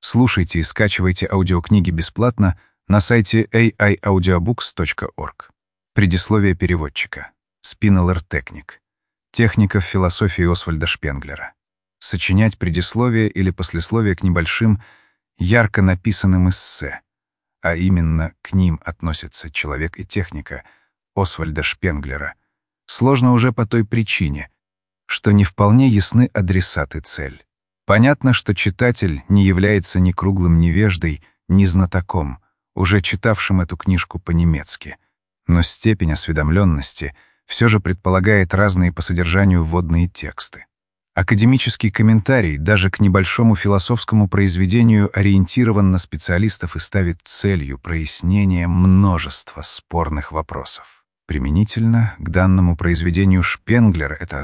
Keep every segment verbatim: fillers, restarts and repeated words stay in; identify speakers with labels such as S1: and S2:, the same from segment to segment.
S1: Слушайте и скачивайте аудиокниги бесплатно на сайте эй ай аудиобукс точка орг. Предисловие переводчика. Спиннелер Техник. Техника в философии Освальда Шпенглера. Сочинять предисловие или послесловие к небольшим, ярко написанным эссе, а именно к ним относятся «Человек и техника» Освальда Шпенглера, сложно уже по той причине, что не вполне ясны адресат и цель. Понятно, что читатель не является ни круглым невеждой, ни знатоком, уже читавшим эту книжку по-немецки, но степень осведомленности все же предполагает разные по содержанию вводные тексты. Академический комментарий даже к небольшому философскому произведению ориентирован на специалистов и ставит целью прояснение множества спорных вопросов. Применительно к данному произведению Шпенглер это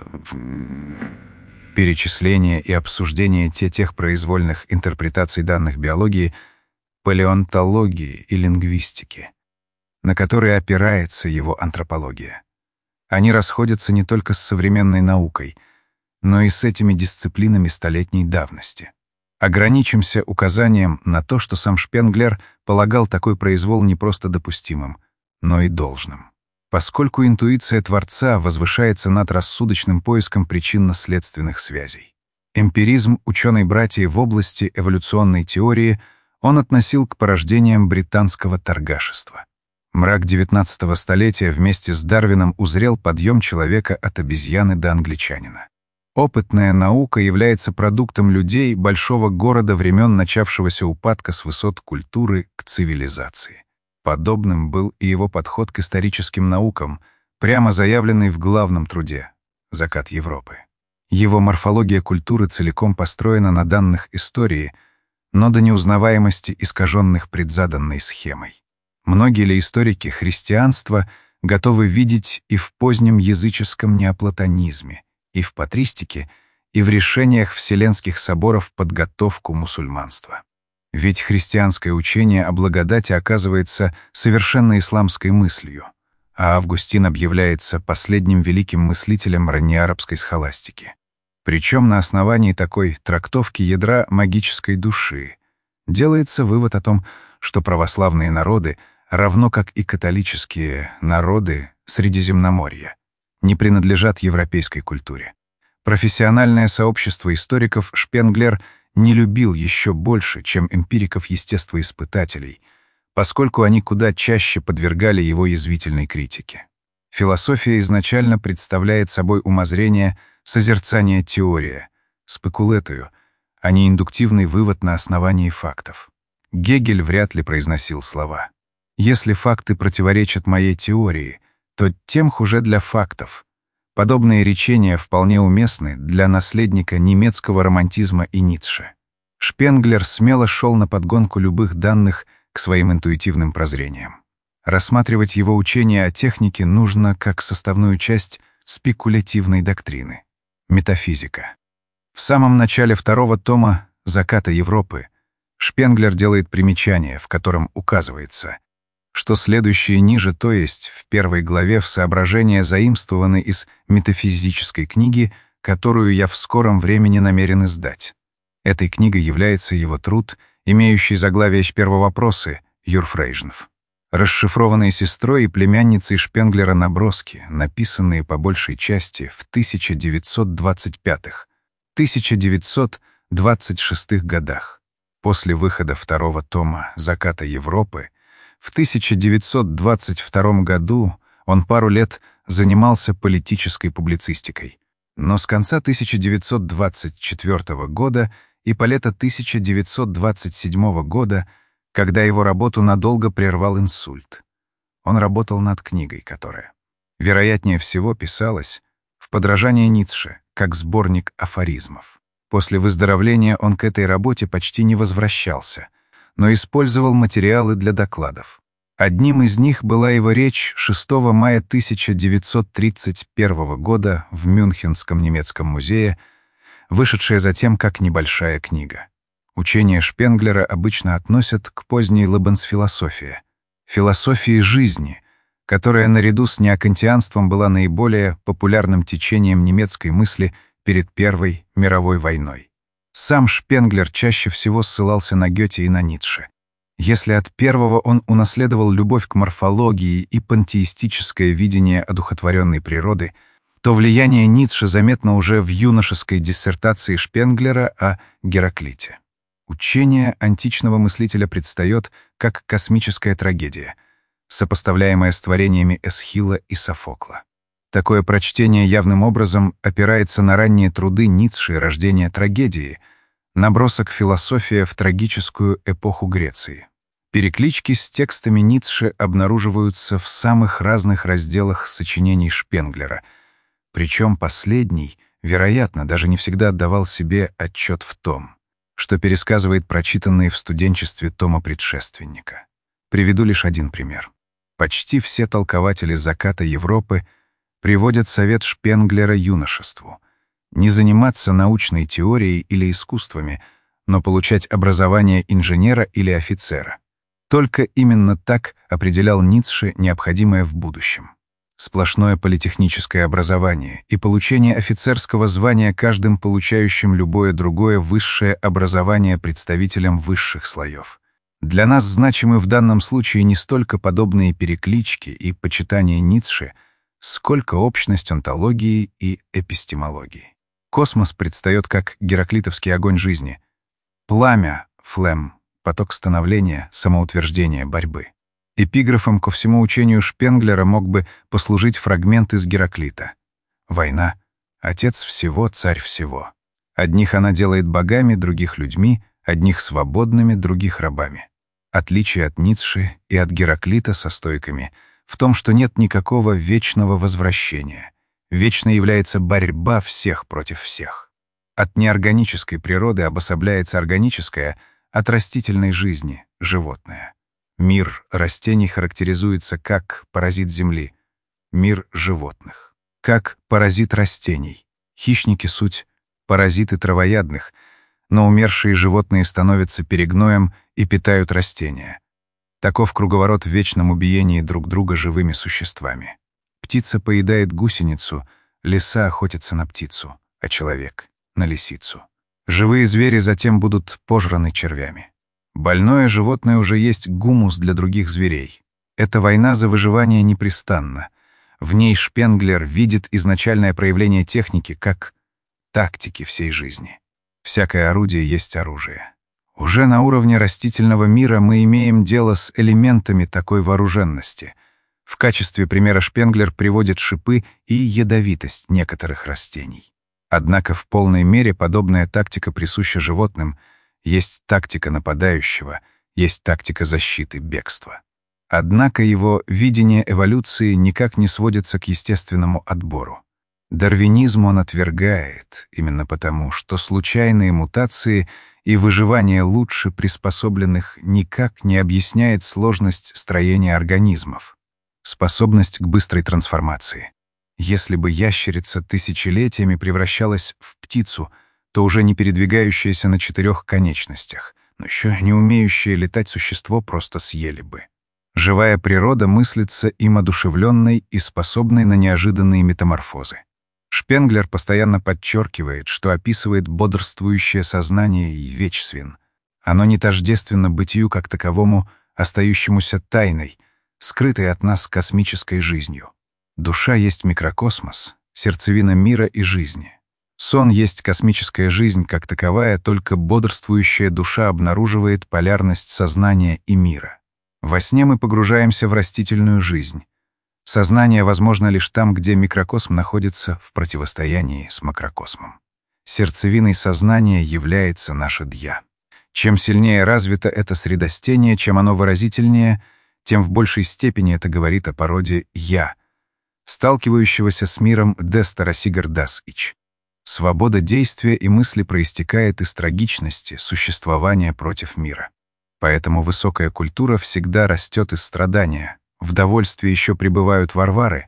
S1: перечисление и обсуждение те тех произвольных интерпретаций данных биологии, палеонтологии и лингвистики, на которые опирается его антропология. Они расходятся не только с современной наукой, но и с этими дисциплинами столетней давности. Ограничимся указанием на то, что сам Шпенглер полагал такой произвол не просто допустимым, но и должным, поскольку интуиция Творца возвышается над рассудочным поиском причинно-следственных связей. Эмпиризм ученой-братьи в области эволюционной теории он относил к порождениям британского торгашества. Мрак девятнадцатого столетия вместе с Дарвином узрел подъем человека от обезьяны до англичанина. Опытная наука является продуктом людей большого города времен начавшегося упадка с высот культуры к цивилизации. Подобным был и его подход к историческим наукам, прямо заявленный в главном труде «Закат Европы». Его морфология культуры целиком построена на данных истории, но до неузнаваемости искаженных предзаданной схемой. Многие ли историки христианства готовы видеть и в позднем языческом неоплатонизме, и в патристике, и в решениях Вселенских соборов подготовку мусульманства? Ведь христианское учение о благодати оказывается совершенно исламской мыслью, а Августин объявляется последним великим мыслителем раннеарабской схоластики. Причем на основании такой трактовки ядра магической души делается вывод о том, что православные народы, равно как и католические народы Средиземноморья, не принадлежат европейской культуре. Профессиональное сообщество историков Шпенглер не любил еще больше, чем эмпириков-естествоиспытателей, поскольку они куда чаще подвергали его язвительной критике. Философия изначально представляет собой умозрение, созерцание теория, спекулетую, а не индуктивный вывод на основании фактов. Гегель вряд ли произносил слова: «Если факты противоречат моей теории, то тем хуже для фактов». Подобные речения вполне уместны для наследника немецкого романтизма и Ницше. Шпенглер смело шел на подгонку любых данных к своим интуитивным прозрениям. Рассматривать его учение о технике нужно как составную часть спекулятивной доктрины — метафизика. В самом начале второго тома «Заката Европы» Шпенглер делает примечание, в котором указывается, что следующие ниже, то есть в первой главе, в соображения заимствованы из метафизической книги, которую я в скором времени намерен издать. Этой книгой является его труд, имеющий заглавие «Первовопросы» Юрфрейжнов. Расшифрованные сестрой и племянницей Шпенглера наброски, написанные по большей части в тысяча девятьсот двадцать пятом — тысяча девятьсот двадцать шестом годах. После выхода второго тома «Заката Европы» в тысяча девятьсот двадцать втором году он пару лет занимался политической публицистикой, но с конца тысяча девятьсот двадцать четвёртого года и по лето тысяча девятьсот двадцать седьмого года, когда его работу надолго прервал инсульт, он работал над книгой, которая, вероятнее всего, писалась в подражание Ницше, как сборник афоризмов. После выздоровления он к этой работе почти не возвращался, но использовал материалы для докладов. Одним из них была его речь шестого мая тысяча девятьсот тридцать первого года в Мюнхенском немецком музее, вышедшая затем как небольшая книга. Учение Шпенглера обычно относят к поздней лебенсфилософии, философии жизни, которая наряду с неокантианством была наиболее популярным течением немецкой мысли перед Первой мировой войной. Сам Шпенглер чаще всего ссылался на Гёте и на Ницше. Если от первого он унаследовал любовь к морфологии и пантеистическое видение одухотворенной природы, то влияние Ницше заметно уже в юношеской диссертации Шпенглера о Гераклите. Учение античного мыслителя предстает как космическая трагедия, сопоставляемая с творениями Эсхила и Софокла. Такое прочтение явным образом опирается на ранние труды Ницше «Рождение трагедии», набросок «Философия в трагическую эпоху Греции». Переклички с текстами Ницше обнаруживаются в самых разных разделах сочинений Шпенглера, причем последний, вероятно, даже не всегда отдавал себе отчет в том, что пересказывает прочитанные в студенчестве тома предшественника. Приведу лишь один пример. Почти все толкователи заката Европы приводят совет Шпенглера юношеству — не заниматься научной теорией или искусствами, но получать образование инженера или офицера. Только именно так определял Ницше необходимое в будущем. Сплошное политехническое образование и получение офицерского звания каждым получающим любое другое высшее образование представителям высших слоев. Для нас значимы в данном случае не столько подобные переклички и почитание Ницше, сколько общность онтологии и эпистемологии. Космос предстает как гераклитовский огонь жизни, пламя, флем, поток становления, самоутверждения, борьбы. Эпиграфом ко всему учению Шпенглера мог бы послужить фрагмент из Гераклита. «Война — отец всего, царь всего. Одних она делает богами, других — людьми, одних — свободными, других — рабами». Отличие от Ницше и от Гераклита со стойками в том, что нет никакого вечного возвращения. Вечно является борьба всех против всех. От неорганической природы обособляется органическое, от растительной жизни — животное. Мир растений характеризуется как паразит земли, мир животных, как паразит растений. Хищники — суть паразиты травоядных, но умершие животные становятся перегноем и питают растения. Таков круговорот в вечном убиении друг друга живыми существами. Птица поедает гусеницу, лиса охотится на птицу, а человек — на лисицу. Живые звери затем будут пожраны червями. Больное животное уже есть гумус для других зверей. Эта война за выживание непрестанна. В ней Шпенглер видит изначальное проявление техники как тактики всей жизни. Всякое орудие есть оружие. Уже на уровне растительного мира мы имеем дело с элементами такой вооруженности. В качестве примера Шпенглер приводит шипы и ядовитость некоторых растений. Однако в полной мере подобная тактика присуща животным. Есть тактика нападающего, есть тактика защиты, бегства. Однако его видение эволюции никак не сводится к естественному отбору. Дарвинизм он отвергает, именно потому, что случайные мутации и выживание лучше приспособленных никак не объясняет сложность строения организмов, способность к быстрой трансформации. Если бы ящерица тысячелетиями превращалась в птицу, то уже не передвигающееся на четырех конечностях, но еще не умеющее летать существо просто съели бы. Живая природа мыслится им одушевленной и способной на неожиданные метаморфозы. Шпенглер постоянно подчеркивает, что описывает бодрствующее сознание и вечствен. Оно не тождественно бытию как таковому, остающемуся тайной, скрытой от нас космической жизнью. Душа есть микрокосмос, сердцевина мира и жизни. Сон есть космическая жизнь как таковая, только бодрствующая душа обнаруживает полярность сознания и мира. Во сне мы погружаемся в растительную жизнь. Сознание возможно лишь там, где микрокосм находится в противостоянии с макрокосмом. Сердцевиной сознания является наше «дья». Чем сильнее развито это средостение, чем оно выразительнее, тем в большей степени это говорит о породе «я», сталкивающегося с миром Дестера Сигардас-ич. Свобода действия и мысли проистекает из трагичности существования против мира. Поэтому высокая культура всегда растет из страдания, в довольстве еще пребывают варвары,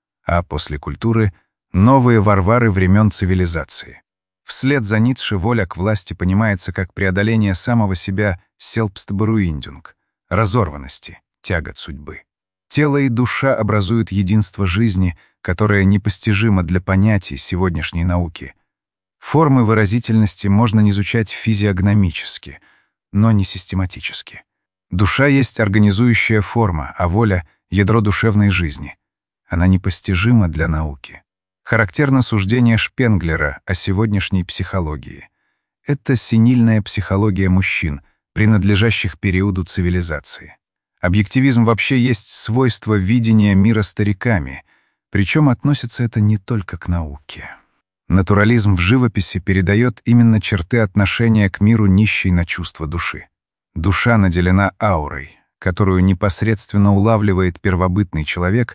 S1: а после культуры — новые варвары времен цивилизации. Вслед за Ницше воля к власти понимается как преодоление самого себя селбстбруиндюнг, разорванности, тягот судьбы. Тело и душа образуют единство жизни, которое непостижимо для понятий сегодняшней науки. Формы выразительности можно изучать физиогномически, но не систематически. Душа есть организующая форма, а воля — ядро душевной жизни. Она непостижима для науки. Характерно суждение Шпенглера о сегодняшней психологии. Это сенильная психология мужчин, принадлежащих периоду цивилизации. Объективизм вообще есть свойство видения мира стариками, причем относится это не только к науке. Натурализм в живописи передает именно черты отношения к миру нищей на чувство души. Душа наделена аурой, которую непосредственно улавливает первобытный человек,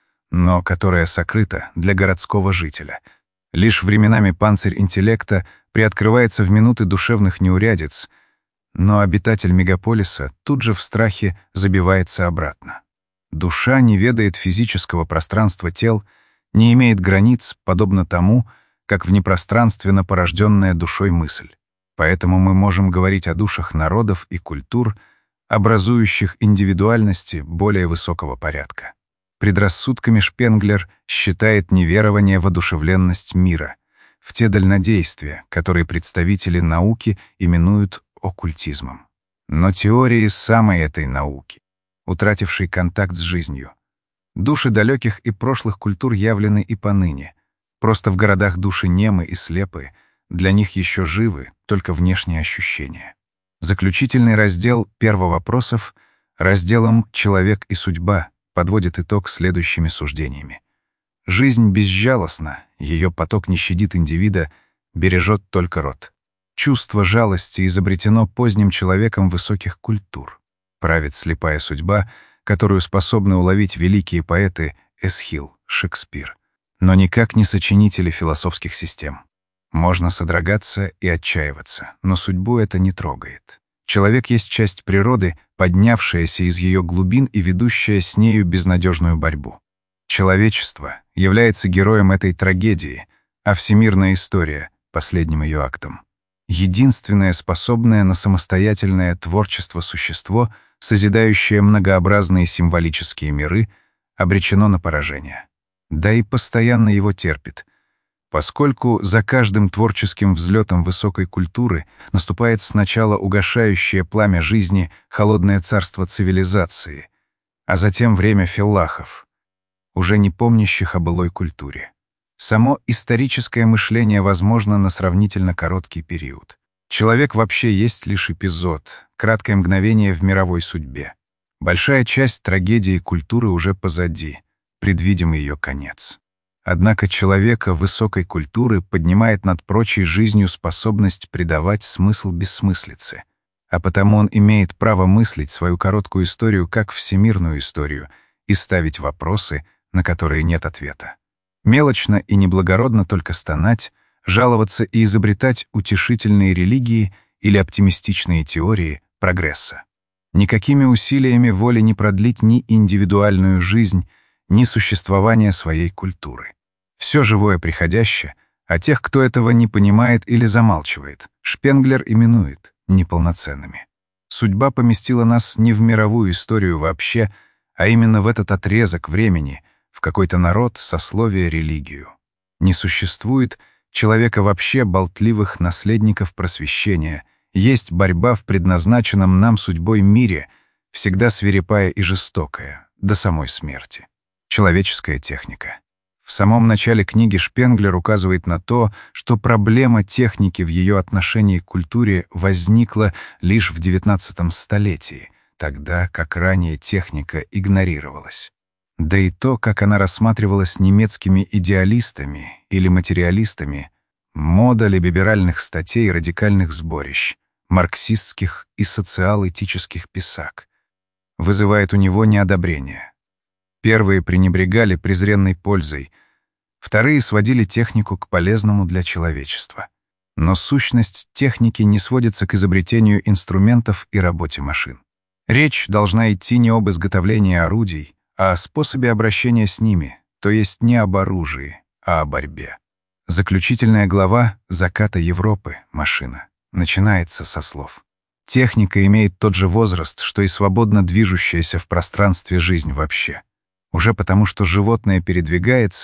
S1: но которая сокрыта для городского жителя. Лишь временами панцирь интеллекта приоткрывается в минуты душевных неурядиц, но обитатель мегаполиса тут же в страхе забивается обратно. Душа не ведает физического пространства тел, не имеет границ, подобно тому, как внепространственно порожденная душой мысль. Поэтому мы можем говорить о душах народов и культур, образующих индивидуальности более высокого порядка. Предрассудками Шпенглер считает неверование в одушевленность мира, в те дальнодействия, которые представители науки именуют оккультизмом. Но теории самой этой науки, утратившей контакт с жизнью. Души далеких и прошлых культур явлены и поныне. Просто в городах души немы и слепые, для них еще живы только внешние ощущения. Заключительный раздел «Первовопросов» разделом «Человек и судьба» подводит итог следующими суждениями. Жизнь безжалостна, ее поток не щадит индивида, бережет только род. Чувство жалости изобретено поздним человеком высоких культур. Правит слепая судьба, которую способны уловить великие поэты Эсхил, Шекспир, но никак не сочинители философских систем. Можно содрогаться и отчаиваться, но судьбу это не трогает. Человек есть часть природы, поднявшаяся из ее глубин и ведущая с нею безнадежную борьбу. Человечество является героем этой трагедии, а всемирная история — последним ее актом. Единственное способное на самостоятельное творчество существо, созидающее многообразные символические миры, обречено на поражение. Да и постоянно его терпит, поскольку за каждым творческим взлетом высокой культуры наступает сначала угасающее пламя жизни, холодное царство цивилизации, а затем время филлахов, уже не помнящих о былой культуре. Само историческое мышление возможно на сравнительно короткий период. Человек вообще есть лишь эпизод, краткое мгновение в мировой судьбе. Большая часть трагедии культуры уже позади, предвидим ее конец. Однако человека высокой культуры поднимает над прочей жизнью способность придавать смысл бессмыслице, а потому он имеет право мыслить свою короткую историю как всемирную историю и ставить вопросы, на которые нет ответа. Мелочно и неблагородно только стонать, жаловаться и изобретать утешительные религии или оптимистичные теории прогресса. Никакими усилиями воли не продлить ни индивидуальную жизнь, ни существование своей культуры. Все живое приходяще, а тех, кто этого не понимает или замалчивает, Шпенглер именует неполноценными. Судьба поместила нас не в мировую историю вообще, а именно в этот отрезок времени, в какой-то народ, сословие, религию. Не существует человека вообще болтливых наследников просвещения, есть борьба в предназначенном нам судьбой мире, всегда свирепая и жестокая, до самой смерти. Человеческая техника. В самом начале книги Шпенглер указывает на то, что проблема техники в ее отношении к культуре возникла лишь в девятнадцатом столетии, тогда как ранее техника игнорировалась. Да и то, как она рассматривалась немецкими идеалистами или материалистами, мода либеральных статей и радикальных сборищ, марксистских и социал-этических писак, вызывает у него неодобрение. Первые пренебрегали презренной пользой, вторые сводили технику к полезному для человечества. Но сущность техники не сводится к изобретению инструментов и работе машин. Речь должна идти не об изготовлении орудий, а о способе обращения с ними, то есть не об оружии, а о борьбе. Заключительная глава «Заката Европы. Машина» начинается со слов. Техника имеет тот же возраст, что и свободно движущаяся в пространстве жизнь вообще. Уже потому, что животное передвигается,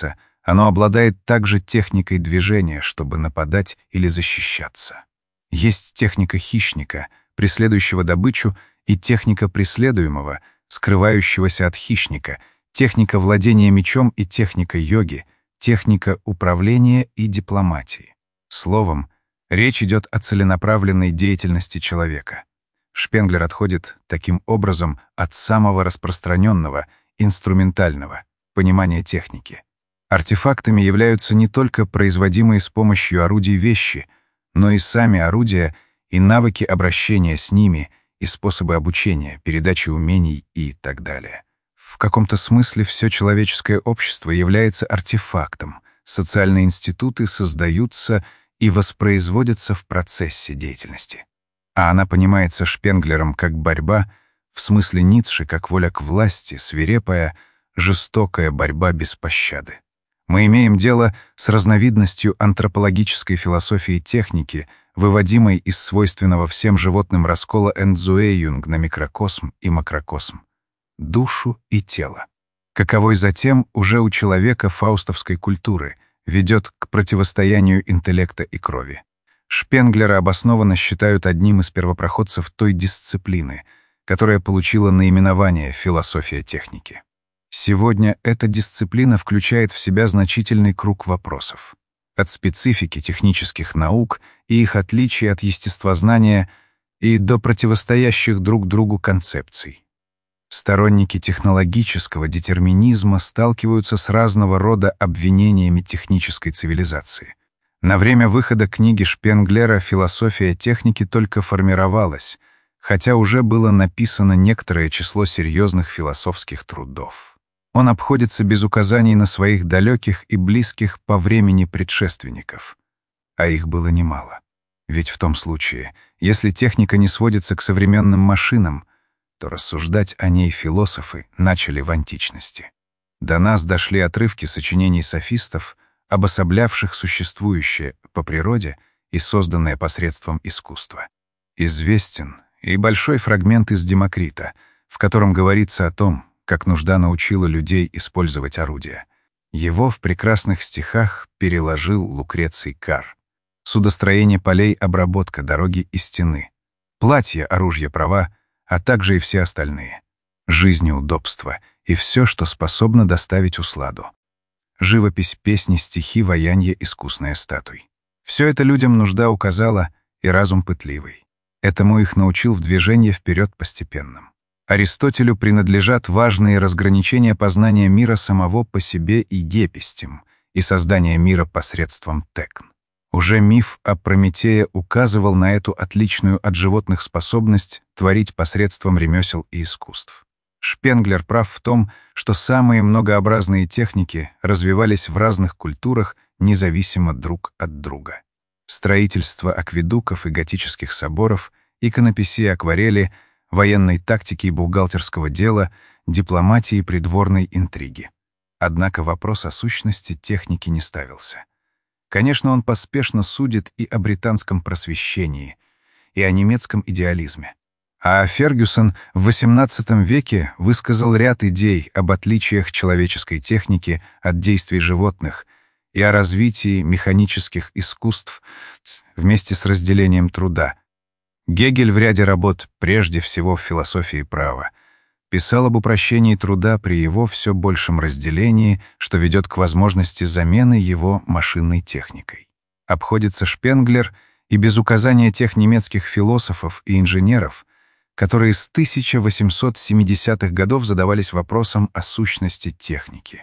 S1: Оно обладает также техникой движения, чтобы нападать или защищаться. Есть техника хищника, преследующего добычу, и техника преследуемого, скрывающегося от хищника, техника владения мечом и техника йоги, техника управления и дипломатии. Словом, речь идет о целенаправленной деятельности человека. Шпенглер отходит таким образом от самого распространенного, инструментального понимания техники. Артефактами являются не только производимые с помощью орудий вещи, но и сами орудия и навыки обращения с ними, и способы обучения, передачи умений и так далее. В каком-то смысле все человеческое общество является артефактом, социальные институты создаются и воспроизводятся в процессе деятельности. А она понимается Шпенглером как борьба, в смысле Ницше как воля к власти, свирепая, жестокая борьба без пощады. Мы имеем дело с разновидностью антропологической философии техники, выводимой из свойственного всем животным раскола Эндзуэйюнг на микрокосм и макрокосм, душу и тело, каковой затем уже у человека фаустовской культуры ведет к противостоянию интеллекта и крови. Шпенглера обоснованно считают одним из первопроходцев той дисциплины, которая получила наименование «философия техники». Сегодня эта дисциплина включает в себя значительный круг вопросов. От специфики технических наук и их отличий от естествознания и до противостоящих друг другу концепций. Сторонники технологического детерминизма сталкиваются с разного рода обвинениями технической цивилизации. На время выхода книги Шпенглера «Философия техники» только формировалась, хотя уже было написано некоторое число серьезных философских трудов. Он обходится без указаний на своих далеких и близких по времени предшественников. А их было немало. Ведь в том случае, если техника не сводится к современным машинам, то рассуждать о ней философы начали в античности. До нас дошли отрывки сочинений софистов, обособлявших существующее по природе и созданное посредством искусства. Известен и большой фрагмент из Демокрита, в котором говорится о том, как нужда научила людей использовать орудия. Его в прекрасных стихах переложил Лукреций Кар. Судостроение полей, обработка, дороги и стены. Платья, оружие, права, а также и все остальные. Жизнь и удобство, и все, что способно доставить усладу. Живопись, песни, стихи, ваянье, искусная статуй. Все это людям нужда указала, и разум пытливый. Этому их научил в движении вперед постепенном. Аристотелю принадлежат важные разграничения познания мира самого по себе и епистем, и создания мира посредством текн. Уже миф о Прометее указывал на эту отличную от животных способность творить посредством ремесел и искусств. Шпенглер прав в том, что самые многообразные техники развивались в разных культурах независимо друг от друга. Строительство акведуков и готических соборов, иконописи и акварели, военной тактики и бухгалтерского дела, дипломатии и придворной интриги. Однако вопрос о сущности техники не ставился. Конечно, он поспешно судит и о британском просвещении, и о немецком идеализме. А Фергюсон в восемнадцатом веке высказал ряд идей об отличиях человеческой техники от действий животных и о развитии механических искусств вместе с разделением труда. Гегель в ряде работ, прежде всего в философии права, писал об упрощении труда при его все большем разделении, что ведет к возможности замены его машинной техникой. Обходится Шпенглер и без указания тех немецких философов и инженеров, которые с тысяча восемьсот семидесятых годов задавались вопросом о сущности техники.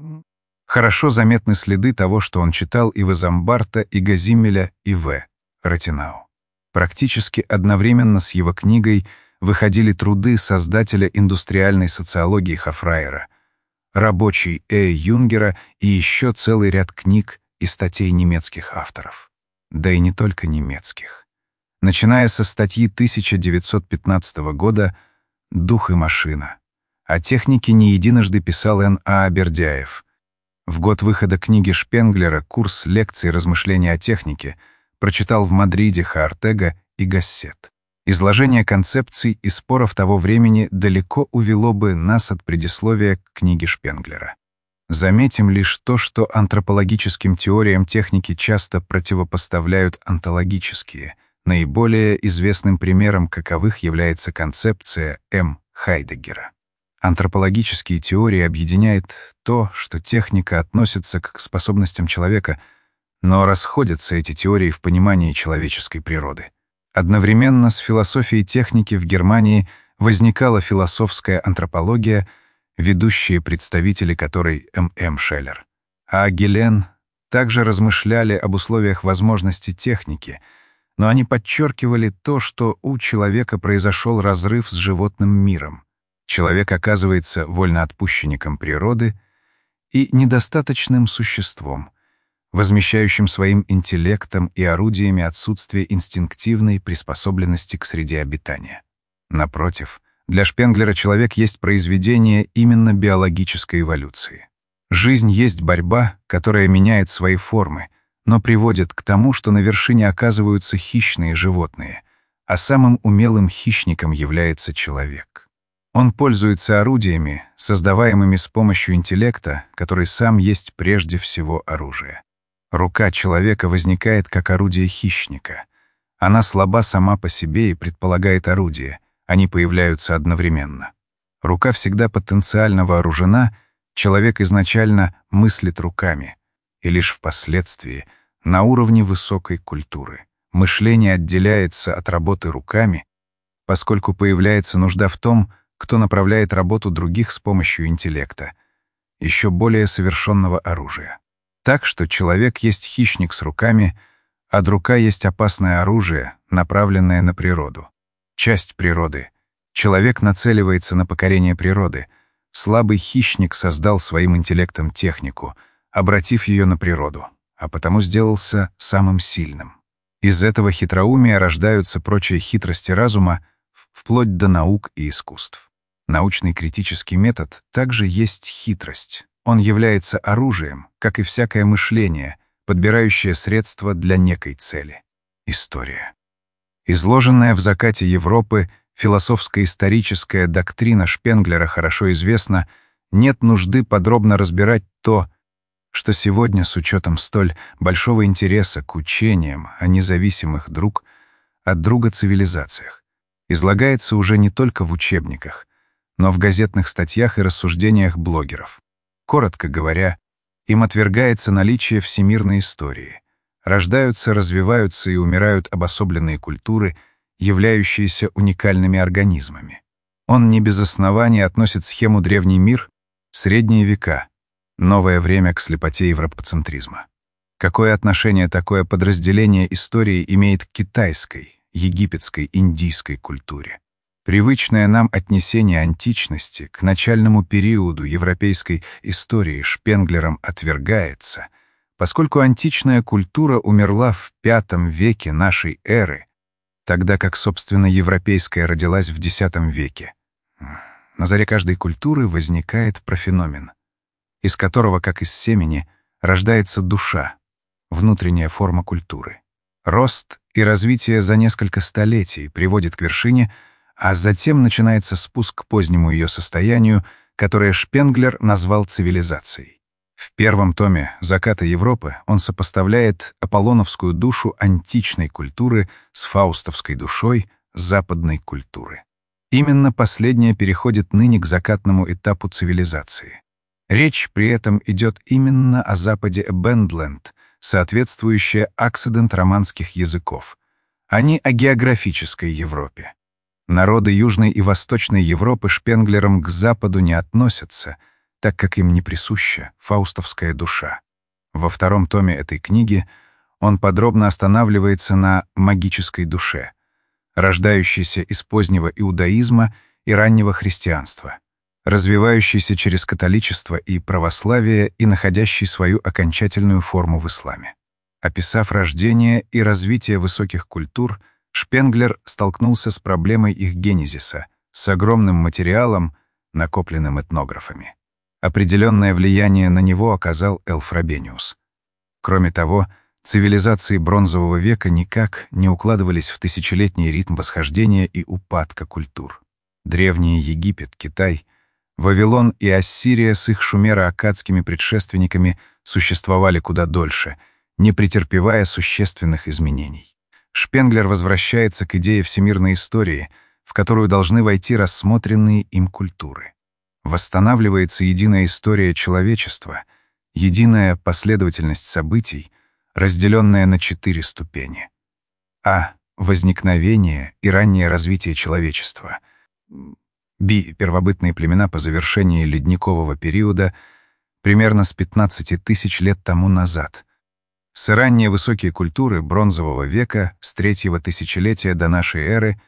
S1: Хорошо заметны следы того, что он читал и в Изамбарта, и Газимеля, и В. Ротенау. Практически одновременно с его книгой выходили труды создателя индустриальной социологии Хоффрайера, рабочий Э. Юнгера и еще целый ряд книг и статей немецких авторов. Да и не только немецких. Начиная со статьи тысяча девятьсот пятнадцатого года «Дух и машина». О технике не единожды писал Н. А. Бердяев. В год выхода книги Шпенглера курс лекций «Размышления о технике» прочитал в Мадриде Хаортега и Гассет. Изложение концепций и споров того времени далеко увело бы нас от предисловия к книге Шпенглера. Заметим лишь то, что антропологическим теориям техники часто противопоставляют онтологические. Наиболее известным примером каковых является концепция М. Хайдеггера. Антропологические теории объединяет то, что техника относится к способностям человека, но расходятся эти теории в понимании человеческой природы. Одновременно с философией техники в Германии возникала философская антропология, ведущие представители которой М М Шеллер. А Гелен также размышляли об условиях возможности техники, но они подчеркивали то, что у человека произошел разрыв с животным миром. Человек оказывается вольноотпущенником природы и недостаточным существом, возмещающим своим интеллектом и орудиями отсутствие инстинктивной приспособленности к среде обитания. Напротив, для Шпенглера человек есть произведение именно биологической эволюции. Жизнь есть борьба, которая меняет свои формы, но приводит к тому, что на вершине оказываются хищные животные, а самым умелым хищником является человек. Он пользуется орудиями, создаваемыми с помощью интеллекта, который сам есть прежде всего оружие. Рука человека возникает как орудие хищника. Она слаба сама по себе и предполагает орудие, они появляются одновременно. Рука всегда потенциально вооружена, человек изначально мыслит руками, и лишь впоследствии, на уровне высокой культуры, мышление отделяется от работы руками, поскольку появляется нужда в том, кто направляет работу других с помощью интеллекта, еще более совершенного оружия. Так что человек есть хищник с руками, а рука есть опасное оружие, направленное на природу. Часть природы. Человек нацеливается на покорение природы. Слабый хищник создал своим интеллектом технику, обратив ее на природу, а потому сделался самым сильным. Из этого хитроумия рождаются прочие хитрости разума, вплоть до наук и искусств. Научный критический метод также есть хитрость. Он является оружием, как и всякое мышление, подбирающее средства для некой цели. История. Изложенная в «Закате Европы» философско-историческая доктрина Шпенглера хорошо известна, нет нужды подробно разбирать то, что сегодня с учетом столь большого интереса к учениям о независимых друг от друга цивилизациях излагается уже не только в учебниках, но в газетных статьях и рассуждениях блогеров. Коротко говоря, им отвергается наличие всемирной истории. Рождаются, развиваются и умирают обособленные культуры, являющиеся уникальными организмами. Он не без оснований относит схему «Древний мир», «Средние века», «Новое время» к слепоте европоцентризма. Какое отношение такое подразделение истории имеет к китайской, египетской, индийской культуре? Привычное нам отнесение античности к начальному периоду европейской истории Шпенглером отвергается, поскольку античная культура умерла в пятом веке нашей эры, тогда как, собственно, европейская родилась в десятом веке. На заре каждой культуры возникает профеномен, из которого, как из семени, рождается душа, внутренняя форма культуры. Рост и развитие за несколько столетий приводит к вершине, а затем начинается спуск к позднему ее состоянию, которое Шпенглер назвал цивилизацией. В первом томе «Заката Европы» он сопоставляет аполлоновскую душу античной культуры с фаустовской душой западной культуры. Именно последняя переходит ныне к закатному этапу цивилизации. Речь при этом идет именно о западе Эбендленд, соответствующее акцидент романских языков, а не о географической Европе. Народы Южной и Восточной Европы Шпенглером к Западу не относятся, так как им не присуща фаустовская душа. Во втором томе этой книги он подробно останавливается на магической душе, рождающейся из позднего иудаизма и раннего христианства, развивающейся через католичество и православие и находящей свою окончательную форму в исламе. Описав рождение и развитие высоких культур, Шпенглер столкнулся с проблемой их генезиса, с огромным материалом, накопленным этнографами. Определенное влияние на него оказал Л. Фробениус. Кроме того, цивилизации Бронзового века никак не укладывались в тысячелетний ритм восхождения и упадка культур. Древний Египет, Китай Вавилон и Ассирия с их шумеро-аккадскими предшественниками существовали куда дольше, не претерпевая существенных изменений. Шпенглер возвращается к идее всемирной истории, в которую должны войти рассмотренные им культуры. Восстанавливается единая история человечества, единая последовательность событий, разделенная на четыре ступени. А. Возникновение и раннее развитие человечества. Б. Первобытные племена по завершении ледникового периода примерно с пятнадцати тысяч лет тому назад. С. Ранние высокие культуры бронзового века с третьего тысячелетия до нашей эры.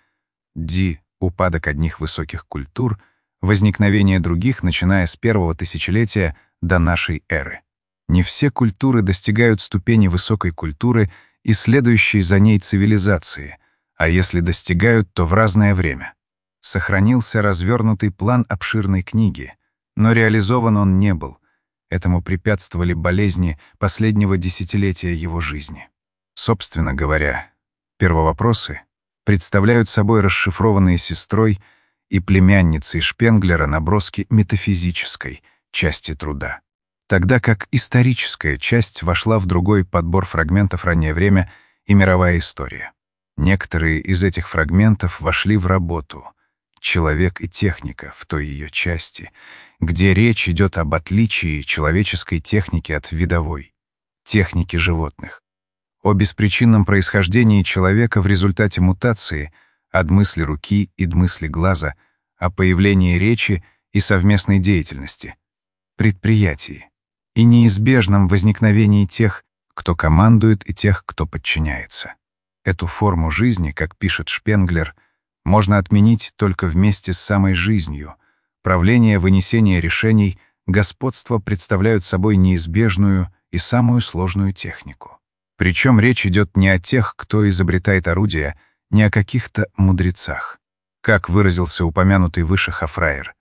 S1: Д. Упадок одних высоких культур, возникновение других, начиная с первого тысячелетия до нашей эры. Не все культуры достигают ступени высокой культуры и следующей за ней цивилизации, а если достигают, то в разное время. Сохранился развернутый план обширной книги, но реализован он не был. Этому препятствовали болезни последнего десятилетия его жизни. Собственно говоря, первовопросы представляют собой расшифрованные сестрой и племянницей Шпенглера наброски метафизической части труда, тогда как историческая часть вошла в другой подбор фрагментов «Раннее время» и «Мировая история». Некоторые из этих фрагментов вошли в работу «Человек и техника» в той ее части, где речь идет об отличии человеческой техники от видовой, техники животных, о беспричинном происхождении человека в результате мутации от мысли руки и мысли глаза, о появлении речи и совместной деятельности, предприятии, и неизбежном возникновении тех, кто командует, и тех, кто подчиняется. Эту форму жизни, как пишет Шпенглер, можно отменить только вместе с самой жизнью. Правление, вынесение решений, господство представляют собой неизбежную и самую сложную технику. Причем речь идет не о тех, кто изобретает орудия, не о каких-то мудрецах. Как выразился упомянутый выше Хофрайер,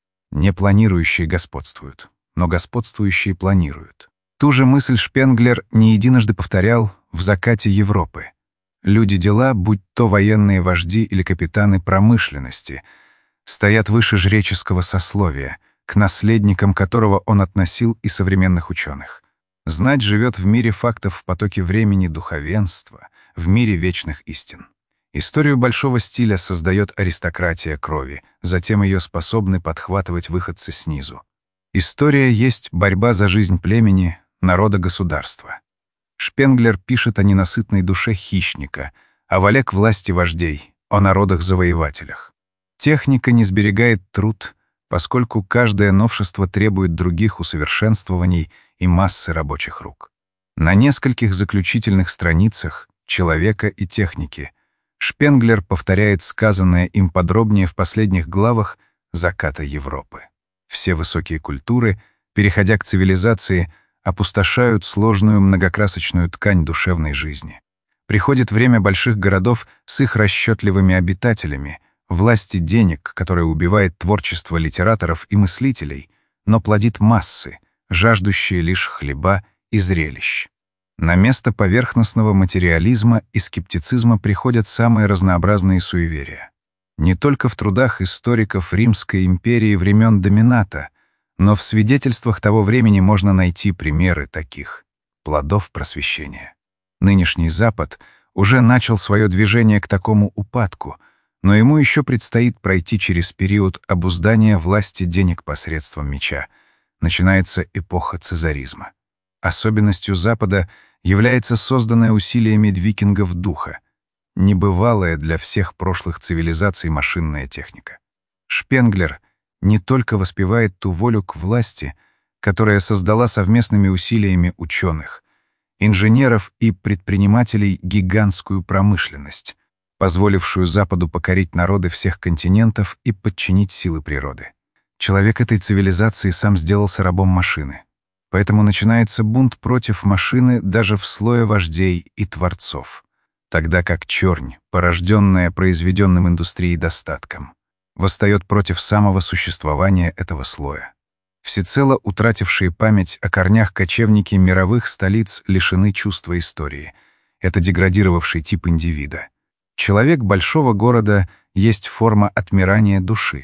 S1: не планирующие господствуют, но господствующие планируют. Ту же мысль Шпенглер не единожды повторял в «Закате Европы». Люди дела, будь то военные вожди или капитаны промышленности, стоят выше жреческого сословия, к наследникам которого он относил и современных ученых. Знать живет в мире фактов в потоке времени духовенства, в мире вечных истин. Историю большого стиля создает аристократия крови, затем ее способны подхватывать выходцы снизу. История есть борьба за жизнь племени, народа, государства. Шпенглер пишет о ненасытной душе хищника, о воле к власти вождей, о народах-завоевателях. Техника не сберегает труд, поскольку каждое новшество требует других усовершенствований и массы рабочих рук. На нескольких заключительных страницах «Человека и техники» Шпенглер повторяет сказанное им подробнее в последних главах «Заката Европы». Все высокие культуры, переходя к цивилизации, опустошают сложную многокрасочную ткань душевной жизни. Приходит время больших городов с их расчетливыми обитателями, власти денег, которая убивает творчество литераторов и мыслителей, но плодит массы, жаждущие лишь хлеба и зрелищ. На место поверхностного материализма и скептицизма приходят самые разнообразные суеверия. Не только в трудах историков Римской империи времен Домината, но в свидетельствах того времени можно найти примеры таких плодов просвещения. Нынешний Запад уже начал свое движение к такому упадку, но ему еще предстоит пройти через период обуздания власти денег посредством меча. Начинается эпоха цезаризма. Особенностью Запада является созданная усилиями викингов духа, небывалая для всех прошлых цивилизаций машинная техника. Шпенглер не только воспевает ту волю к власти, которая создала совместными усилиями ученых, инженеров и предпринимателей гигантскую промышленность, позволившую Западу покорить народы всех континентов и подчинить силы природы. Человек этой цивилизации сам сделался рабом машины. Поэтому начинается бунт против машины даже в слое вождей и творцов, тогда как чернь, порожденная произведенным индустрией достатком, восстает против самого существования этого слоя. Всецело утратившие память о корнях кочевники мировых столиц лишены чувства истории. Это деградировавший тип индивида. Человек большого города есть форма отмирания души.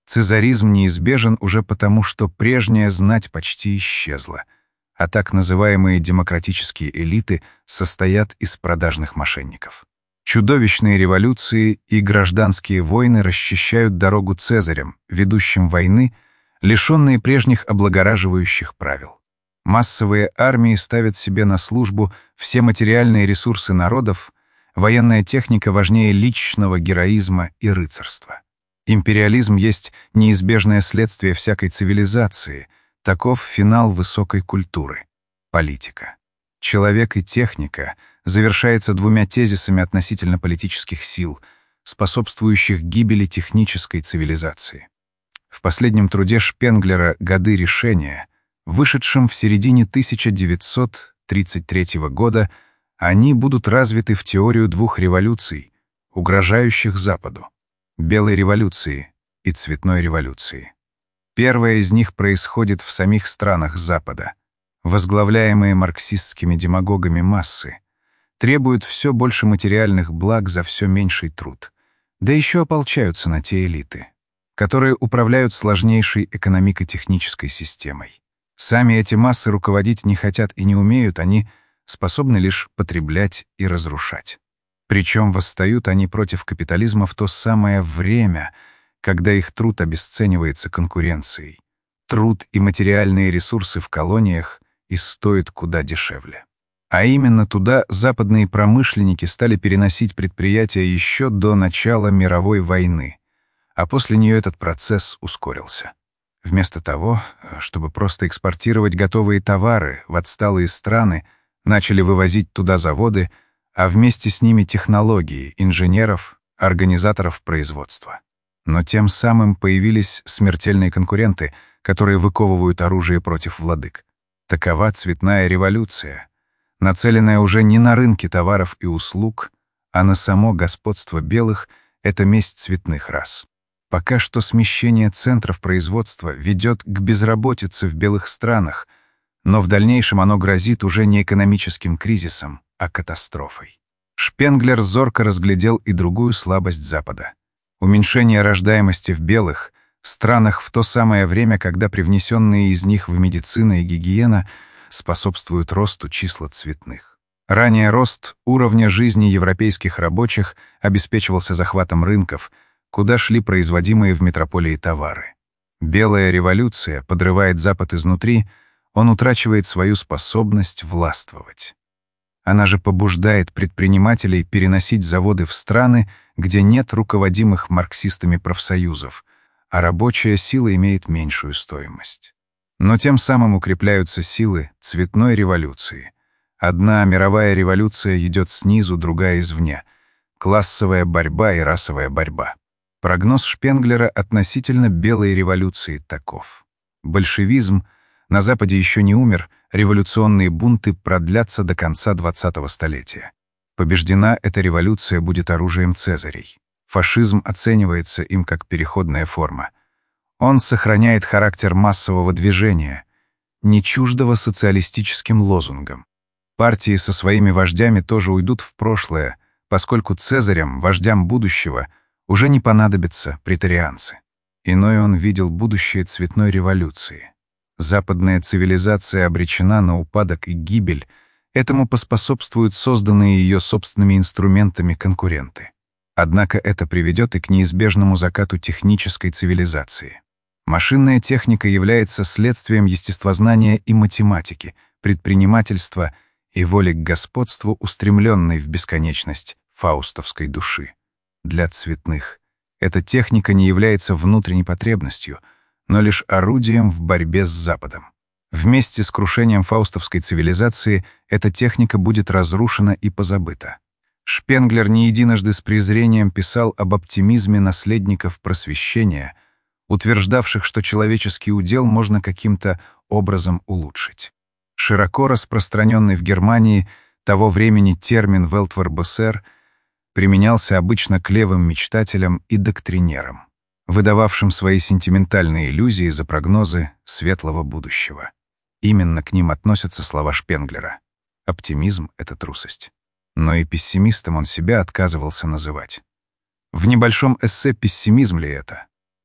S1: Цезаризм неизбежен уже потому, что прежняя знать почти исчезла, а так называемые демократические элиты состоят из продажных мошенников. Чудовищные революции и гражданские войны расчищают дорогу цезарям, ведущим войны, лишенные прежних облагораживающих правил. Массовые армии ставят себе на службу все материальные ресурсы народов, военная техника важнее личного героизма и рыцарства. Империализм есть неизбежное следствие всякой цивилизации, таков финал высокой культуры — политика. Человек и техника завершается двумя тезисами относительно политических сил, способствующих гибели технической цивилизации. В последнем труде Шпенглера «Годы решения», вышедшем в середине тысяча девятьсот тридцать третьего года, они будут развиты в теорию двух революций, угрожающих Западу — белой революции и цветной революции. Первая из них происходит в самих странах Запада. Возглавляемые марксистскими демагогами массы требуют все больше материальных благ за все меньший труд, да еще ополчаются на те элиты, которые управляют сложнейшей экономико-технической системой. Сами эти массы руководить не хотят и не умеют, они способны лишь потреблять и разрушать. Причем восстают они против капитализма в то самое время, когда их труд обесценивается конкуренцией. Труд и материальные ресурсы в колониях и стоят куда дешевле. А именно туда западные промышленники стали переносить предприятия еще до начала мировой войны, а после нее этот процесс ускорился. Вместо того, чтобы просто экспортировать готовые товары в отсталые страны, начали вывозить туда заводы, а вместе с ними технологии, инженеров, организаторов производства. Но тем самым появились смертельные конкуренты, которые выковывают оружие против владык. Такова цветная революция, нацеленная уже не на рынки товаров и услуг, а на само господство белых — это месть цветных рас. Пока что смещение центров производства ведет к безработице в белых странах, но в дальнейшем оно грозит уже не экономическим кризисом, а катастрофой. Шпенглер зорко разглядел и другую слабость Запада — уменьшение рождаемости в белых странах в то самое время, когда привнесенные из них в медицина и гигиена способствуют росту числа цветных. Ранее рост уровня жизни европейских рабочих обеспечивался захватом рынков, куда шли производимые в метрополии товары. Белая революция подрывает Запад изнутри, он утрачивает свою способность властвовать. Она же побуждает предпринимателей переносить заводы в страны, где нет руководимых марксистами профсоюзов, а рабочая сила имеет меньшую стоимость. Но тем самым укрепляются силы цветной революции. Одна мировая революция идет снизу, другая извне. Классовая борьба и расовая борьба. Прогноз Шпенглера относительно белой революции таков. Большевизм на Западе еще не умер, революционные бунты продлятся до конца двадцатого столетия. Побеждена эта революция будет оружием цезарей. Фашизм оценивается им как переходная форма. Он сохраняет характер массового движения, не чуждого социалистическим лозунгам. Партии со своими вождями тоже уйдут в прошлое, поскольку цезарям, вождям будущего, уже не понадобятся претарианцы. Иной он видел будущее цветной революции. Западная цивилизация обречена на упадок и гибель, этому поспособствуют созданные ее собственными инструментами конкуренты. Однако это приведет и к неизбежному закату технической цивилизации. Машинная техника является следствием естествознания и математики, предпринимательства и воли к господству, устремленной в бесконечность фаустовской души. Для цветных эта техника не является внутренней потребностью, но лишь орудием в борьбе с Западом. Вместе с крушением фаустовской цивилизации эта техника будет разрушена и позабыта. Шпенглер не единожды с презрением писал об оптимизме наследников просвещения, утверждавших, что человеческий удел можно каким-то образом улучшить. Широко распространенный в Германии того времени термин «Weltverbesser» применялся обычно к левым мечтателям и доктринерам, выдававшим свои сентиментальные иллюзии за прогнозы светлого будущего. Именно к ним относятся слова Шпенглера. Оптимизм — это трусость. Но и пессимистом он себя отказывался называть. В небольшом эссе «Пессимизм ли это?»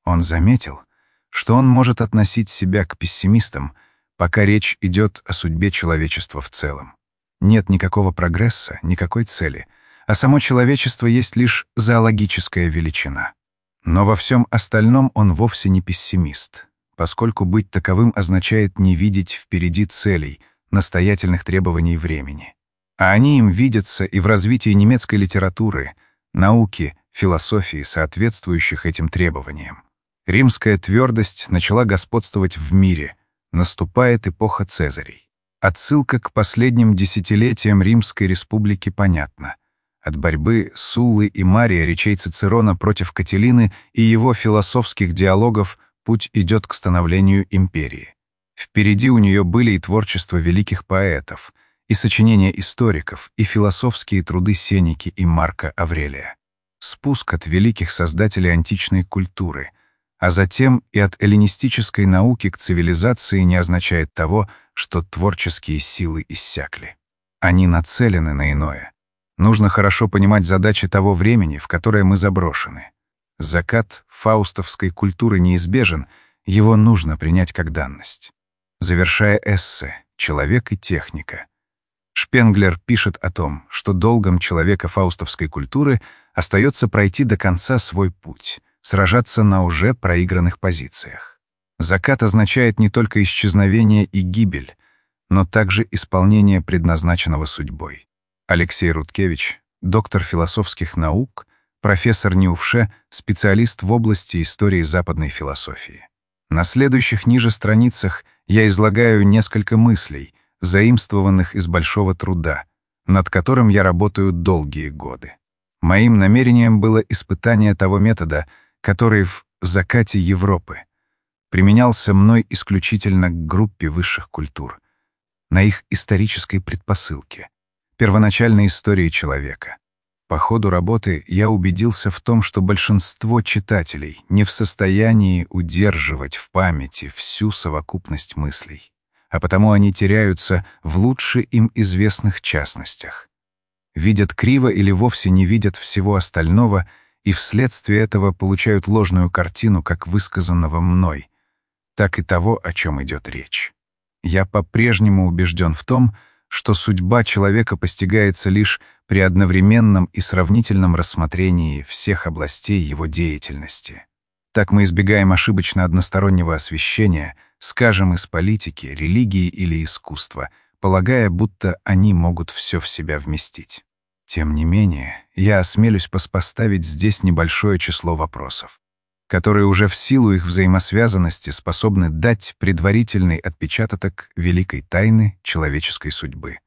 S1: Он заметил, что он может относить себя к пессимистам, пока речь идет о судьбе человечества в целом. Нет никакого прогресса, никакой цели, а само человечество есть лишь зоологическая величина. Но во всем остальном он вовсе не пессимист, поскольку быть таковым означает не видеть впереди целей, настоятельных требований времени. А они им видятся и в развитии немецкой литературы, науки, философии, соответствующих этим требованиям. Римская твердость начала господствовать в мире, наступает эпоха Цезарей. Отсылка к последним десятилетиям Римской республики понятна. От борьбы Суллы и Мария речей Цицерона против Катилины и его философских диалогов путь идет к становлению империи. Впереди у нее были и творчество великих поэтов, и сочинения историков, и философские труды Сенеки и Марка Аврелия. Спуск от великих создателей античной культуры, а затем и от эллинистической науки к цивилизации не означает того, что творческие силы иссякли. Они нацелены на иное. Нужно хорошо понимать задачи того времени, в которое мы заброшены. Закат фаустовской культуры неизбежен, его нужно принять как данность. Завершая эссе «Человек и техника», Шпенглер пишет о том, что долгом человека фаустовской культуры остается пройти до конца свой путь, сражаться на уже проигранных позициях. Закат означает не только исчезновение и гибель, но также исполнение предназначенного судьбой. Алексей Рудкевич, доктор философских наук, профессор НИУФШЭ, специалист в области истории западной философии. На следующих ниже страницах я излагаю несколько мыслей, заимствованных из большого труда, над которым я работаю долгие годы. Моим намерением было испытание того метода, который в «Закате Европы» применялся мной исключительно к группе высших культур, на их исторической предпосылке, первоначальной истории человека. По ходу работы я убедился в том, что большинство читателей не в состоянии удерживать в памяти всю совокупность мыслей, а потому они теряются в лучше им известных частностях. Видят криво или вовсе не видят всего остального и вследствие этого получают ложную картину как высказанного мной, так и того, о чем идет речь. Я по-прежнему убежден в том, что судьба человека постигается лишь при одновременном и сравнительном рассмотрении всех областей его деятельности. Так мы избегаем ошибочно одностороннего освещения, скажем, из политики, религии или искусства, полагая, будто они могут все в себя вместить. Тем не менее, я осмелюсь поспоставить здесь небольшое число вопросов, которые уже в силу их взаимосвязанности способны дать предварительный отпечаток великой тайны человеческой судьбы.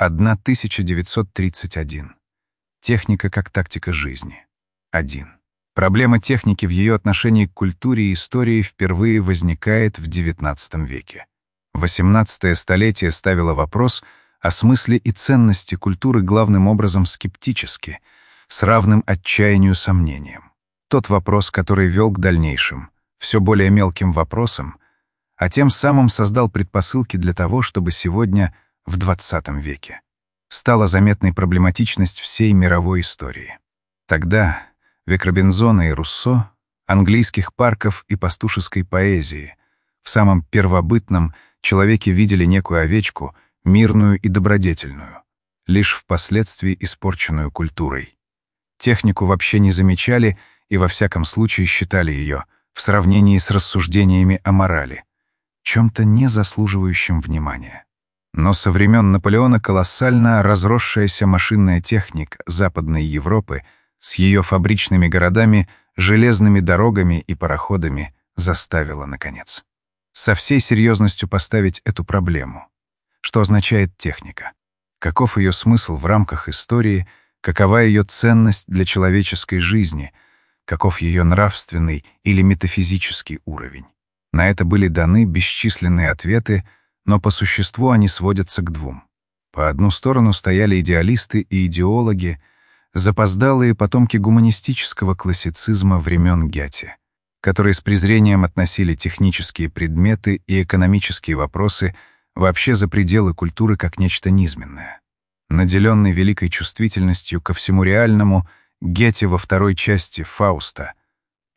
S1: тысяча девятьсот тридцать один. Техника как тактика жизни. один. Проблема техники в ее отношении к культуре и истории впервые возникает в девятнадцатом веке. восемнадцатое столетие ставило вопрос о смысле и ценности культуры главным образом скептически, с равным отчаянию сомнением. Тот вопрос, который вел к дальнейшим, все более мелким вопросам, а тем самым создал предпосылки для того, чтобы сегодня, в двадцатом веке, стала заметной проблематичность всей мировой истории. Тогда век Робинзона и Руссо, английских парков и пастушеской поэзии, в самом первобытном человеке видели некую овечку, мирную и добродетельную, лишь впоследствии испорченную культурой. Технику вообще не замечали и во всяком случае считали ее, в сравнении с рассуждениями о морали, чем-то не заслуживающим внимания. Но со времен Наполеона колоссально разросшаяся машинная техника Западной Европы с ее фабричными городами, железными дорогами и пароходами заставила, наконец, со всей серьезностью поставить эту проблему. Что означает техника? Каков ее смысл в рамках истории? Какова ее ценность для человеческой жизни? Каков ее нравственный или метафизический уровень? На это были даны бесчисленные ответы, но по существу они сводятся к двум. По одну сторону стояли идеалисты и идеологи, запоздалые потомки гуманистического классицизма времен Гёте, которые с презрением относили технические предметы и экономические вопросы вообще за пределы культуры как нечто низменное. Наделенный великой чувствительностью ко всему реальному, Гёте во второй части «Фауста»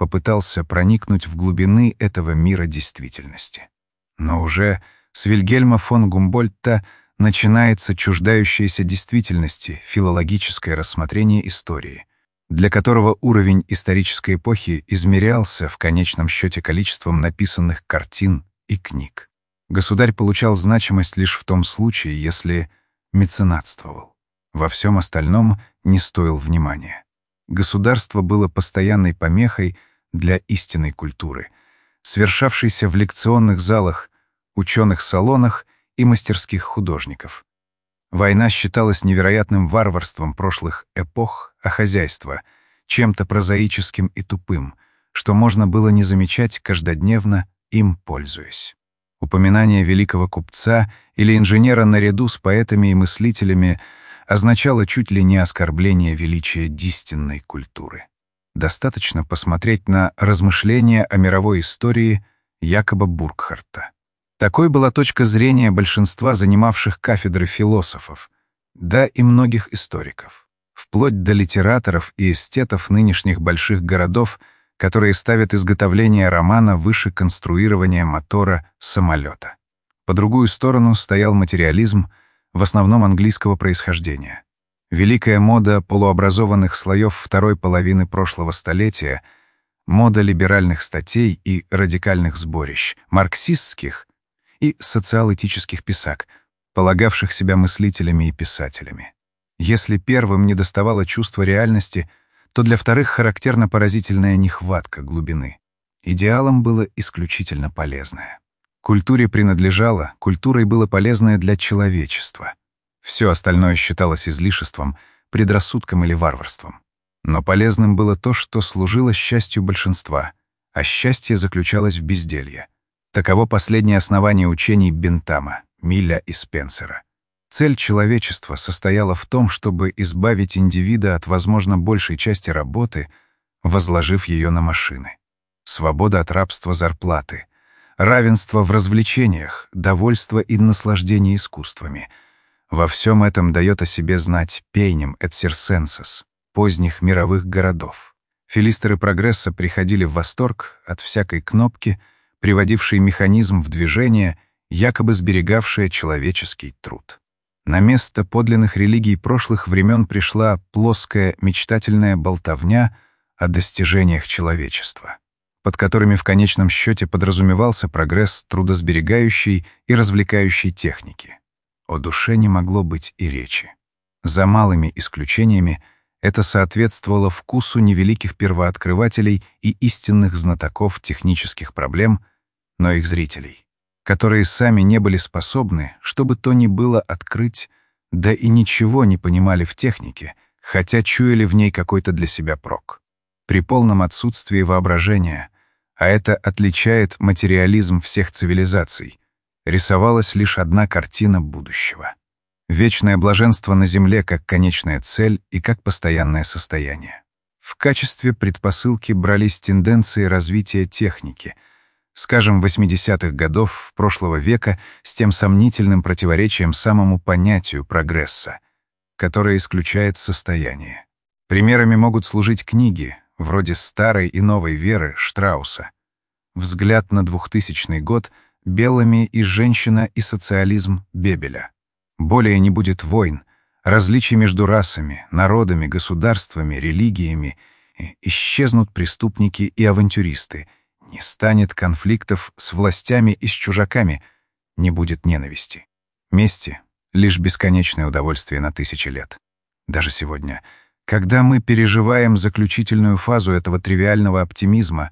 S1: попытался проникнуть в глубины этого мира действительности. Но уже с Вильгельма фон Гумбольдта начинается чуждающееся действительности филологическое рассмотрение истории, для которого уровень исторической эпохи измерялся в конечном счете количеством написанных картин и книг. Государь получал значимость лишь в том случае, если меценатствовал. Во всем остальном не стоил внимания. Государство было постоянной помехой для истинной культуры, совершавшейся в лекционных залах, ученых салонах и мастерских художников. Война считалась невероятным варварством прошлых эпох, а хозяйство — чем-то прозаическим и тупым, что можно было не замечать каждодневно, им пользуясь. Упоминание великого купца или инженера наряду с поэтами и мыслителями означало чуть ли не оскорбление величия истинной культуры. Достаточно посмотреть на размышления о мировой истории Якоба Буркхарта. Такой была точка зрения большинства занимавших кафедры философов, да и многих историков, вплоть до литераторов и эстетов нынешних больших городов, которые ставят изготовление романа выше конструирования мотора самолета. По другую сторону стоял материализм, в основном английского происхождения. Великая мода полуобразованных слоев второй половины прошлого столетия, мода либеральных статей и радикальных сборищ, марксистских и социал-этических писак, полагавших себя мыслителями и писателями. Если первым недоставало чувства реальности, то для вторых характерна поразительная нехватка глубины. Идеалом было исключительно полезное. Культуре принадлежало, культурой было полезное для человечества. Все остальное считалось излишеством, предрассудком или варварством. Но полезным было то, что служило счастью большинства, а счастье заключалось в безделье. Таково последнее основание учений Бентама, Милля и Спенсера. Цель человечества состояла в том, чтобы избавить индивида от, возможно, большей части работы, возложив ее на машины. Свобода от рабства зарплаты, равенство в развлечениях, довольство и наслаждение искусствами. Во всем этом дает о себе знать пейнем et circenses поздних мировых городов. Филистеры прогресса приходили в восторг от всякой кнопки, приводившей механизм в движение, якобы сберегавшая человеческий труд. На место подлинных религий прошлых времен пришла плоская мечтательная болтовня о достижениях человечества, под которыми в конечном счете подразумевался прогресс трудосберегающей и развлекающей техники. О душе не могло быть и речи. За малыми исключениями это соответствовало вкусу невеликих первооткрывателей и истинных знатоков технических проблем, но их зрителей, которые сами не были способны, что бы то ни было, открыть, да и ничего не понимали в технике, хотя чуяли в ней какой-то для себя прок. При полном отсутствии воображения, а это отличает материализм всех цивилизаций, рисовалась лишь одна картина будущего. Вечное блаженство на земле как конечная цель и как постоянное состояние. В качестве предпосылки брались тенденции развития техники, скажем, восьмидесятых годов прошлого века, с тем сомнительным противоречием самому понятию прогресса, которое исключает состояние. Примерами могут служить книги, вроде «Старой и новой веры» Штрауса, «Взгляд на двухтысячный год», «Беллами и женщина и социализм» Бебеля. Более не будет войн, различий между расами, народами, государствами, религиями, исчезнут преступники и авантюристы, не станет конфликтов с властями и с чужаками, не будет ненависти. Мести — лишь бесконечное удовольствие на тысячи лет. Даже сегодня, когда мы переживаем заключительную фазу этого тривиального оптимизма,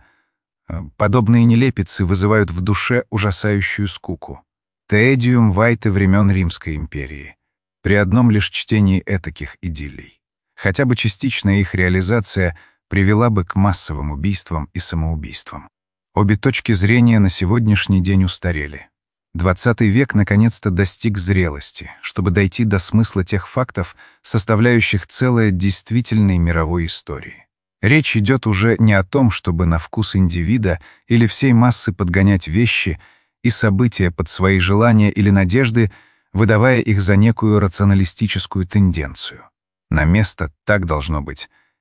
S1: подобные нелепицы вызывают в душе ужасающую скуку. Теэдиум вайте времен Римской империи. При одном лишь чтении этаких идиллий. Хотя бы частичная их реализация привела бы к массовым убийствам и самоубийствам. Обе точки зрения на сегодняшний день устарели. Двадцатый век наконец-то достиг зрелости, чтобы дойти до смысла тех фактов, составляющих целое действительной мировой истории. Речь идет уже не о том, чтобы на вкус индивида или всей массы подгонять вещи и события под свои желания или надежды, выдавая их за некую рационалистическую тенденцию. На место, так должно быть,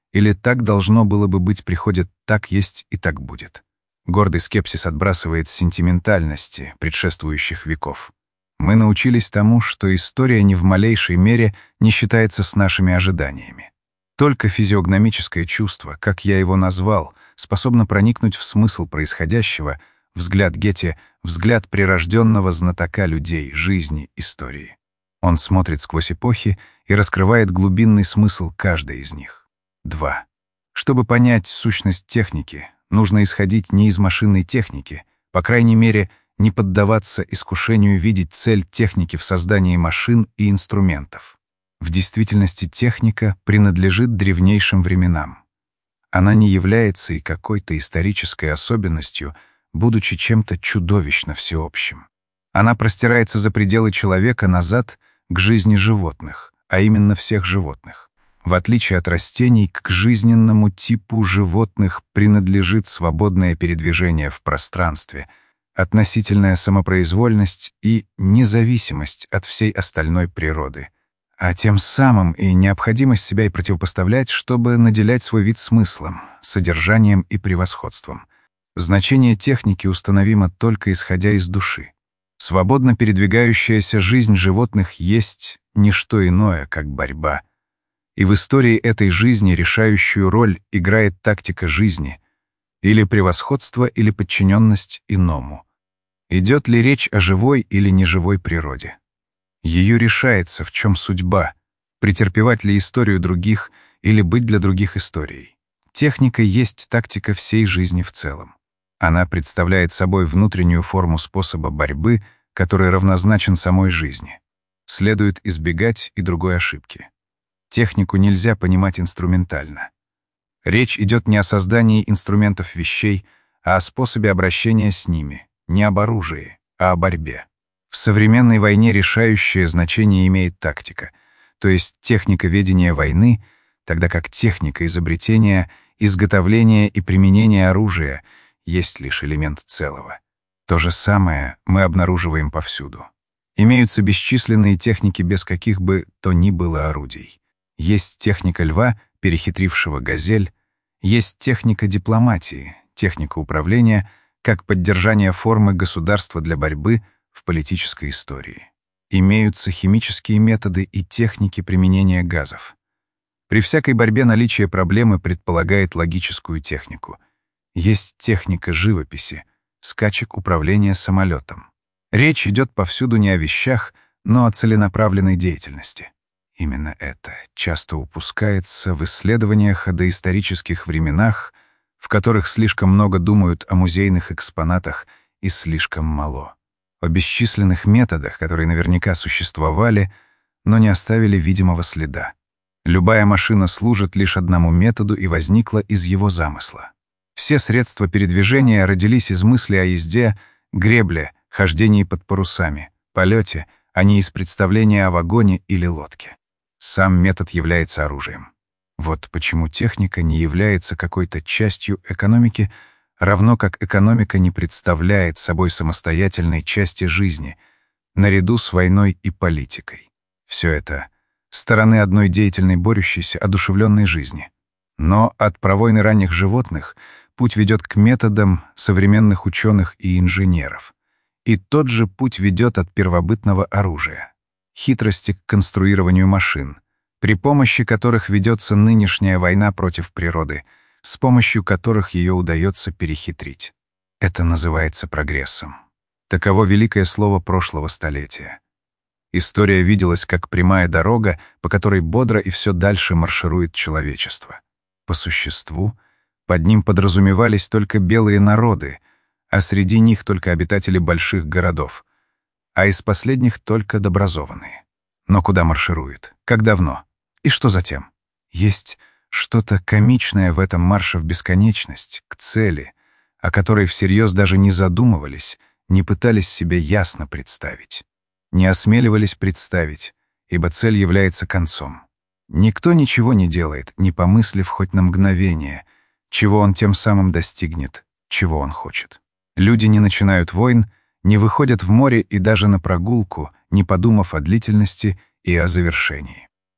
S1: Или так должно было бы быть, приходит так есть и так будет. Гордый скепсис отбрасывает сентиментальности предшествующих веков. Мы научились тому, что история ни в малейшей мере не считается с нашими ожиданиями. Только физиогномическое чувство, как я его назвал, способно проникнуть в смысл происходящего, взгляд Гете, взгляд прирожденного знатока людей, жизни, истории. Он смотрит сквозь эпохи и раскрывает глубинный смысл каждой из них. два. Чтобы понять сущность техники, нужно исходить не из машинной техники, по крайней мере, не поддаваться искушению видеть цель техники в создании машин и инструментов. В действительности техника принадлежит древнейшим временам. Она не является и какой-то исторической особенностью, будучи чем-то чудовищно всеобщим. Она простирается за пределы человека назад к жизни животных, а именно всех животных. В отличие от растений, к жизненному типу животных принадлежит свободное передвижение в пространстве, относительная самопроизвольность и независимость от всей остальной природы, а тем самым и необходимость себя и противопоставлять, чтобы наделять свой вид смыслом, содержанием и превосходством. Значение техники установимо только исходя из души. Свободно передвигающаяся жизнь животных есть не что иное, как борьба. И в истории этой жизни решающую роль играет тактика жизни, или превосходство, или подчиненность иному. Идет ли речь о живой или неживой природе? Ее решается, в чем судьба, претерпевать ли историю других или быть для других историей. Техника есть тактика всей жизни в целом. Она представляет собой внутреннюю форму способа борьбы, который равнозначен самой жизни. Следует избегать и другой ошибки. Технику нельзя понимать инструментально. Речь идет не о создании инструментов вещей, а о способе обращения с ними, не об оружии, а о борьбе. В современной войне решающее значение имеет тактика, то есть техника ведения войны, тогда как техника изобретения, изготовления и применения оружия есть лишь элемент целого. То же самое мы обнаруживаем повсюду. Имеются бесчисленные техники без каких бы то ни было орудий. Есть техника льва, перехитрившего газель, есть техника дипломатии, техника управления, как поддержание формы государства для борьбы в политической истории. Имеются химические методы и техники применения газов. При всякой борьбе наличие проблемы предполагает логическую технику. Есть техника живописи, скачек управления самолетом. Речь идет повсюду не о вещах, но о целенаправленной деятельности. Именно это часто упускается в исследованиях о доисторических временах, в которых слишком много думают о музейных экспонатах и слишком мало. О бесчисленных методах, которые наверняка существовали, но не оставили видимого следа. Любая машина служит лишь одному методу и возникла из его замысла. Все средства передвижения родились из мысли о езде, гребле, хождении под парусами, полете, а не из представления о вагоне или лодке. Сам метод является оружием. Вот почему техника не является какой-то частью экономики, равно как экономика не представляет собой самостоятельной части жизни, наряду с войной и политикой. Все это — стороны одной деятельной борющейся, одушевленной жизни. Но от провойны ранних животных путь ведет к методам современных ученых и инженеров. И тот же путь ведет от первобытного оружия, хитрости к конструированию машин, при помощи которых ведется нынешняя война против природы, с помощью которых ее удается перехитрить. Это называется прогрессом. Таково великое слово прошлого столетия. История виделась как прямая дорога, по которой бодро и все дальше марширует человечество. По существу, под ним подразумевались только белые народы, а среди них только обитатели больших городов, а из последних только добразованные. Но куда марширует? Как давно? И что затем? Есть что-то комичное в этом марше в бесконечность, к цели, о которой всерьез даже не задумывались, не пытались себе ясно представить. Не осмеливались представить, ибо цель является концом. Никто ничего не делает, не помыслив хоть на мгновение, чего он тем самым достигнет, чего он хочет. Люди не начинают войн, не выходят в море и даже на прогулку, не подумав о длительности и о завершении.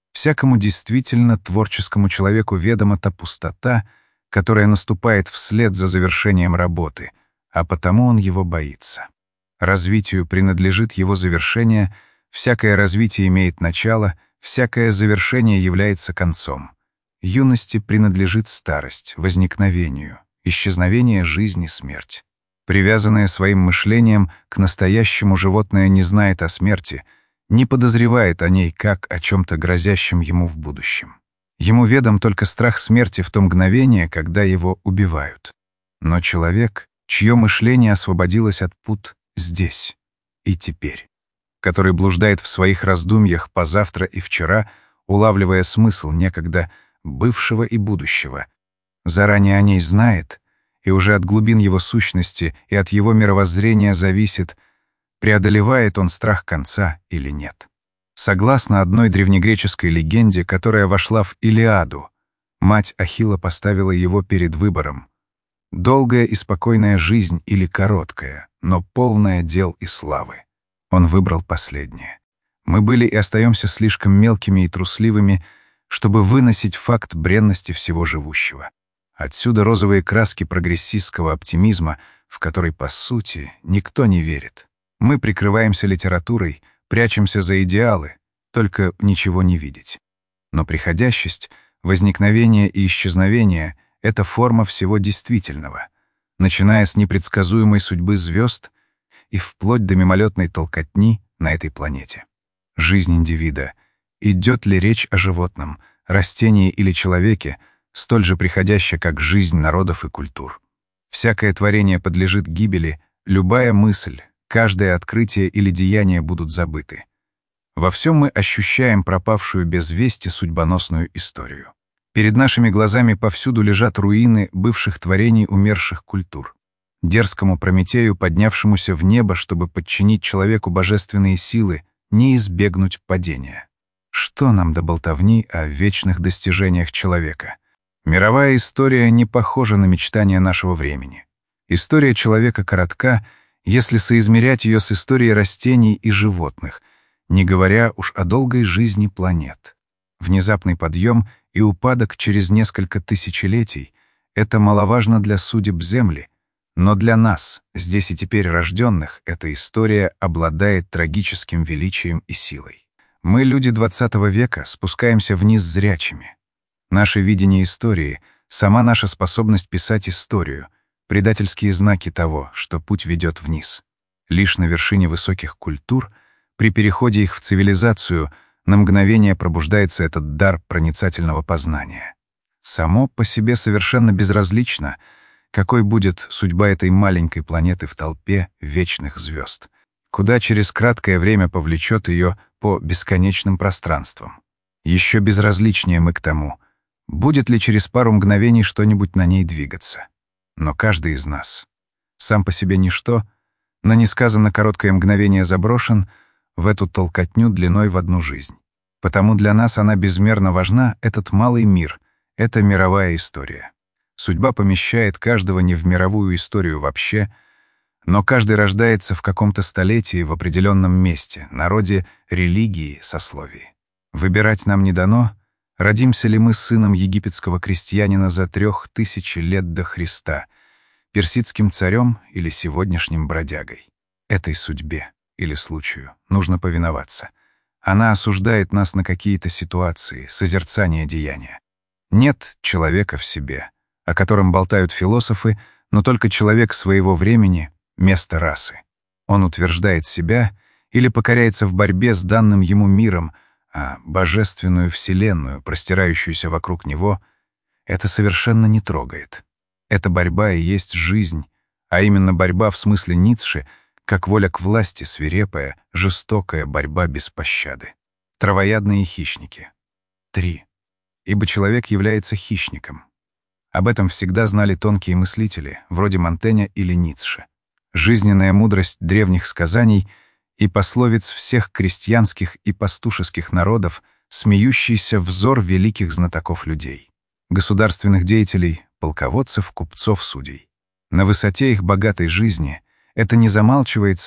S1: Всякому действительно творческому человеку ведома та пустота, которая наступает вслед за завершением работы, а потому он его боится. Развитию принадлежит его завершение, всякое развитие имеет начало, всякое завершение является концом. Юности принадлежит старость, возникновению, исчезновение, жизнь и смерть. Привязанное своим мышлением к настоящему, животное не знает о смерти, не подозревает о ней как о чем-то грозящем ему в будущем. Ему ведом только страх смерти в то мгновение, когда его убивают. Но человек, чье мышление освободилось от пут здесь и теперь, который блуждает в своих раздумьях позавтра и вчера, улавливая смысл некогда бывшего и будущего, заранее о ней знает, и уже от глубин его сущности и от его мировоззрения зависит, преодолевает он страх конца или нет. Согласно одной древнегреческой легенде, которая вошла в Илиаду, мать Ахилла поставила его перед выбором: долгая и спокойная жизнь или короткая, но полная дел и славы. Он выбрал последнее. Мы были и остаемся слишком мелкими и трусливыми, чтобы выносить факт бренности всего живущего. Отсюда розовые краски прогрессистского оптимизма, в который, по сути, никто не верит. Мы прикрываемся литературой, прячемся за идеалы, только ничего не видеть. Но приходящесть, возникновение и исчезновение — это форма всего действительного, начиная с непредсказуемой судьбы звезд и вплоть до мимолетной толкотни на этой планете. Жизнь индивида, идет ли речь о животном, растении или человеке, столь же приходящая, как жизнь народов и культур. Всякое творение подлежит гибели, любая мысль, каждое открытие или деяние будут забыты. Во всем мы ощущаем пропавшую без вести судьбоносную историю. Перед нашими глазами повсюду лежат руины бывших творений умерших культур. Дерзкому Прометею, поднявшемуся в небо, чтобы подчинить человеку божественные силы, не избегнуть падения. Что нам до болтовни о вечных достижениях человека? Мировая история не похожа на мечтания нашего времени. История человека коротка, если соизмерять ее с историей растений и животных, не говоря уж о долгой жизни планет. Внезапный подъем и упадок через несколько тысячелетий — это маловажно для судеб Земли, но для нас, здесь и теперь рожденных, эта история обладает трагическим величием и силой. Мы, люди двадцатого века, спускаемся вниз зрячими. Наше видение истории, сама наша способность писать историю — предательские знаки того, что путь ведет вниз. Лишь на вершине высоких культур, при переходе их в цивилизацию, на мгновение пробуждается этот дар проницательного познания. Само по себе совершенно безразлично, какой будет судьба этой маленькой планеты в толпе вечных звезд, куда через краткое время повлечет ее по бесконечным пространствам. Еще безразличнее мы к тому, будет ли через пару мгновений что-нибудь на ней двигаться. Но каждый из нас, сам по себе ничто, на несказанно короткое мгновение заброшен в эту толкотню длиной в одну жизнь. Потому для нас она безмерно важна, этот малый мир, это мировая история. Судьба помещает каждого не в мировую историю вообще, но каждый рождается в каком-то столетии в определенном месте, народе, религии, сословии. Выбирать нам не дано, родимся ли мы сыном египетского крестьянина за трех тысячи лет до Христа, персидским царем или сегодняшним бродягой. Этой судьбе или случаю нужно повиноваться. Она осуждает нас на какие-то ситуации, созерцание деяния. Нет человека в себе, о котором болтают философы, но только человек своего времени — место расы. Он утверждает себя или покоряется в борьбе с данным ему миром, а божественную вселенную, простирающуюся вокруг него, это совершенно не трогает. Эта борьба и есть жизнь, а именно борьба в смысле Ницше, как воля к власти, свирепая, жестокая борьба без пощады. Травоядные хищники. Три. Ибо человек является хищником. Об этом всегда знали тонкие мыслители, вроде Монтэня или Ницше. Жизненная мудрость древних сказаний и пословиц всех крестьянских и пастушеских народов, смеющийся взор великих знатоков людей, государственных деятелей, полководцев, купцов, судей. На высоте их богатой жизни это не замалчивается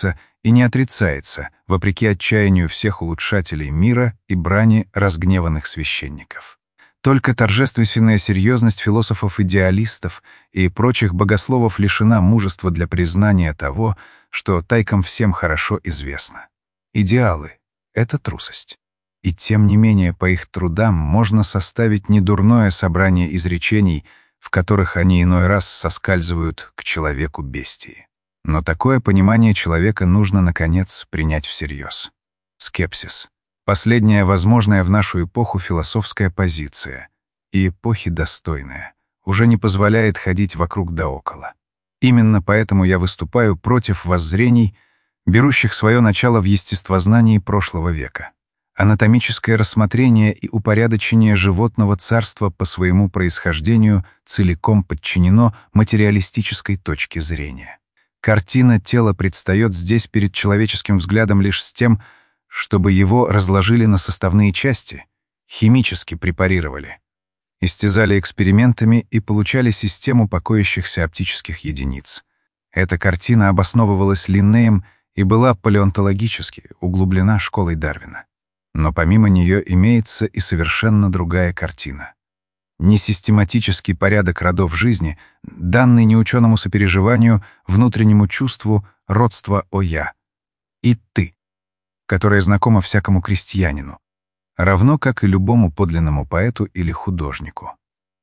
S1: и не отрицается, вопреки отчаянию всех улучшателей мира и брани разгневанных священников. Только торжественная серьезность философов-идеалистов и прочих богословов лишена мужества для признания того, что тайком всем хорошо известно. Идеалы — это трусость. И тем не менее по их трудам можно составить недурное собрание изречений, в которых они иной раз соскальзывают к человеку бестии. Но такое понимание человека нужно, наконец, принять всерьез. Скепсис — последняя возможная в нашу эпоху философская позиция, и эпохи достойная, уже не позволяет ходить вокруг да около. Именно поэтому я выступаю против воззрений, берущих свое начало в естествознании прошлого века. Анатомическое рассмотрение и упорядочение животного царства по своему происхождению целиком подчинено материалистической точке зрения. Картина тела предстает здесь перед человеческим взглядом лишь с тем, чтобы его разложили на составные части, химически препарировали, истязали экспериментами и получали систему покоящихся оптических единиц. Эта картина обосновывалась Линнеем и была палеонтологически углублена школой Дарвина. Но помимо нее имеется и совершенно другая картина. Несистематический порядок родов жизни, данный неученому сопереживанию, внутреннему чувству родства «о я» и «ты», которое знакомо всякому крестьянину, равно как и любому подлинному поэту или художнику.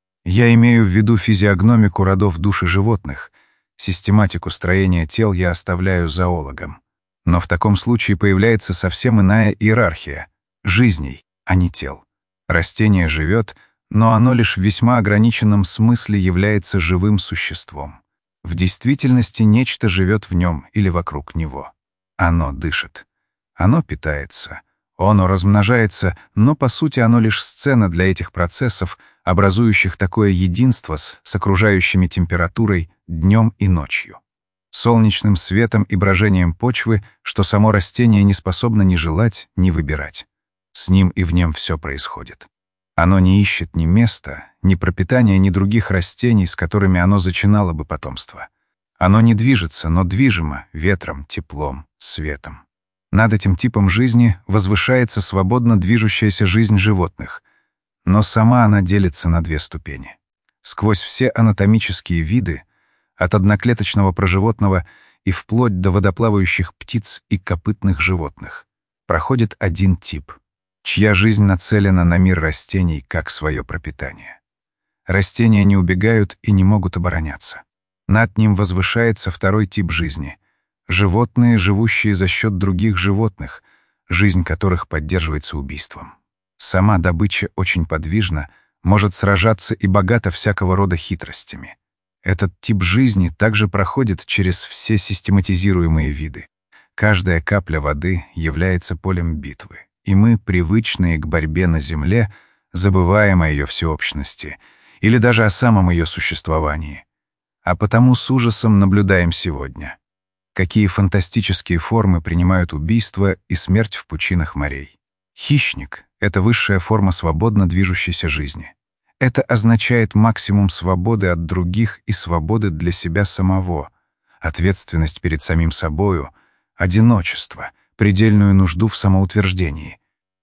S1: Я имею в виду физиогномику родов душ и животных, систематику строения тел я оставляю зоологам. Но в таком случае появляется совсем иная иерархия жизней, а не тел. Растение живет, но оно лишь в весьма ограниченном смысле является живым существом. В действительности нечто живет в нем или вокруг него. Оно дышит. Оно питается. Оно размножается, но по сути оно лишь сцена для этих процессов, образующих такое единство с, с окружающими температурой днем и ночью, солнечным светом и брожением почвы, что само растение не способно ни желать, ни выбирать. С ним и в нем все происходит. Оно не ищет ни места, ни пропитания, ни других растений, с которыми оно зачинало бы потомство. Оно не движется, но движимо ветром, теплом, светом. Над этим типом жизни возвышается свободно движущаяся жизнь животных, но сама она делится на две ступени. Сквозь все анатомические виды, от одноклеточного проживотного и вплоть до водоплавающих птиц и копытных животных, проходит один тип, чья жизнь нацелена на мир растений как свое пропитание. Растения не убегают и не могут обороняться. Над ним возвышается второй тип жизни — животные, живущие за счет других животных, жизнь которых поддерживается убийством. Сама добыча очень подвижна, может сражаться и богата всякого рода хитростями. Этот тип жизни также проходит через все систематизируемые виды. Каждая капля воды является полем битвы, и мы, привычные к борьбе на земле, забываем о ее всеобщности или даже о самом ее существовании. А потому с ужасом наблюдаем сегодня, какие фантастические формы принимают убийство и смерть в пучинах морей. Хищник — это высшая форма свободно движущейся жизни. Это означает максимум свободы от других и свободы для себя самого, ответственность перед самим собою, одиночество, предельную нужду в самоутверждении,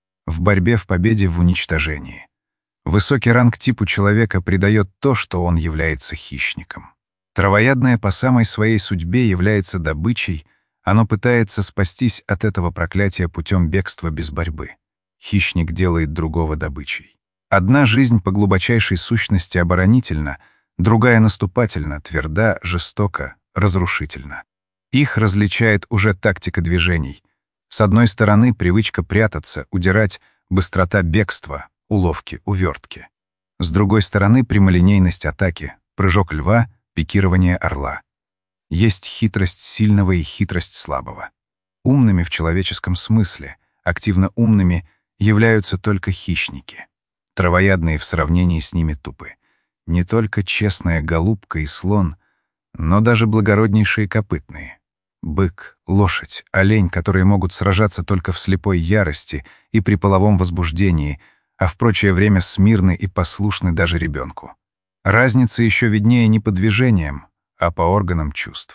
S1: в борьбе, в победе, в уничтожении. Высокий ранг типу человека придает то, что он является хищником. Травоядное по самой своей судьбе является добычей, оно пытается спастись от этого проклятия путем бегства без борьбы. Хищник делает другого добычей. Одна жизнь по глубочайшей сущности оборонительна, другая наступательна, тверда, жестока, разрушительна. Их различает уже тактика движений. С одной стороны, привычка прятаться, удирать, быстрота бегства, уловки, увертки. С другой стороны, прямолинейность атаки, прыжок льва, пикирование орла. Есть хитрость сильного и хитрость слабого. Умными в человеческом смысле, активно умными, являются только хищники. Травоядные в сравнении с ними тупы. Не только честная голубка и слон, но даже благороднейшие копытные. Бык, лошадь, олень, которые могут сражаться только в слепой ярости и при половом возбуждении, а в прочее время смирны и послушны даже ребенку. Разница еще виднее не по движениям, а по органам чувств.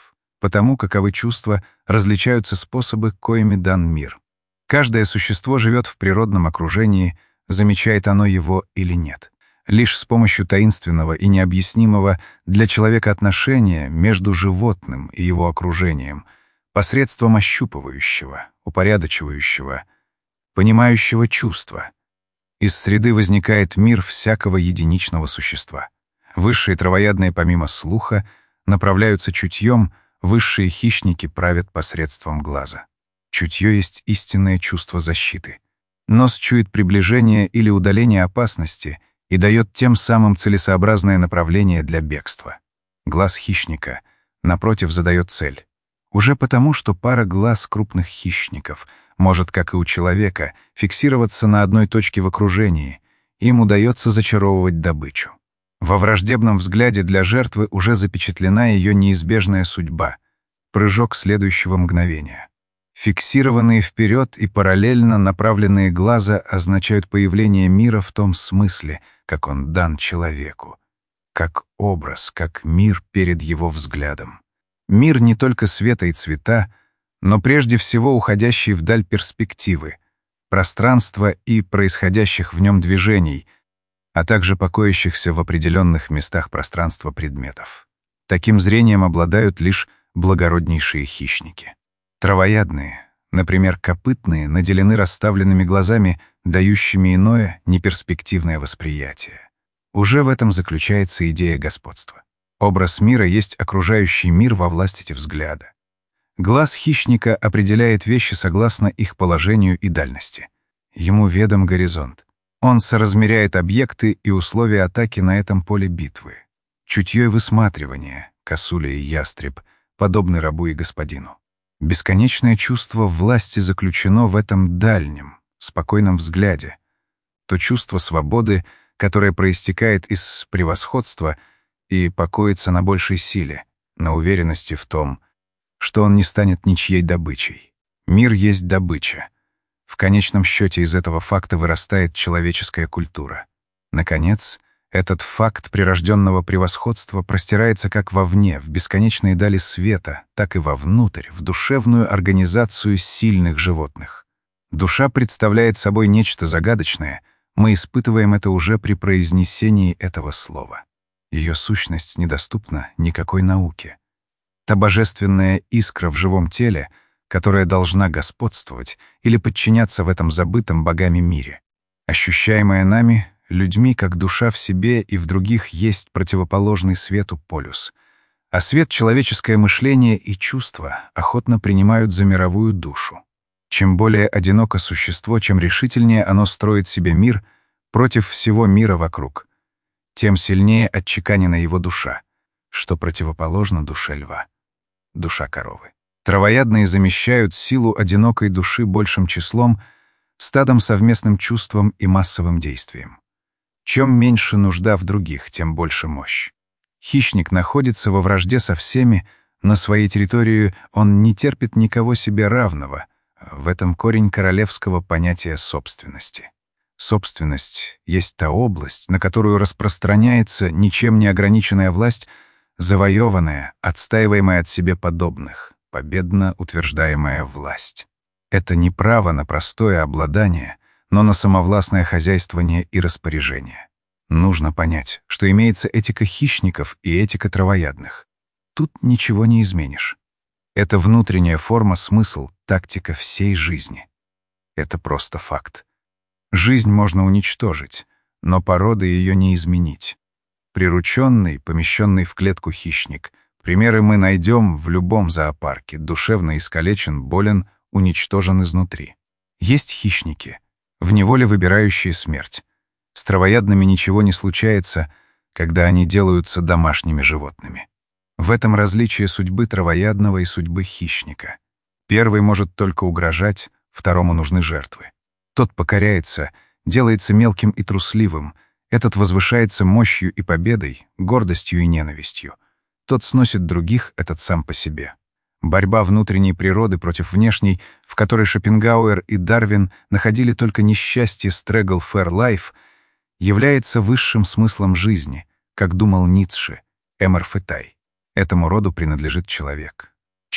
S1: Потому каковы чувства, различаются способы, коими дан мир. Каждое существо живет в природном окружении, замечает оно его или нет. Лишь с помощью таинственного и необъяснимого для человека отношения между животным и его окружением, посредством ощупывающего, упорядочивающего, понимающего чувства, из среды возникает мир всякого единичного существа. Высшие травоядные помимо слуха направляются чутьем, высшие хищники правят посредством глаза. Чутье есть истинное чувство защиты. Нос чует приближение или удаление опасности и дает тем самым целесообразное направление для бегства. Глаз хищника, напротив, задает цель. Уже потому, что пара глаз крупных хищников может, как и у человека, фиксироваться на одной точке в окружении, им удается зачаровывать добычу. Во враждебном взгляде для жертвы уже запечатлена ее неизбежная судьба — прыжок следующего мгновения. Фиксированные вперед и параллельно направленные глаза означают появление мира в том смысле, как он дан человеку, как образ, как мир перед его взглядом. Мир не только света и цвета, но прежде всего уходящий вдаль перспективы, пространства и происходящих в нем движений, а также покоящихся в определенных местах пространства предметов. Таким зрением обладают лишь благороднейшие хищники. Травоядные, например, копытные, наделены расставленными глазами, дающими иное, неперспективное восприятие. Уже в этом заключается идея господства. Образ мира есть окружающий мир во власти взгляда. Глаз хищника определяет вещи согласно их положению и дальности. Ему ведом горизонт. Он соразмеряет объекты и условия атаки на этом поле битвы. Чутье и высматривание, косуля и ястреб, подобны рабу и господину. Бесконечное чувство власти заключено в этом дальнем, спокойном взгляде. То чувство свободы, которое проистекает из превосходства и покоится на большей силе, на уверенности в том, что он не станет ничьей добычей. Мир есть добыча. В конечном счете из этого факта вырастает человеческая культура. Наконец, этот факт прирожденного превосходства простирается как вовне, в бесконечные дали света, так и вовнутрь, в душевную организацию сильных животных. Душа представляет собой нечто загадочное, мы испытываем это уже при произнесении этого слова. Ее сущность недоступна никакой науке. Та божественная искра в живом теле, которая должна господствовать или подчиняться в этом забытом богами мире, ощущаемая нами, людьми, как душа в себе и в других, есть противоположный свету полюс. А свет человеческое мышление и чувства охотно принимают за мировую душу. Чем более одиноко существо, чем решительнее оно строит себе мир против всего мира вокруг, тем сильнее отчеканена его душа, что противоположно душе льва, душа коровы. Травоядные замещают силу одинокой души большим числом, стадом совместным чувством и массовым действием. Чем меньше нужда в других, тем больше мощь. Хищник находится во вражде со всеми, на своей территории он не терпит никого себе равного. В этом корень королевского понятия собственности. Собственность есть та область, на которую распространяется ничем не ограниченная власть, завоеванная, отстаиваемая от себе подобных, победно утверждаемая власть. Это не право на простое обладание, но на самовластное хозяйствование и распоряжение. Нужно понять, что имеется этика хищников и этика травоядных. Тут ничего не изменишь. Это внутренняя форма, смысл, тактика всей жизни. Это просто факт. Жизнь можно уничтожить, но породы ее не изменить. Прирученный, помещенный в клетку хищник. Примеры мы найдем в любом зоопарке. Душевно искалечен, болен, уничтожен изнутри. Есть хищники, в неволе выбирающие смерть. С травоядными ничего не случается, когда они делаются домашними животными. В этом различие судьбы травоядного и судьбы хищника. Первый может только угрожать, второму нужны жертвы. Тот покоряется, делается мелким и трусливым, этот возвышается мощью и победой, гордостью и ненавистью. Тот сносит других, этот сам по себе. Борьба внутренней природы против внешней, в которой Шопенгауэр и Дарвин находили только несчастье Стрэгл Фэр Лайф, является высшим смыслом жизни, как думал Ницше, Эмер Фетай. Этому роду принадлежит человек.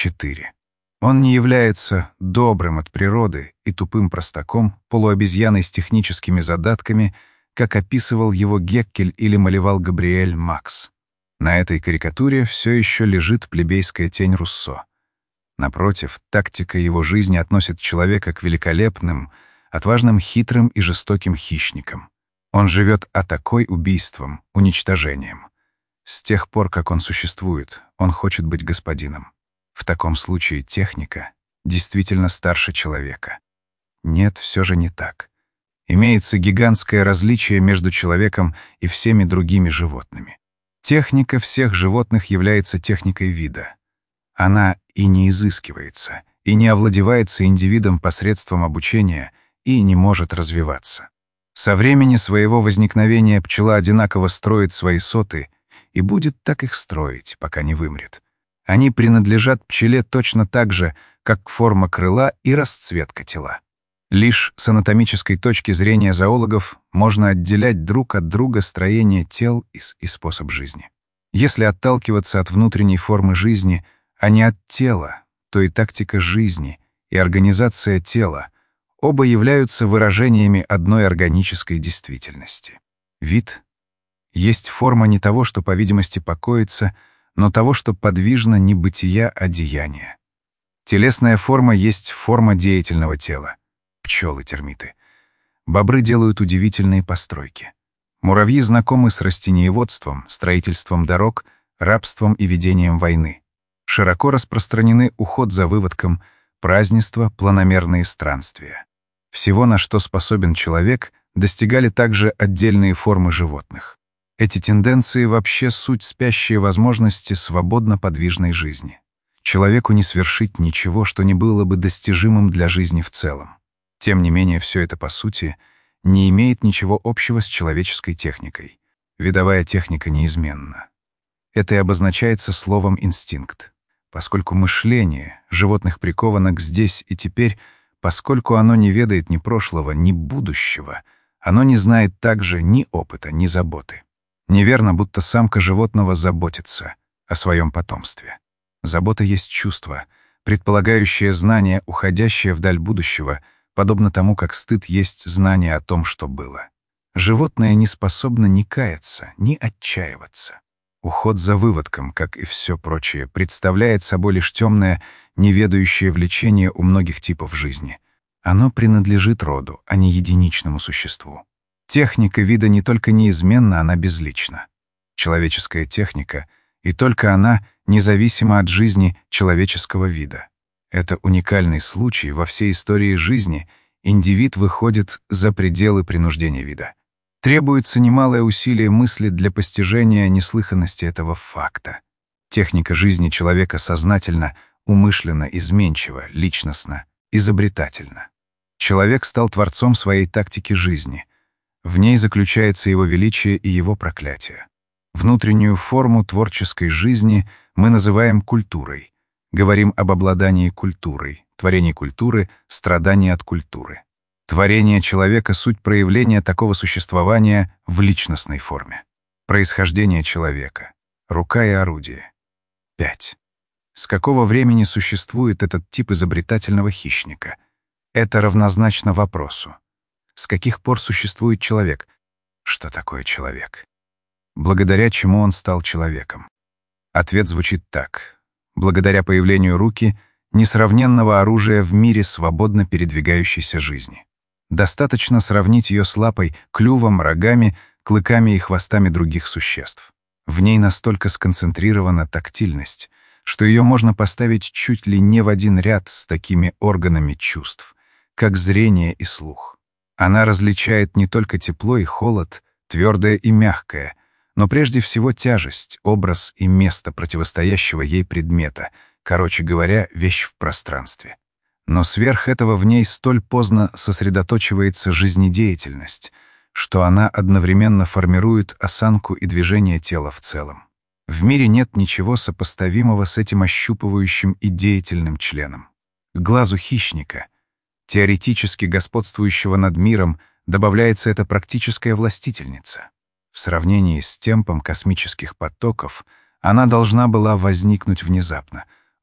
S1: четыре. Он не является добрым от природы и тупым простаком, полуобезьяной с техническими задатками, как описывал его Геккель или малевал Габриэль Макс. На этой карикатуре все еще лежит плебейская тень Руссо. Напротив, тактика его жизни относит человека к великолепным, отважным, хитрым и жестоким хищникам. Он живет атакой, убийством, уничтожением. С тех пор, как он существует, он хочет быть господином. В таком случае техника действительно старше человека. Нет, все же не так. Имеется гигантское различие между человеком и всеми другими животными. Техника всех животных является техникой вида. Она и не изыскивается, и не овладевается индивидом посредством обучения, и не может развиваться. Со времени своего возникновения пчела одинаково строит свои соты и будет так их строить, пока не вымрет. Они принадлежат пчеле точно так же, как форма крыла и расцветка тела. Лишь с анатомической точки зрения зоологов можно отделять друг от друга строение тел и, и способ жизни. Если отталкиваться от внутренней формы жизни, а не от тела, то и тактика жизни, и организация тела оба являются выражениями одной органической действительности. Вид есть форма не того, что, по видимости, покоится, но того, что подвижно не бытия, а деяния. Телесная форма есть форма деятельного тела. Пчелы, термиты. Бобры делают удивительные постройки. Муравьи знакомы с растениеводством, строительством дорог, рабством и ведением войны. Широко распространены уход за выводком, празднества, планомерные странствия. Всего, на что способен человек, достигали также отдельные формы животных. Эти тенденции вообще суть спящие возможности свободно подвижной жизни. Человеку не свершить ничего, что не было бы достижимым для жизни в целом. Тем не менее, все это, по сути, не имеет ничего общего с человеческой техникой. Видовая техника неизменна. Это и обозначается словом «инстинкт». Поскольку мышление животных приковано к здесь и теперь, поскольку оно не ведает ни прошлого, ни будущего, оно не знает также ни опыта, ни заботы. Неверно, будто самка животного заботится о своем потомстве. Забота есть чувство, предполагающее знание, уходящее вдаль будущего, подобно тому, как стыд есть знание о том, что было. Животное не способно ни каяться, ни отчаиваться. Уход за выводком, как и все прочее, представляет собой лишь темное, неведающее влечение у многих типов жизни. Оно принадлежит роду, а не единичному существу. Техника вида не только неизменна, она безлична. Человеческая техника, и только она независима от жизни человеческого вида. Это уникальный случай во всей истории жизни, индивид выходит за пределы принуждения вида. Требуется немалое усилие мысли для постижения неслыханности этого факта. Техника жизни человека сознательно, умышленно, изменчива, личностно, изобретательна. Человек стал творцом своей тактики жизни. В ней заключается его величие и его проклятие. Внутреннюю форму творческой жизни мы называем культурой. Говорим об обладании культурой, творении культуры, страдании от культуры. Творение человека — суть проявления такого существования в личностной форме. Происхождение человека. Рука и орудие. пять. С какого времени существует этот тип изобретательного хищника? Это равнозначно вопросу. С каких пор существует человек? Что такое человек? Благодаря чему он стал человеком? Ответ звучит так. Благодаря появлению руки, несравненного оружия в мире свободно передвигающейся жизни. Достаточно сравнить ее с лапой, клювом, рогами, клыками и хвостами других существ. В ней настолько сконцентрирована тактильность, что ее можно поставить чуть ли не в один ряд с такими органами чувств, как зрение и слух. Она различает не только тепло и холод, твердое и мягкое, но прежде всего тяжесть, образ и место противостоящего ей предмета, короче говоря, вещь в пространстве. Но сверх этого в ней столь поздно сосредоточивается жизнедеятельность, что она одновременно формирует осанку и движение тела в целом. В мире нет ничего сопоставимого с этим ощупывающим и деятельным членом. К глазу хищника, теоретически господствующего над миром, добавляется эта практическая властительница. В сравнении с темпом космических потоков она должна была возникнуть внезапно.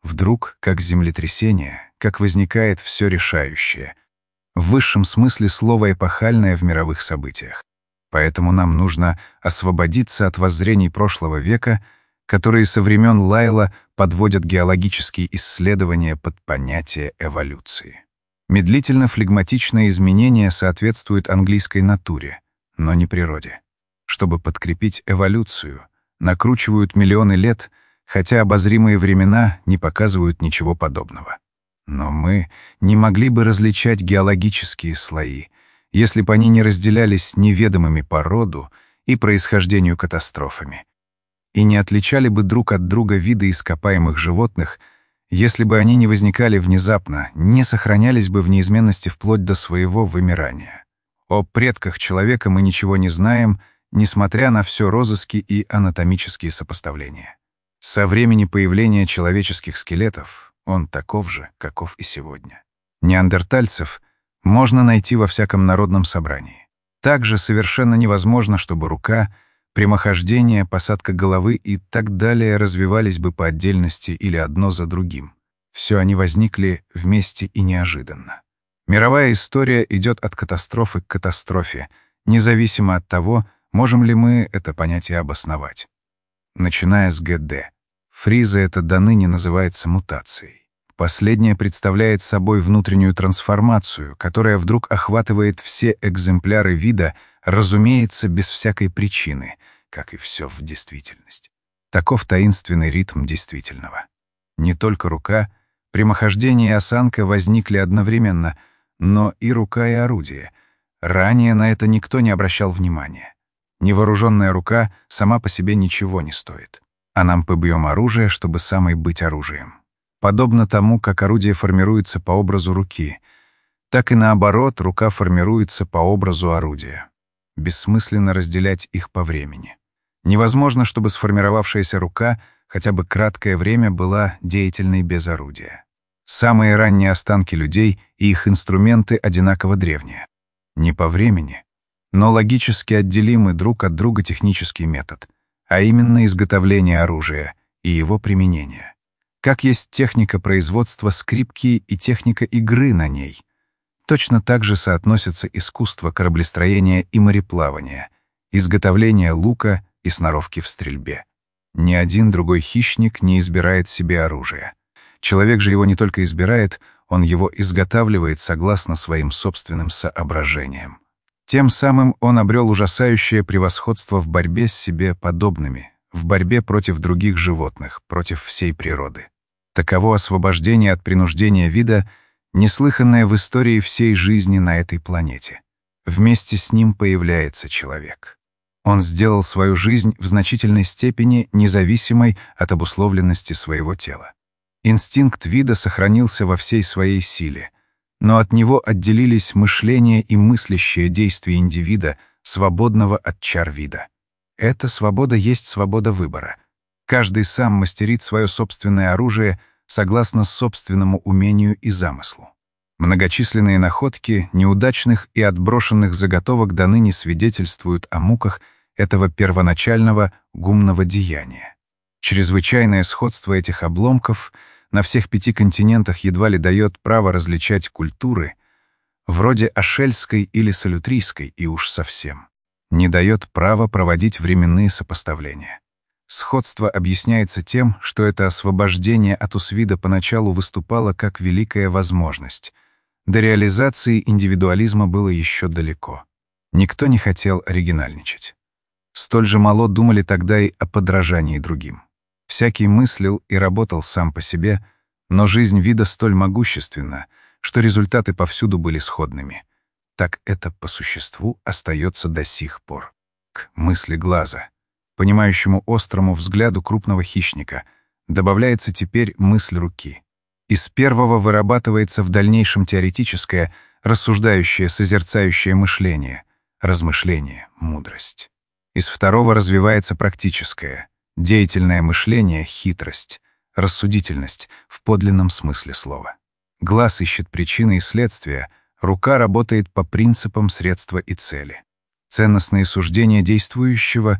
S1: Вдруг, как землетрясение, как возникает все решающее, в высшем смысле слова эпохальное в мировых событиях. Поэтому нам нужно освободиться от воззрений прошлого века, которые со времен Лайла подводят геологические исследования под понятие эволюции. Медлительно-флегматичное изменение соответствует английской натуре, но не природе. Чтобы подкрепить эволюцию, накручивают миллионы лет, хотя обозримые времена не показывают ничего подобного. Но мы не могли бы различать геологические слои, если бы они не разделялись неведомыми по роду и происхождению катастрофами, и не отличали бы друг от друга виды ископаемых животных, если бы они не возникали внезапно, не сохранялись бы в неизменности вплоть до своего вымирания. О предках человека мы ничего не знаем, несмотря на все розыски и анатомические сопоставления. Со времени появления человеческих скелетов он таков же, каков и сегодня. Неандертальцев можно найти во всяком народном собрании. Также совершенно невозможно, чтобы рука, прямохождение, посадка головы и так далее развивались бы по отдельности или одно за другим. Все они возникли вместе и неожиданно. Мировая история идет от катастрофы к катастрофе, независимо от того, можем ли мы это понятие обосновать. Начиная с ГД. Фриза это до ныне называется мутацией. Последнее представляет собой внутреннюю трансформацию, которая вдруг охватывает все экземпляры вида, разумеется, без всякой причины, как и все в действительности. Таков таинственный ритм действительного. Не только рука, прямохождение и осанка возникли одновременно, но и рука, и орудие. Ранее на это никто не обращал внимания. Невооруженная рука сама по себе ничего не стоит. А нам побьем оружие, чтобы самой быть оружием. Подобно тому, как орудие формируется по образу руки, так и наоборот, рука формируется по образу орудия. Бессмысленно разделять их по времени. Невозможно, чтобы сформировавшаяся рука хотя бы краткое время была деятельной без орудия. Самые ранние останки людей и их инструменты одинаково древние. Не по времени, но логически отделимый друг от друга технический метод, а именно изготовление оружия и его применение. Как есть техника производства скрипки и техника игры на ней, точно так же соотносятся искусство кораблестроения и мореплавания, изготовление лука и сноровки в стрельбе. Ни один другой хищник не избирает себе оружие. Человек же его не только избирает, он его изготавливает согласно своим собственным соображениям. Тем самым он обрел ужасающее превосходство в борьбе с себе подобными, в борьбе против других животных, против всей природы. Таково освобождение от принуждения вида, неслыханное в истории всей жизни на этой планете. Вместе с ним появляется человек. Он сделал свою жизнь в значительной степени независимой от обусловленности своего тела. Инстинкт вида сохранился во всей своей силе, но от него отделились мышление и мыслящее действие индивида, свободного от чар вида. Эта свобода есть свобода выбора. Каждый сам мастерит свое собственное оружие согласно собственному умению и замыслу. Многочисленные находки неудачных и отброшенных заготовок до ныне свидетельствуют о муках этого первоначального гумного деяния. Чрезвычайное сходство этих обломков на всех пяти континентах едва ли дает право различать культуры, вроде ашельской или салютрийской, и уж совсем не дает права проводить временные сопоставления. Сходство объясняется тем, что это освобождение от усвида поначалу выступало как великая возможность. До реализации индивидуализма было еще далеко. Никто не хотел оригинальничать. Столь же мало думали тогда и о подражании другим. Всякий мыслил и работал сам по себе, но жизнь вида столь могущественна, что результаты повсюду были сходными. Так это по существу остается до сих пор. К мысли глаза, понимающему острому взгляду крупного хищника, добавляется теперь мысль руки. Из первого вырабатывается в дальнейшем теоретическое, рассуждающее, созерцающее мышление, размышление, мудрость. Из второго развивается практическое, деятельное мышление, хитрость, рассудительность в подлинном смысле слова. Глаз ищет причины и следствия, рука работает по принципам средства и цели. Ценностные суждения действующего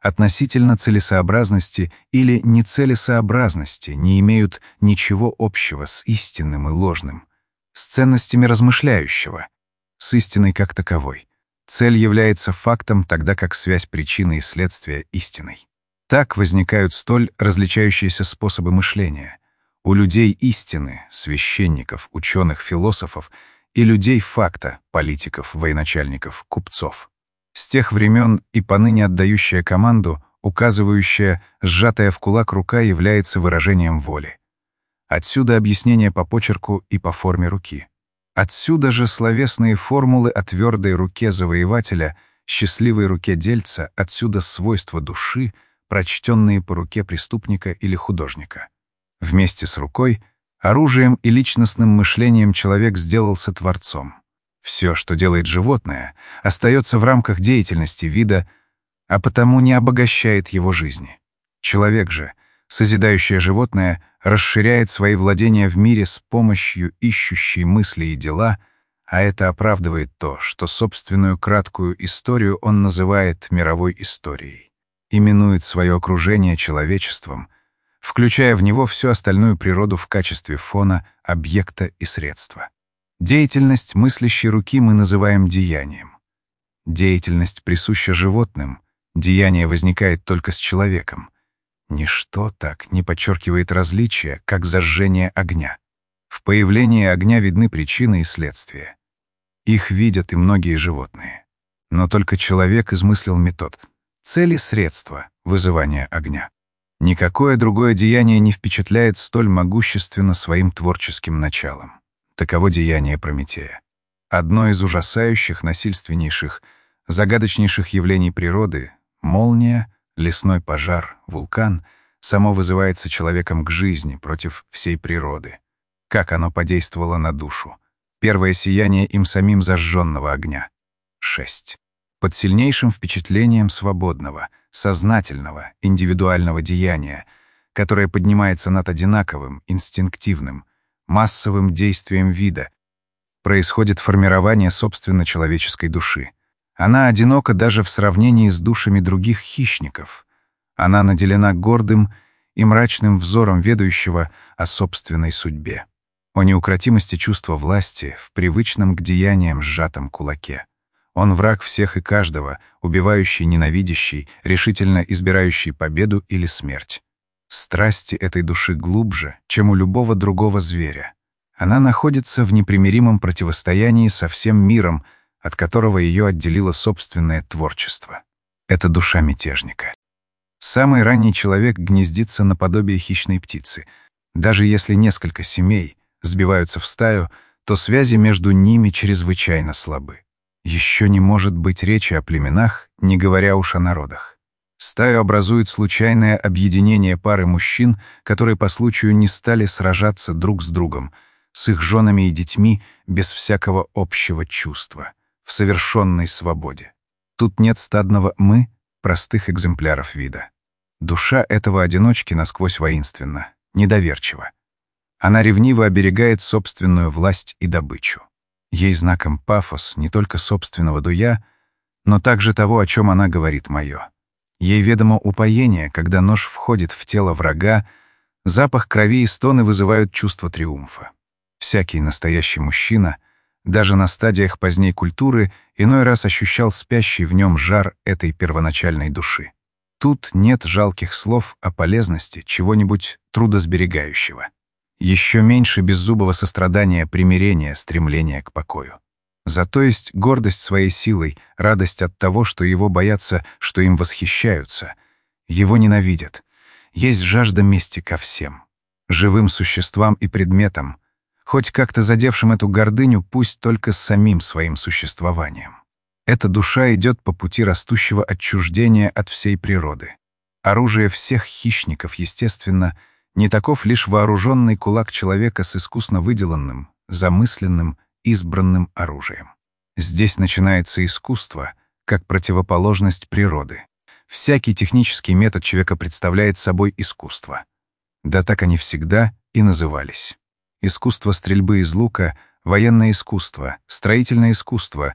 S1: относительно целесообразности или нецелесообразности не имеют ничего общего с истинным и ложным, с ценностями размышляющего, с истиной как таковой. Цель является фактом, тогда как связь причины и следствия — истиной. Так возникают столь различающиеся способы мышления. У людей истины, священников, ученых, философов, и людей факта, политиков, военачальников, купцов. С тех времен и поныне отдающая команду, указывающая, сжатая в кулак рука является выражением воли. Отсюда объяснение по почерку и по форме руки. Отсюда же словесные формулы о твердой руке завоевателя, счастливой руке дельца, отсюда свойства души, прочтенные по руке преступника или художника. Вместе с рукой, оружием и личностным мышлением человек сделался творцом. Все, что делает животное, остается в рамках деятельности вида, а потому не обогащает его жизни. Человек же, созидающее животное, расширяет свои владения в мире с помощью ищущей мысли и дела, а это оправдывает то, что собственную краткую историю он называет мировой историей, именует свое окружение человечеством, включая в него всю остальную природу в качестве фона, объекта и средства. Деятельность мыслящей руки мы называем деянием. Деятельность присуща животным, деяние возникает только с человеком. Ничто так не подчеркивает различия, как зажжение огня. В появлении огня видны причины и следствия. Их видят и многие животные. Но только человек измыслил метод. Цели — средства вызывания огня. Никакое другое деяние не впечатляет столь могущественно своим творческим началом. Таково деяние Прометея. Одно из ужасающих, насильственнейших, загадочнейших явлений природы — молния, лесной пожар, вулкан — само вызывается человеком к жизни против всей природы. Как оно подействовало на душу? Первое сияние им самим зажженного огня. шесть. Под сильнейшим впечатлением свободного, сознательного, индивидуального деяния, которое поднимается над одинаковым, инстинктивным, массовым действием вида, происходит формирование собственно человеческой души. Она одинока даже в сравнении с душами других хищников. Она наделена гордым и мрачным взором ведающего о собственной судьбе, о неукротимости чувства власти в привычном к деяниям сжатом кулаке. Он враг всех и каждого, убивающий, ненавидящий, решительно избирающий победу или смерть. Страсти этой души глубже, чем у любого другого зверя. Она находится в непримиримом противостоянии со всем миром, от которого ее отделило собственное творчество. Это душа мятежника. Самый ранний человек гнездится наподобие хищной птицы. Даже если несколько семей сбиваются в стаю, то связи между ними чрезвычайно слабы. Еще не может быть речи о племенах, не говоря уж о народах. Стаю образует случайное объединение пары мужчин, которые по случаю не стали сражаться друг с другом, с их женами и детьми без всякого общего чувства, в совершенной свободе. Тут нет стадного «мы», простых экземпляров вида. Душа этого одиночки насквозь воинственна, недоверчива. Она ревниво оберегает собственную власть и добычу. Ей знаком пафос не только собственного дуя, но также того, о чем она говорит «моё». Ей ведомо упоение, когда нож входит в тело врага, запах крови и стоны вызывают чувство триумфа. Всякий настоящий мужчина, даже на стадиях поздней культуры, иной раз ощущал спящий в нем жар этой первоначальной души. Тут нет жалких слов о полезности чего-нибудь трудосберегающего. Еще меньше беззубого сострадания, примирения, стремления к покою. Зато есть гордость своей силой, радость от того, что его боятся, что им восхищаются, его ненавидят. Есть жажда мести ко всем, живым существам и предметам, хоть как-то задевшим эту гордыню, пусть только с самим своим существованием. Эта душа идет по пути растущего отчуждения от всей природы. Оружие всех хищников, естественно, не таков лишь вооруженный кулак человека с искусно выделанным, замысленным, избранным оружием. Здесь начинается искусство, как противоположность природы. Всякий технический метод человека представляет собой искусство. Да так они всегда и назывались. Искусство стрельбы из лука, военное искусство, строительное искусство,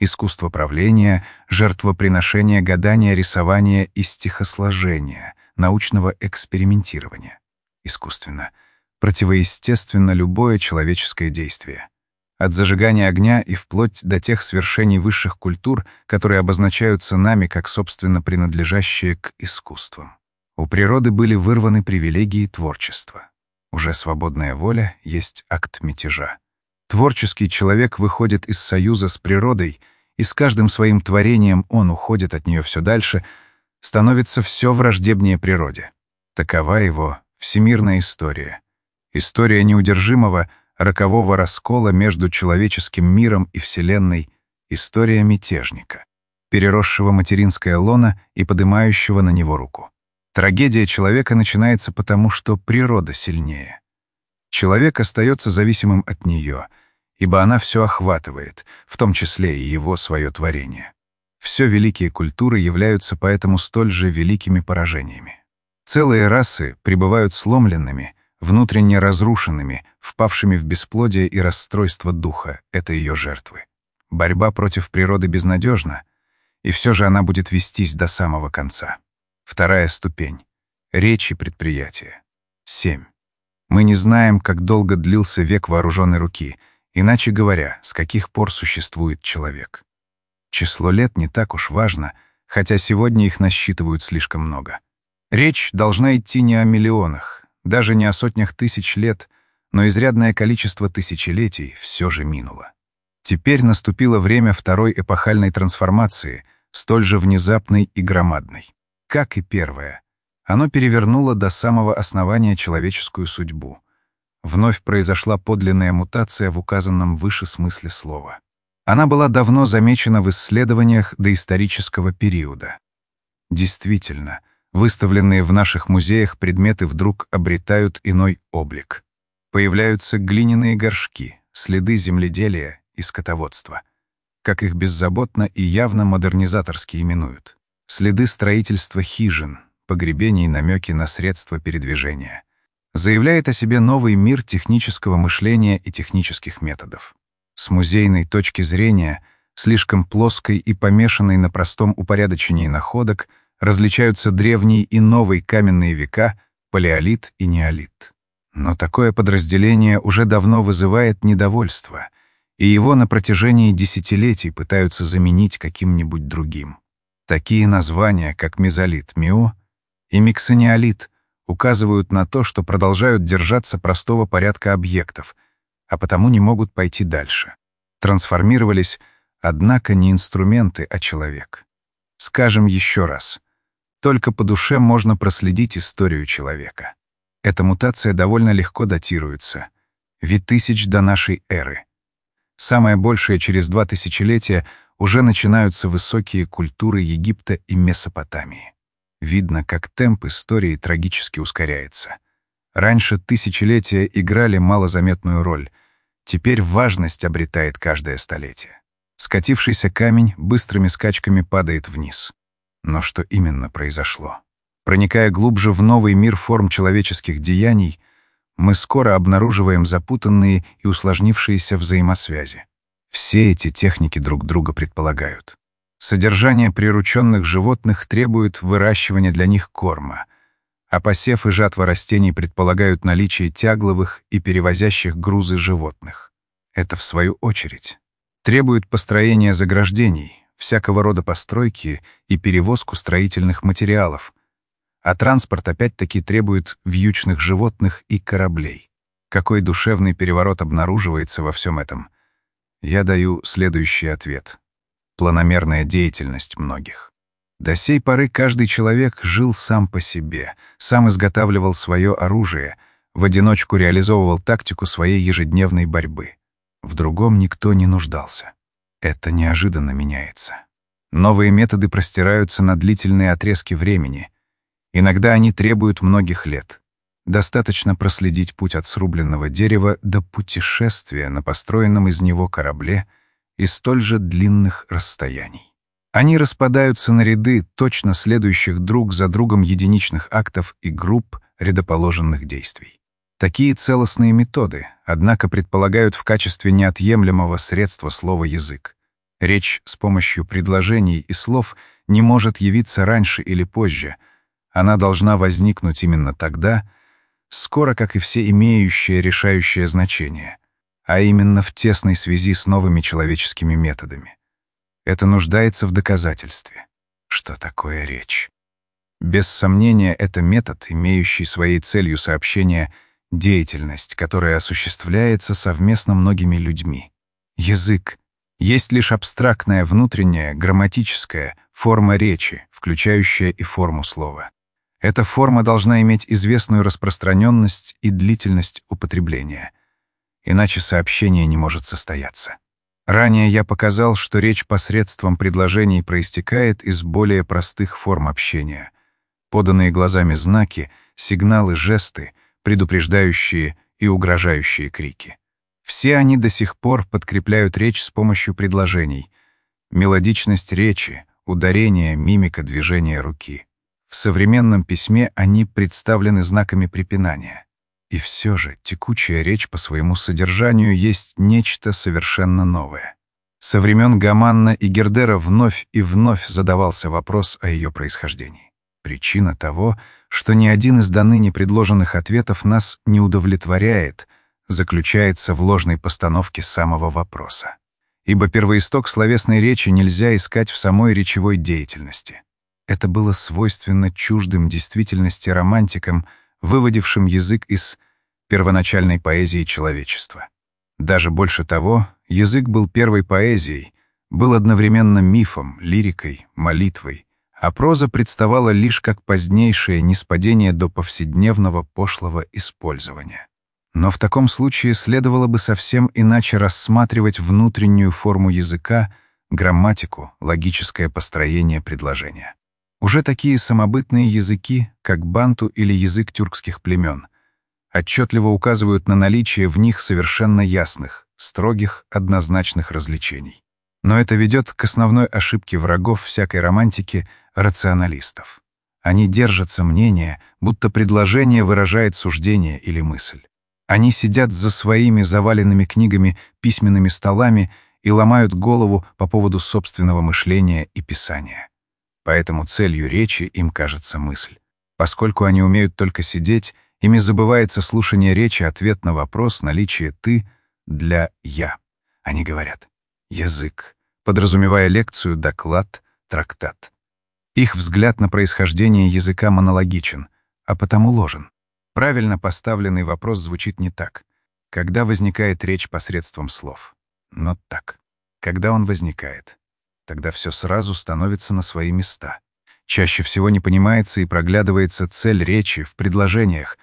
S1: искусство правления, жертвоприношения, гадания, рисования и стихосложения, научного экспериментирования. Искусственно. Противоестественно любое человеческое действие. От зажигания огня и вплоть до тех свершений высших культур, которые обозначаются нами как собственно принадлежащие к искусствам. У природы были вырваны привилегии творчества. Уже свободная воля есть акт мятежа. Творческий человек выходит из союза с природой, и с каждым своим творением он уходит от нее все дальше, становится все враждебнее природе. Такова его всемирная история. История неудержимого, рокового раскола между человеческим миром и Вселенной, история мятежника, переросшего материнское лоно и поднимающего на него руку. Трагедия человека начинается потому, что природа сильнее. Человек остается зависимым от нее, ибо она все охватывает, в том числе и его свое творение. Все великие культуры являются поэтому столь же великими поражениями. Целые расы пребывают сломленными, внутренне разрушенными, впавшими в бесплодие и расстройство духа — это ее жертвы. Борьба против природы безнадежна, и все же она будет вестись до самого конца. Вторая ступень. Речь и предприятие. семь. Мы не знаем, как долго длился век вооруженной руки, иначе говоря, с каких пор существует человек. Число лет не так уж важно, хотя сегодня их насчитывают слишком много. Речь должна идти не о миллионах, даже не о сотнях тысяч лет, но изрядное количество тысячелетий все же минуло. Теперь наступило время второй эпохальной трансформации, столь же внезапной и громадной. Как и первое, оно перевернуло до самого основания человеческую судьбу. Вновь произошла подлинная мутация в указанном выше смысле слова. Она была давно замечена в исследованиях доисторического периода. Действительно, выставленные в наших музеях предметы вдруг обретают иной облик. Появляются глиняные горшки, следы земледелия и скотоводства. Как их беззаботно и явно модернизаторски именуют. Следы строительства хижин, погребений, намеки на средства передвижения. Заявляет о себе новый мир технического мышления и технических методов. С музейной точки зрения, слишком плоской и помешанной на простом упорядочении находок, различаются древние и новые каменные века, палеолит и неолит. Но такое подразделение уже давно вызывает недовольство, и его на протяжении десятилетий пытаются заменить каким-нибудь другим. Такие названия, как мезолит, мио, и миксонеолит, указывают на то, что продолжают держаться простого порядка объектов, а потому не могут пойти дальше. Трансформировались, однако, не инструменты, а человек. Скажем еще раз. Только по душе можно проследить историю человека. Эта мутация довольно легко датируется. Ведь тысяч до нашей эры. Самое большее через два тысячелетия уже начинаются высокие культуры Египта и Месопотамии. Видно, как темп истории трагически ускоряется. Раньше тысячелетия играли малозаметную роль. Теперь важность обретает каждое столетие. Скатившийся камень быстрыми скачками падает вниз. Но что именно произошло? Проникая глубже в новый мир форм человеческих деяний, мы скоро обнаруживаем запутанные и усложнившиеся взаимосвязи. Все эти техники друг друга предполагают. Содержание прирученных животных требует выращивания для них корма, а посев и жатва растений предполагают наличие тягловых и перевозящих грузы животных. Это, в свою очередь, требует построения заграждений, всякого рода постройки и перевозку строительных материалов, а транспорт опять-таки требует вьючных животных и кораблей. Какой душевный переворот обнаруживается во всем этом? Я даю следующий ответ. Планомерная деятельность многих. До сей поры каждый человек жил сам по себе, сам изготавливал свое оружие, в одиночку реализовывал тактику своей ежедневной борьбы. В другом никто не нуждался. Это неожиданно меняется. Новые методы простираются на длительные отрезки времени. Иногда они требуют многих лет. Достаточно проследить путь от срубленного дерева до путешествия на построенном из него корабле и столь же длинных расстояний. Они распадаются на ряды, точно следующих друг за другом единичных актов и групп рядоположенных действий. Такие целостные методы, однако, предполагают в качестве неотъемлемого средства слово «язык». Речь с помощью предложений и слов не может явиться раньше или позже. Она должна возникнуть именно тогда, скоро, как и все имеющие решающее значение, а именно в тесной связи с новыми человеческими методами. Это нуждается в доказательстве. Что такое речь? Без сомнения, это метод, имеющий своей целью сообщения деятельность, которая осуществляется совместно многими людьми. Язык есть лишь абстрактная внутренняя грамматическая форма речи, включающая и форму слова. Эта форма должна иметь известную распространенность и длительность употребления, иначе сообщение не может состояться. Ранее я показал, что речь посредством предложений проистекает из более простых форм общения. Поданные глазами знаки, сигналы, жесты, предупреждающие и угрожающие крики. Все они до сих пор подкрепляют речь с помощью предложений. Мелодичность речи, ударение, мимика, движение руки. В современном письме они представлены знаками препинания. И все же текучая речь по своему содержанию есть нечто совершенно новое. Со времен Гаманна и Гердера вновь и вновь задавался вопрос о ее происхождении. Причина того, что ни один из доныне предложенных ответов нас не удовлетворяет, заключается в ложной постановке самого вопроса. Ибо первоисток словесной речи нельзя искать в самой речевой деятельности. Это было свойственно чуждым действительности романтикам, выводившим язык из первоначальной поэзии человечества. Даже больше того, язык был первой поэзией, был одновременно мифом, лирикой, молитвой, а проза представала лишь как позднейшее ниспадение до повседневного пошлого использования. Но в таком случае следовало бы совсем иначе рассматривать внутреннюю форму языка, грамматику, логическое построение предложения. Уже такие самобытные языки, как банту или язык тюркских племен, отчетливо указывают на наличие в них совершенно ясных, строгих, однозначных различений. Но это ведет к основной ошибке врагов всякой романтики — рационалистов. Они держатся мнения, будто предложение выражает суждение или мысль. Они сидят за своими заваленными книгами, письменными столами и ломают голову по поводу собственного мышления и писания. Поэтому целью речи им кажется мысль. Поскольку они умеют только сидеть, ими забывается слушание речи, ответ на вопрос, наличие «ты» для «я». Они говорят «язык», подразумевая лекцию, доклад, трактат. Их взгляд на происхождение языка монологичен, а потому ложен. Правильно поставленный вопрос звучит не так. Когда возникает речь посредством слов? Но так. Когда он возникает? Тогда все сразу становится на свои места. Чаще всего не понимается и проглядывается цель речи в предложениях,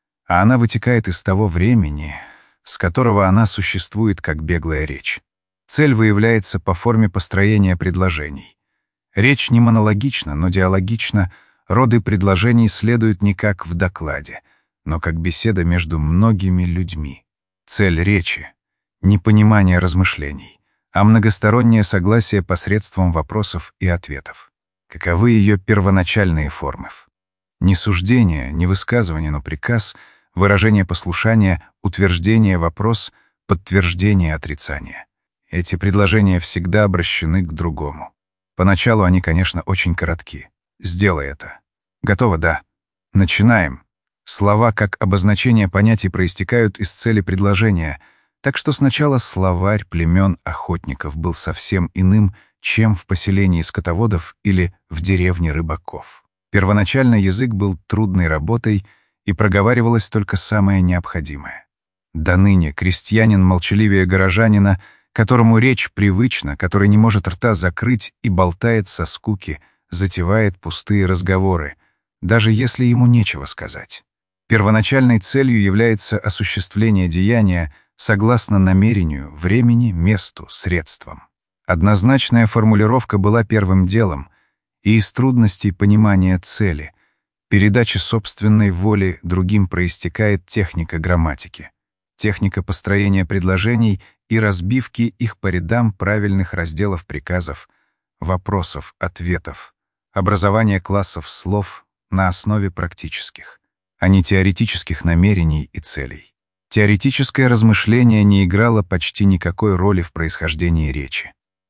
S1: а она вытекает из того времени, с которого она существует как беглая речь. Цель выявляется по форме построения предложений. Речь не монологична, но диалогична, роды предложений следуют не как в докладе, но как беседа между многими людьми. Цель речи — не понимание размышлений, а многостороннее согласие посредством вопросов и ответов. Каковы ее первоначальные формы? Не суждение, не высказывание, но приказ, выражение послушания, утверждение, вопрос, подтверждение, отрицание. Эти предложения всегда обращены к другому. Поначалу они, конечно, очень коротки. «Сделай это». «Готово, да». «Начинаем». Слова как обозначение понятий проистекают из цели предложения, так что сначала словарь племен охотников был совсем иным, чем в поселении скотоводов или в деревне рыбаков. Первоначально язык был трудной работой, и проговаривалось только самое необходимое. До ныне крестьянин молчаливее горожанина, которому речь привычна, который не может рта закрыть и болтает со скуки, затевает пустые разговоры, даже если ему нечего сказать. Первоначальной целью является осуществление деяния согласно намерению, времени, месту, средствам. Однозначная формулировка была первым делом, и из трудностей понимания цели, передачи собственной воли другим проистекает техника грамматики, техника построения предложений и разбивки их по рядам правильных разделов приказов, вопросов, ответов, образование классов слов на основе практических, а не теоретических намерений и целей. Теоретическое размышление не играло почти никакой роли в происхождении речи.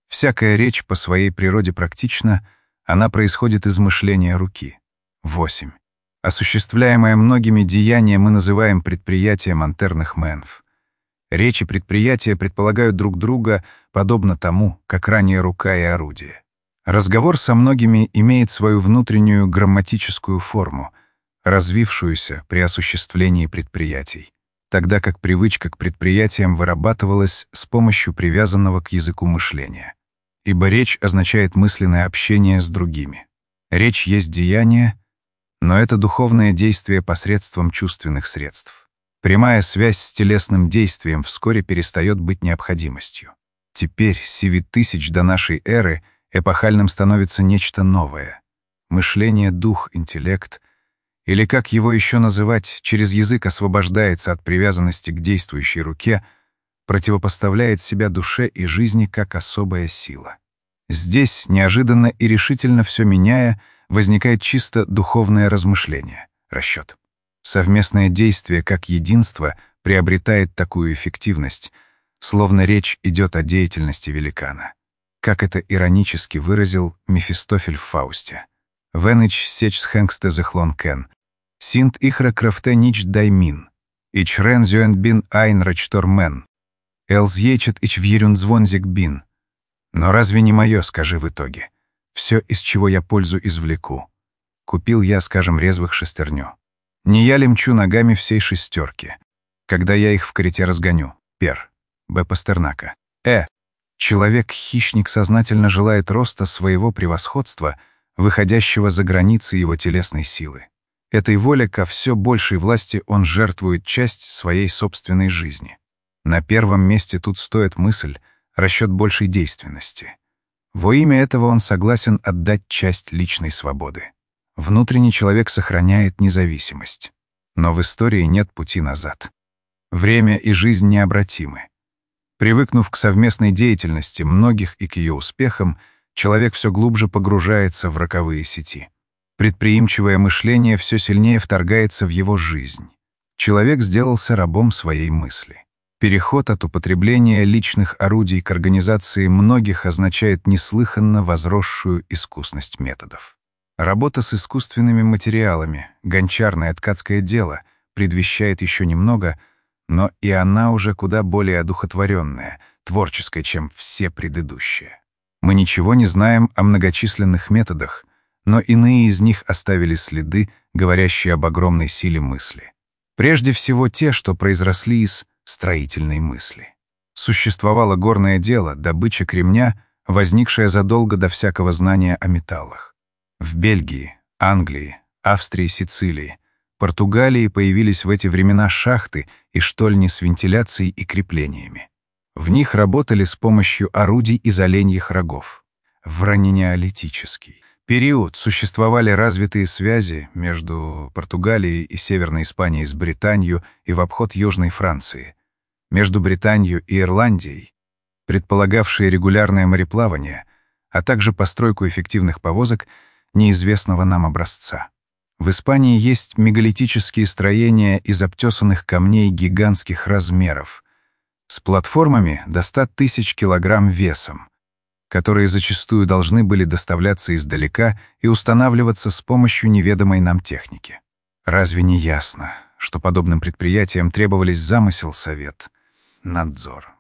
S1: Всякая речь по своей природе практична, она происходит из мышления руки. восемь. Осуществляемое многими деяние мы называем предприятием антерных менов. Речи предприятия предполагают друг друга подобно тому, как ранее рука и орудие. Разговор со многими имеет свою внутреннюю грамматическую форму, развившуюся при осуществлении предприятий, тогда как привычка к предприятиям вырабатывалась с помощью привязанного к языку мышления. Ибо речь означает мысленное общение с другими. Речь есть деяние, но это духовное действие посредством чувственных средств. Прямая связь с телесным действием вскоре перестает быть необходимостью. Теперь, с семи тысяч до нашей эры, эпохальным становится нечто новое. Мышление, дух, интеллект, или, как его еще называть, через язык освобождается от привязанности к действующей руке, противопоставляет себя душе и жизни как особая сила. Здесь, неожиданно и решительно все меняя, возникает чисто духовное размышление, расчет. Совместное действие как единство приобретает такую эффективность, словно речь идет о деятельности великана. Как это иронически выразил Мефистофель в Фаусте. «Веныч сечс хэнгсте зехлон кен, синт ихра крафте нич даймин, ич рен зюэнбин айн рачтор мен, элзьечет ич вьерюн звонзик бин». Но разве не мое, скажи в итоге? Все, из чего я пользу извлеку. Купил я, скажем, резвых шестерню. Не я ли мчу ногами всей шестерки, когда я их в карете разгоню? Пер. Б. Пастернака. Э. Человек-хищник сознательно желает роста своего превосходства, выходящего за границы его телесной силы. Этой воле ко все большей власти он жертвует часть своей собственной жизни. На первом месте тут стоит мысль, расчет большей действенности. Во имя этого он согласен отдать часть личной свободы. Внутренний человек сохраняет независимость. Но в истории нет пути назад. Время и жизнь необратимы. Привыкнув к совместной деятельности многих и к ее успехам, человек все глубже погружается в роковые сети. Предприимчивое мышление все сильнее вторгается в его жизнь. Человек сделался рабом своей мысли. Переход от употребления личных орудий к организации многих означает неслыханно возросшую искусность методов. Работа с искусственными материалами, гончарное ткацкое дело, предвещает еще немного, но и она уже куда более одухотворенная, творческая, чем все предыдущие. Мы ничего не знаем о многочисленных методах, но иные из них оставили следы, говорящие об огромной силе мысли. Прежде всего те, что произросли из строительной мысли. Существовало горное дело, добыча кремня, возникшая задолго до всякого знания о металлах. В Бельгии, Англии, Австрии, Сицилии, Португалии появились в эти времена шахты и штольни с вентиляцией и креплениями. В них работали с помощью орудий из оленьих рогов. В ранненеолитический период существовали развитые связи между Португалией и Северной Испанией с Британией и в обход Южной Франции, между Британией и Ирландией, предполагавшие регулярное мореплавание, а также постройку эффективных повозок неизвестного нам образца. В Испании есть мегалитические строения из обтесанных камней гигантских размеров, с платформами до ста тысяч килограмм весом, которые зачастую должны были доставляться издалека и устанавливаться с помощью неведомой нам техники. Разве не ясно, что подобным предприятиям требовались замысел, совет, надзор,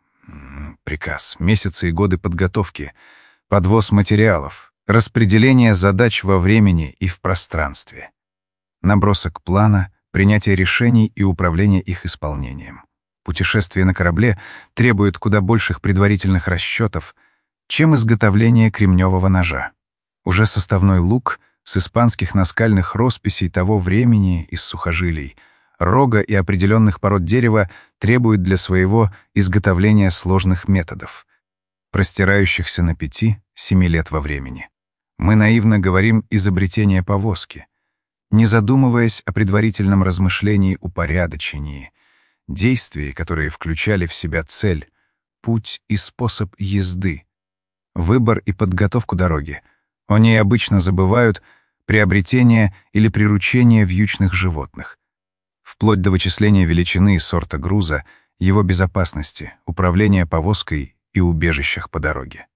S1: приказ, месяцы и годы подготовки, подвоз материалов, распределение задач во времени и в пространстве, набросок плана, принятие решений и управление их исполнением. Путешествие на корабле требует куда больших предварительных расчетов, чем изготовление кремневого ножа. Уже составной лук с испанских наскальных росписей того времени из сухожилий, рога и определенных пород дерева требует для своего изготовления сложных методов, простирающихся на пяти-семи лет во времени. Мы наивно говорим «изобретение повозки», не задумываясь о предварительном размышлении упорядочении, действий, которые включали в себя цель, путь и способ езды, выбор и подготовку дороги. О ней обычно забывают приобретение или приручение вьючных животных, вплоть до вычисления величины и сорта груза, его безопасности, управления повозкой и убежищах по дороге.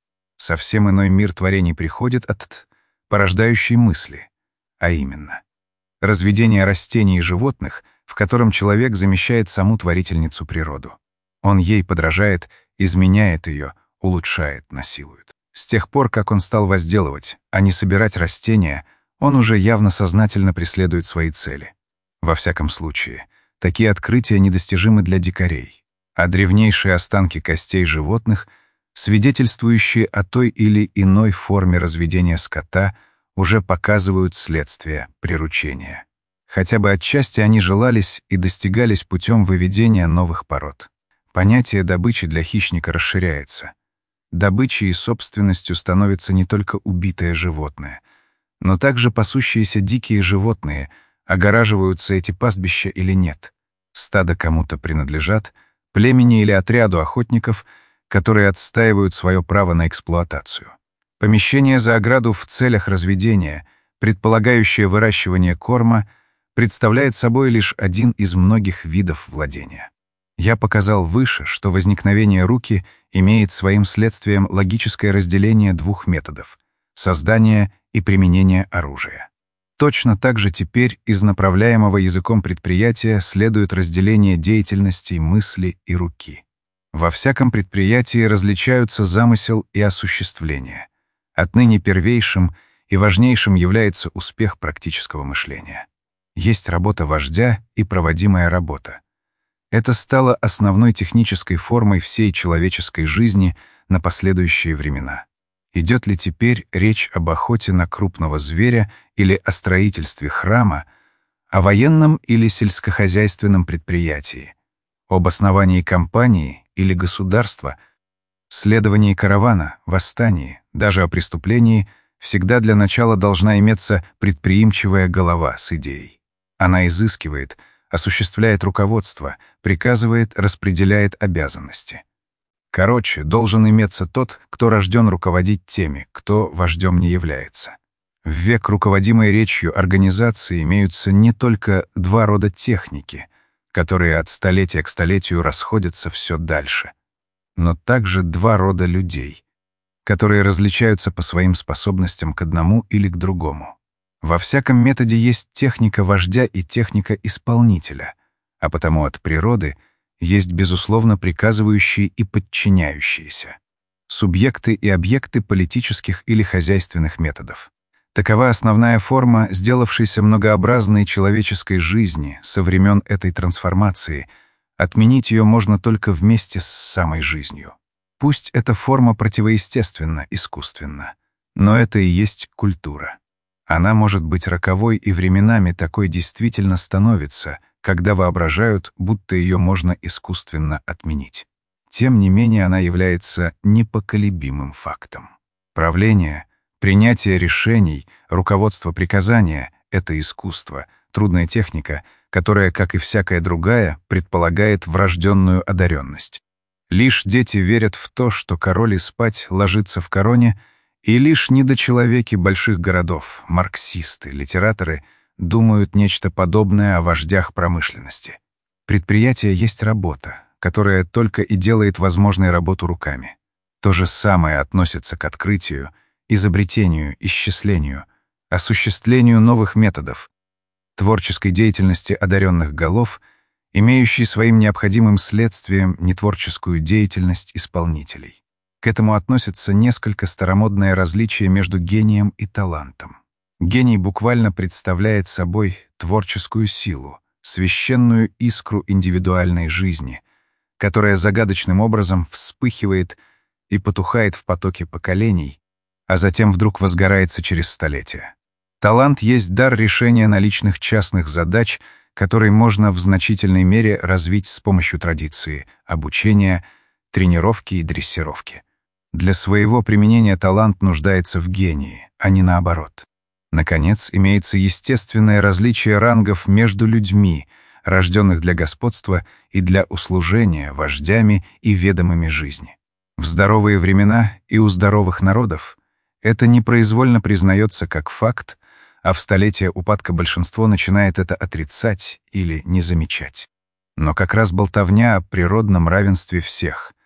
S1: совсем иной мир творений приходит от порождающей мысли, а именно разведение растений и животных, в котором человек замещает саму творительницу природу. Он ей подражает, изменяет ее, улучшает, насилует. С тех пор, как он стал возделывать, а не собирать растения, он уже явно сознательно преследует свои цели. Во всяком случае, такие открытия недостижимы для дикарей, а древнейшие останки костей животных, свидетельствующие о той или иной форме разведения скота, уже показывают следствие приручения. Хотя бы отчасти они желались и достигались путем выведения новых пород. Понятие добычи для хищника расширяется. Добычей и собственностью становится не только убитое животное, но также пасущиеся дикие животные, огораживаются эти пастбища или нет. Стадо кому-то принадлежат, племени или отряду охотников, которые отстаивают свое право на эксплуатацию. Помещение за ограду в целях разведения, предполагающее выращивание корма, представляет собой лишь один из многих видов владения. Я показал выше, что возникновение руки имеет своим следствием логическое разделение двух методов — создания и применения оружия. Точно так же теперь из направляемого языком предприятия следует разделение деятельностей мысли и руки. Во всяком предприятии различаются замысел и осуществление. Отныне первейшим и важнейшим является успех практического мышления. Есть работа вождя и проводимая работа. Это стало основной технической формой всей человеческой жизни на последующие времена. Идет ли теперь речь об охоте на крупного зверя или о строительстве храма, о военном или сельскохозяйственном предприятии, об основании компании или государства, следовании каравана, восстании, даже о преступлении, всегда для начала должна иметься предприимчивая голова с идеей. Она изыскивает, осуществляет руководство, приказывает, распределяет обязанности. Короче, должен иметься тот, кто рожден руководить теми, кто вождем не является. В век руководимой речью организации имеются не только два рода техники, которые от столетия к столетию расходятся все дальше, но также два рода людей, которые различаются по своим способностям к одному или к другому. Во всяком методе есть техника вождя и техника исполнителя, а потому от природы есть, безусловно, приказывающие и подчиняющиеся, субъекты и объекты политических или хозяйственных методов. Такова основная форма сделавшейся многообразной человеческой жизни со времен этой трансформации. Отменить ее можно только вместе с самой жизнью. Пусть эта форма противоестественна, искусственна, но это и есть культура. Она может быть роковой и временами такой действительно становится, когда воображают, будто ее можно искусственно отменить. Тем не менее, она является непоколебимым фактом. Правление, принятие решений, руководство приказания — это искусство, трудная техника, которая, как и всякая другая, предполагает врожденную одаренность. Лишь дети верят в то, что король и спать ложится в короне, и лишь недочеловеки больших городов, марксисты, литераторы думают нечто подобное о вождях промышленности. Предприятие есть работа, которая только и делает возможной работу руками. То же самое относится к открытию, изобретению, исчислению, осуществлению новых методов, творческой деятельности одаренных голов, имеющей своим необходимым следствием нетворческую деятельность исполнителей. К этому относится несколько старомодное различие между гением и талантом. Гений буквально представляет собой творческую силу, священную искру индивидуальной жизни, которая загадочным образом вспыхивает и потухает в потоке поколений, а затем вдруг возгорается через столетия. Талант есть дар решения наличных частных задач, который можно в значительной мере развить с помощью традиции, обучения, тренировки и дрессировки. Для своего применения талант нуждается в гении, а не наоборот. Наконец, имеется естественное различие рангов между людьми, рожденных для господства и для услужения вождями и ведомыми жизни. В здоровые времена и у здоровых народов это непроизвольно признается как факт, а в столетие упадка большинство начинает это отрицать или не замечать. Но как раз болтовня о природном равенстве всех,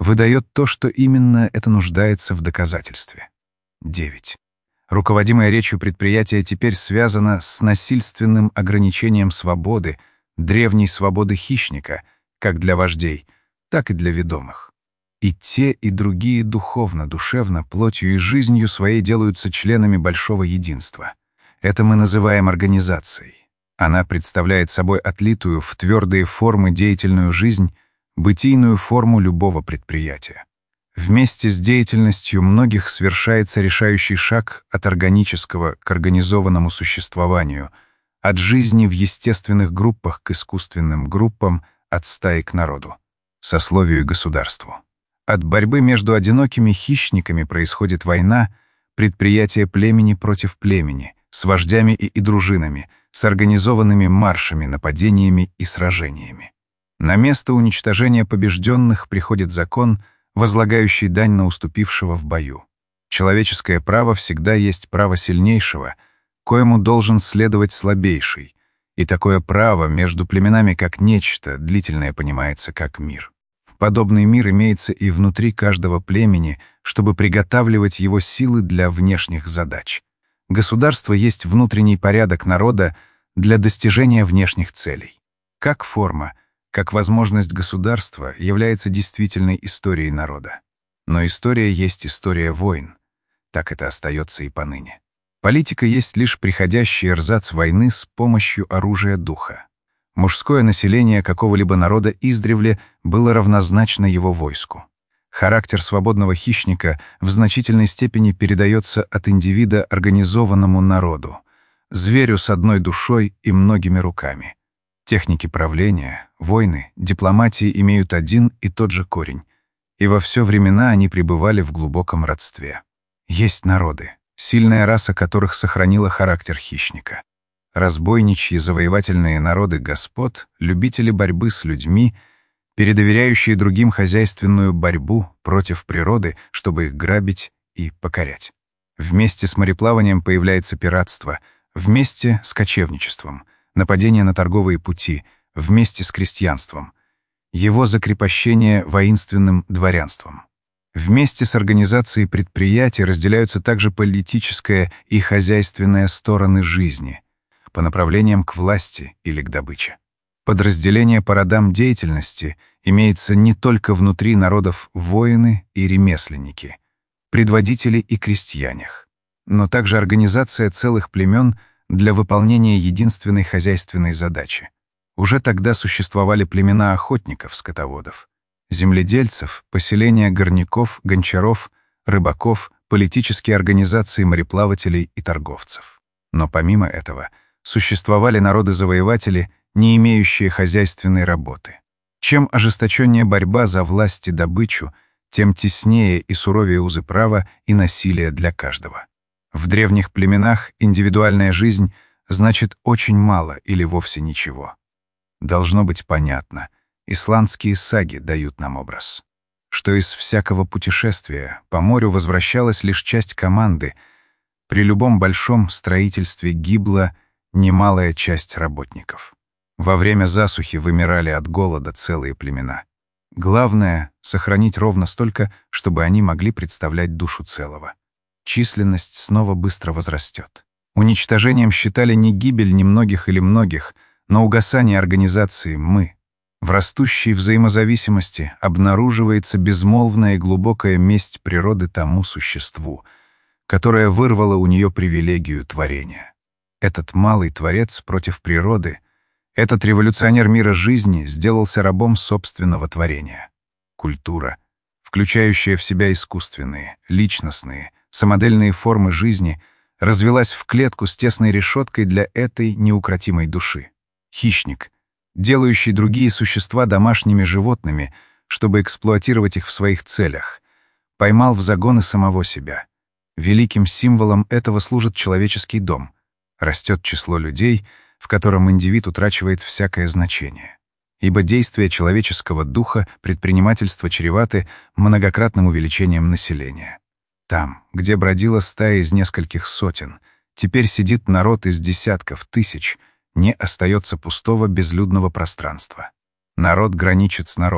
S1: выдает то, что именно это нуждается в доказательстве. девять. Руководимое речью предприятие теперь связано с насильственным ограничением свободы, древней свободы хищника, как для вождей, так и для ведомых. И те, и другие духовно, душевно, плотью и жизнью своей делаются членами большого единства. Это мы называем организацией. Она представляет собой отлитую в твердые формы деятельную жизнь, бытийную форму любого предприятия. Вместе с деятельностью многих совершается решающий шаг от органического к организованному существованию, от жизни в естественных группах к искусственным группам, от стаи к народу, сословию и государству. От борьбы между одинокими хищниками происходит война, предприятие племени против племени, с вождями и, и дружинами, с организованными маршами, нападениями и сражениями. На место уничтожения побежденных приходит закон, возлагающий дань на уступившего в бою. Человеческое право всегда есть право сильнейшего, коему должен следовать слабейший, и такое право между племенами как нечто длительное понимается как мир. Подобный мир имеется и внутри каждого племени, чтобы приготавливать его силы для внешних задач. Государство есть внутренний порядок народа для достижения внешних целей. Как форма, как возможность государства является действительной историей народа. Но история есть история войн. Так это остается и поныне. Политика есть лишь приходящий эрзац войны с помощью оружия духа. Мужское население какого-либо народа издревле было равнозначно его войску. Характер свободного хищника в значительной степени передается от индивида организованному народу, зверю с одной душой и многими руками. Техники правления, войны, дипломатии имеют один и тот же корень, и во все времена они пребывали в глубоком родстве. Есть народы, сильная раса которых сохранила характер хищника. Разбойничьи завоевательные народы господ, любители борьбы с людьми, передоверяющие другим хозяйственную борьбу против природы, чтобы их грабить и покорять. Вместе с мореплаванием появляется пиратство, вместе с кочевничеством, нападение на торговые пути, вместе с крестьянством, его закрепощение воинственным дворянством. Вместе с организацией предприятий разделяются также политическая и хозяйственная стороны жизни по направлениям к власти или к добыче. Подразделение по родам деятельности имеется не только внутри народов воины и ремесленники, предводители и крестьянях, но также организация целых племен для выполнения единственной хозяйственной задачи. Уже тогда существовали племена охотников, скотоводов, земледельцев, поселения горняков, гончаров, рыбаков, политические организации мореплавателей и торговцев. Но помимо этого существовали народы-завоеватели, не имеющие хозяйственной работы. Чем ожесточеннее борьба за власть и добычу, тем теснее и суровее узы права и насилия для каждого. В древних племенах индивидуальная жизнь значит очень мало или вовсе ничего. Должно быть понятно, исландские саги дают нам образ, что из всякого путешествия по морю возвращалась лишь часть команды, при любом большом строительстве гибла немалая часть работников. Во время засухи вымирали от голода целые племена. Главное — сохранить ровно столько, чтобы они могли представлять душу целого. Численность снова быстро возрастет. Уничтожением считали не гибель немногих или многих, но угасание организации «мы». В растущей взаимозависимости обнаруживается безмолвная и глубокая месть природы тому существу, которое вырвало у нее привилегию творения. Этот малый творец против природы, этот революционер мира жизни сделался рабом собственного творения. Культура, включающая в себя искусственные, личностные, самодельные формы жизни, развелась в клетку с тесной решеткой для этой неукротимой души. Хищник, делающий другие существа домашними животными, чтобы эксплуатировать их в своих целях, поймал в загон и самого себя. Великим символом этого служит человеческий дом. Растет число людей, в котором индивид утрачивает всякое значение. Ибо действия человеческого духа предпринимательства чреваты многократным увеличением населения. Там, где бродила стая из нескольких сотен, теперь сидит народ из десятков тысяч, не остается пустого безлюдного пространства. Народ граничит с народом,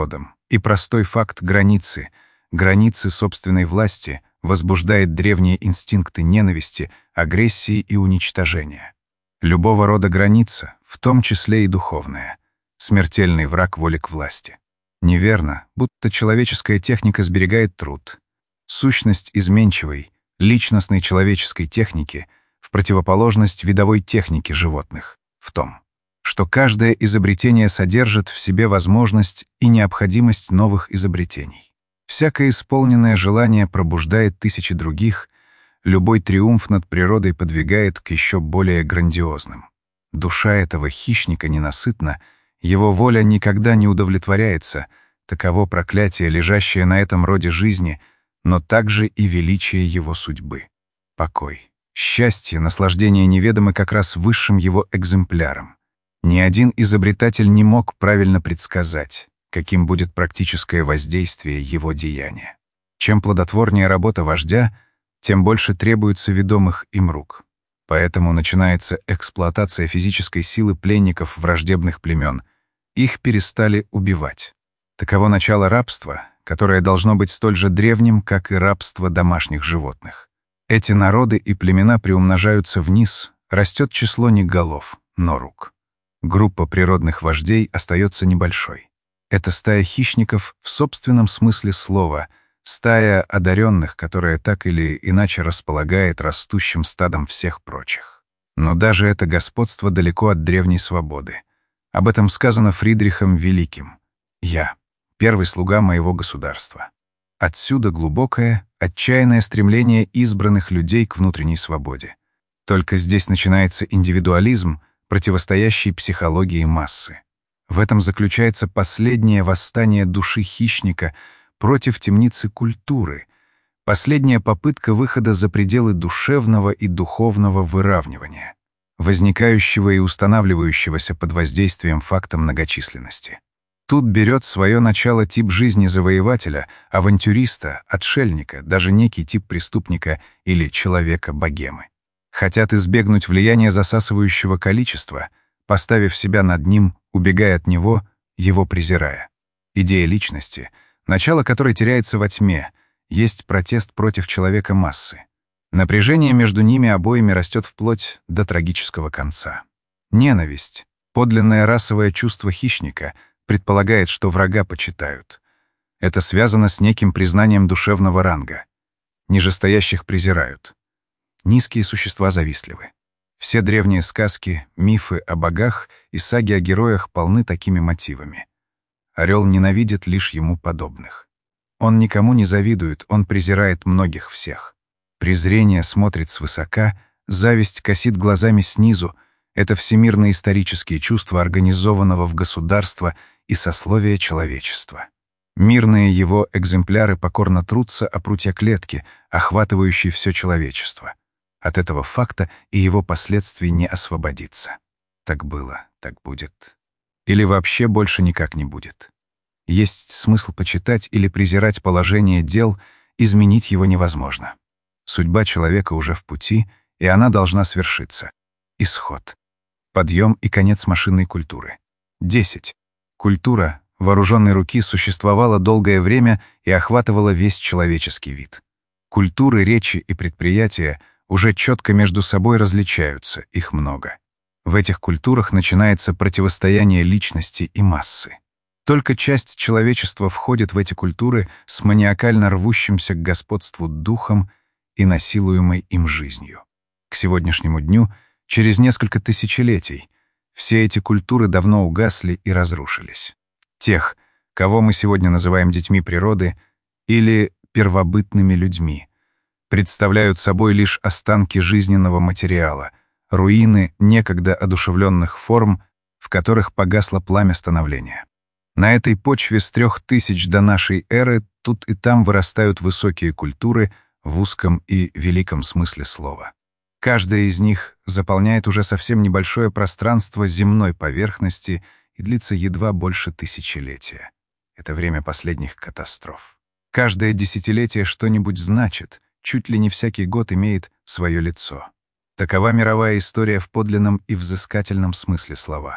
S1: И простой факт границы, границы собственной власти возбуждает древние инстинкты ненависти, агрессии и уничтожения. Любого рода граница, в том числе и духовная, смертельный враг воли к власти. Неверно, будто человеческая техника сберегает труд. Сущность изменчивой, личностной человеческой техники в противоположность видовой технике животных в том, что каждое изобретение содержит в себе возможность и необходимость новых изобретений. Всякое исполненное желание пробуждает тысячи других, любой триумф над природой подвигает к еще более грандиозным. Душа этого хищника ненасытна, его воля никогда не удовлетворяется, таково проклятие, лежащее на этом роде жизни, но также и величие его судьбы. Покой, счастье, наслаждение неведомы как раз высшим его экземплярам. Ни один изобретатель не мог правильно предсказать, каким будет практическое воздействие его деяния. Чем плодотворнее работа вождя, тем больше требуется ведомых им рук. Поэтому начинается эксплуатация физической силы пленников враждебных племен. Их перестали убивать. Таково начало рабства, которое должно быть столь же древним, как и рабство домашних животных. Эти народы и племена приумножаются вниз, растет число не голов, но рук. Группа природных вождей остается небольшой. Это стая хищников в собственном смысле слова, стая одаренных, которая так или иначе располагает растущим стадом всех прочих. Но даже это господство далеко от древней свободы. Об этом сказано Фридрихом Великим. «Я — первый слуга моего государства». Отсюда глубокое, отчаянное стремление избранных людей к внутренней свободе. Только здесь начинается индивидуализм, противостоящий психологии массы. В этом заключается последнее восстание души хищника против темницы культуры, последняя попытка выхода за пределы душевного и духовного выравнивания, возникающего и устанавливающегося под воздействием факта многочисленности. Тут берет свое начало тип жизни завоевателя, авантюриста, отшельника, даже некий тип преступника или человека-богемы. Хотят избегнуть влияния засасывающего количества, поставив себя над ним, убегая от него, его презирая. Идея личности, начало которой теряется во тьме, есть протест против человека массы. Напряжение между ними обоими растет вплоть до трагического конца. Ненависть, подлинное расовое чувство хищника, предполагает, что врага почитают. Это связано с неким признанием душевного ранга. Нижестоящих презирают. Низкие существа завистливы. Все древние сказки, мифы о богах и саги о героях полны такими мотивами. Орел ненавидит лишь ему подобных. Он никому не завидует, он презирает многих всех. Презрение смотрит свысока, зависть косит глазами снизу. Это всемирно-исторические чувства организованного в государство и сословия человечества. Мирные его экземпляры покорно трутся о прутья клетки, охватывающей все человечество. От этого факта и его последствий не освободиться. Так было, так будет. Или вообще больше никак не будет. Есть смысл почитать или презирать положение дел, изменить его невозможно. Судьба человека уже в пути, и она должна свершиться. Исход. Подъем и конец машинной культуры. десять. Культура вооруженной руки существовала долгое время и охватывала весь человеческий вид. Культуры, речи и предприятия уже четко между собой различаются, их много. В этих культурах начинается противостояние личности и массы. Только часть человечества входит в эти культуры с маниакально рвущимся к господству духом и насилуемой им жизнью. К сегодняшнему дню, через несколько тысячелетий, все эти культуры давно угасли и разрушились. Тех, кого мы сегодня называем детьми природы или первобытными людьми, представляют собой лишь останки жизненного материала, руины некогда одушевленных форм, в которых погасло пламя становления. На этой почве с трех тысяч до нашей эры тут и там вырастают высокие культуры в узком и великом смысле слова. Каждая из них заполняет уже совсем небольшое пространство земной поверхности и длится едва больше тысячелетия. Это время последних катастроф. Каждое десятилетие что-нибудь значит, чуть ли не всякий год имеет свое лицо. Такова мировая история в подлинном и взыскательном смысле слова.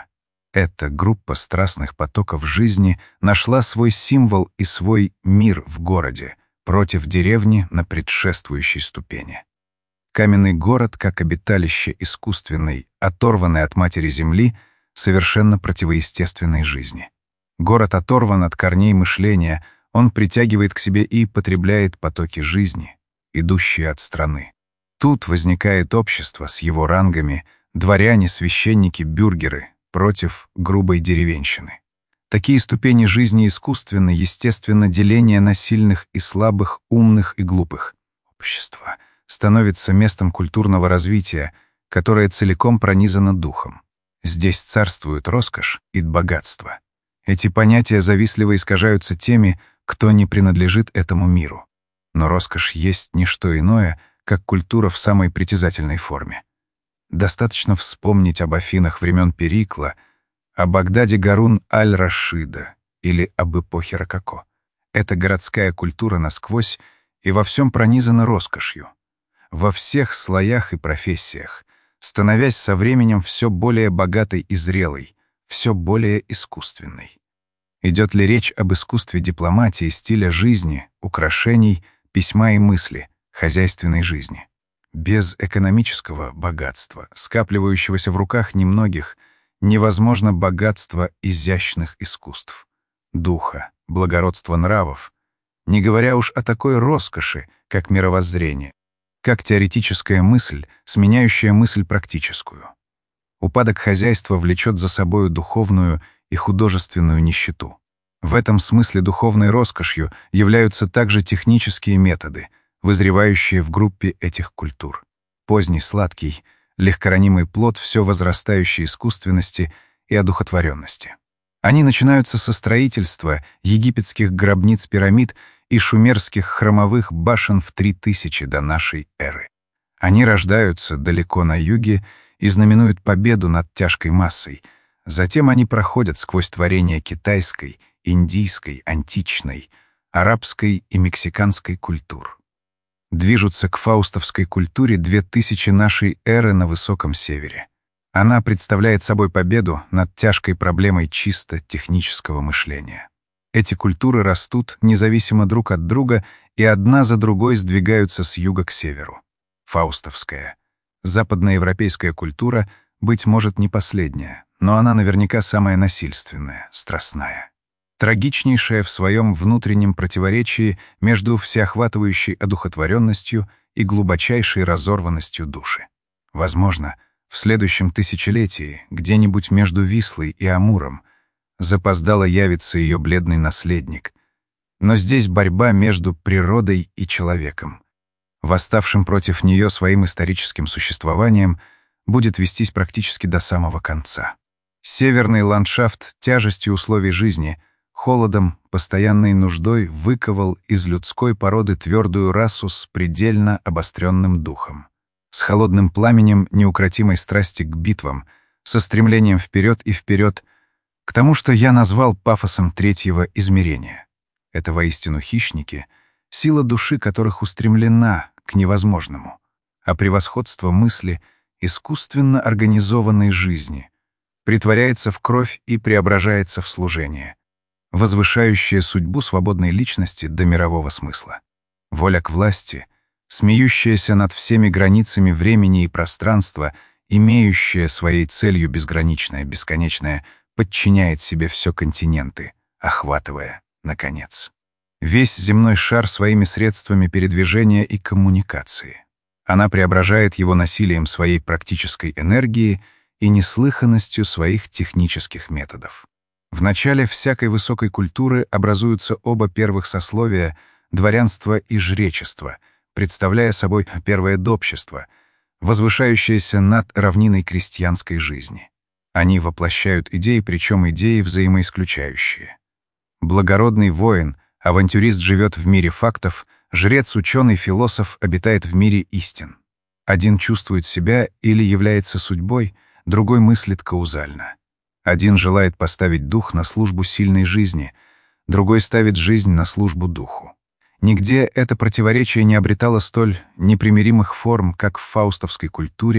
S1: Эта группа страстных потоков жизни нашла свой символ и свой мир в городе, против деревни на предшествующей ступени. Каменный город, как обиталище искусственной, оторванной от матери земли, совершенно противоестественной жизни. Город оторван от корней мышления, он притягивает к себе и потребляет потоки жизни, идущие от страны. Тут возникает общество с его рангами, дворяне, священники, бюргеры, против грубой деревенщины. Такие ступени жизни искусственны, естественно, деление на сильных и слабых, умных и глупых. Общество становится местом культурного развития, которое целиком пронизано духом. Здесь царствует роскошь и богатство. Эти понятия завистливо искажаются теми, кто не принадлежит этому миру. Но роскошь есть не что иное, как культура в самой притязательной форме. Достаточно вспомнить об Афинах времен Перикла, о Багдаде Гарун аль-Рашида или об эпохе Рококо. Эта городская культура насквозь и во всем пронизана роскошью. Во всех слоях и профессиях, становясь со временем все более богатой и зрелой, все более искусственной. Идет ли речь об искусстве дипломатии, стиля жизни, украшений, письма и мысли, хозяйственной жизни? Без экономического богатства, скапливающегося в руках немногих, невозможно богатство изящных искусств, духа, благородства нравов, не говоря уж о такой роскоши, как мировоззрение, как теоретическая мысль, сменяющая мысль практическую. Упадок хозяйства влечет за собою духовную и художественную нищету. В этом смысле духовной роскошью являются также технические методы, вызревающие в группе этих культур. Поздний сладкий, легкоранимый плод все возрастающей искусственности и одухотворенности. Они начинаются со строительства египетских гробниц-пирамид и шумерских храмовых башен в три тысячи до нашей эры. Они рождаются далеко на юге и знаменуют победу над тяжкой массой. Затем они проходят сквозь творения китайской, индийской, античной, арабской и мексиканской культур. Движутся к фаустовской культуре две тысячи нашей эры на высоком севере. Она представляет собой победу над тяжкой проблемой чисто технического мышления. Эти культуры растут независимо друг от друга и одна за другой сдвигаются с юга к северу. Фаустовская, западноевропейская культура, быть может, не последняя, но она наверняка самая насильственная, страстная. Трагичнейшая в своем внутреннем противоречии между всеохватывающей одухотворенностью и глубочайшей разорванностью души. Возможно, в следующем тысячелетии, где-нибудь между Вислой и Амуром, запоздало явится ее бледный наследник. Но здесь борьба между природой и человеком, восставшим против нее своим историческим существованием, будет вестись практически до самого конца. Северный ландшафт тяжестью условий жизни, холодом, постоянной нуждой выковал из людской породы твердую расу с предельно обостренным духом, с холодным пламенем неукротимой страсти к битвам, со стремлением вперед и вперед, к тому, что я назвал пафосом третьего измерения. Это воистину хищники, сила души которых устремлена к невозможному, а превосходство мысли — искусственно организованной жизни, притворяется в кровь и преображается в служение, возвышающее судьбу свободной личности до мирового смысла. Воля к власти, смеющаяся над всеми границами времени и пространства, имеющая своей целью безграничное, бесконечное, подчиняет себе все континенты, охватывая, наконец, весь земной шар своими средствами передвижения и коммуникации. Она преображает его насилием своей практической энергии и неслыханностью своих технических методов. В начале всякой высокой культуры образуются оба первых сословия — дворянство и жречество, представляя собой первое добщество, возвышающееся над равниной крестьянской жизни. Они воплощают идеи, причем идеи взаимоисключающие. Благородный воин, авантюрист живет в мире фактов, жрец, ученый, философ обитает в мире истин. Один чувствует себя или является судьбой, другой мыслит каузально. Один желает поставить дух на службу сильной жизни, другой ставит жизнь на службу духу. Нигде это противоречие не обретало столь непримиримых форм, как в фаустовской культуре,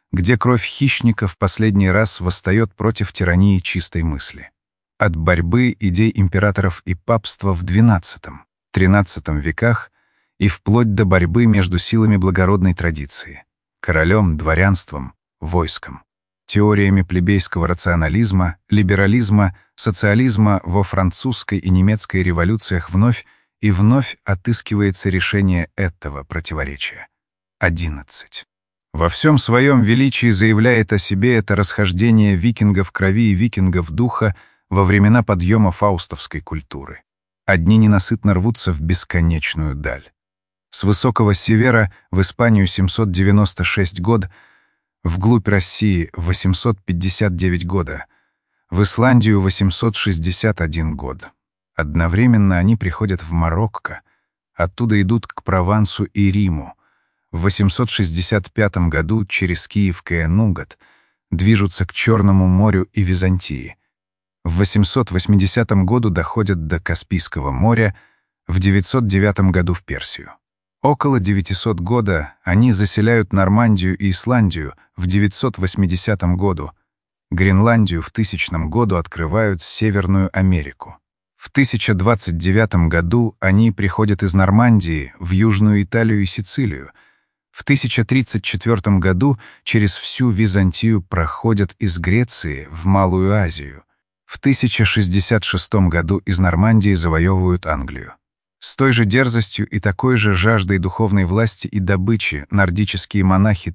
S1: где кровь хищника в последний раз восстает против тирании чистой мысли. От борьбы идей императоров и папства в двенадцатом-тринадцатом веках и вплоть до борьбы между силами благородной традиции, королем, дворянством, войском, теориями плебейского рационализма, либерализма, социализма во французской и немецкой революциях вновь и вновь отыскивается решение этого противоречия. одиннадцать. Во всем своем величии заявляет о себе это расхождение викингов крови и викингов духа во времена подъема фаустовской культуры. Одни ненасытно рвутся в бесконечную даль. С высокого севера в Испанию семьсот девяносто шесть год, вглубь России восемьсот пятьдесят девять года, в Исландию восемьсот шестьдесят один год. Одновременно они приходят в Марокко, оттуда идут к Провансу и Риму. В восемьсот шестьдесят пятом году через Киев Каенугат движутся к Черному морю и Византии. В восемьсот восьмидесятом году доходят до Каспийского моря, в девятьсот девятом году в Персию. Около девятисот года они заселяют Нормандию и Исландию, в девятьсот восьмидесятом году. Гренландию в тысячном году открывают Северную Америку. В тысяча двадцать девятом году они приходят из Нормандии в Южную Италию и Сицилию. В тысяча тридцать четвёртом году через всю Византию проходят из Греции в Малую Азию. В тысяча шестьдесят шестом году из Нормандии завоевывают Англию. С той же дерзостью и такой же жаждой духовной власти и добычи нордические монахи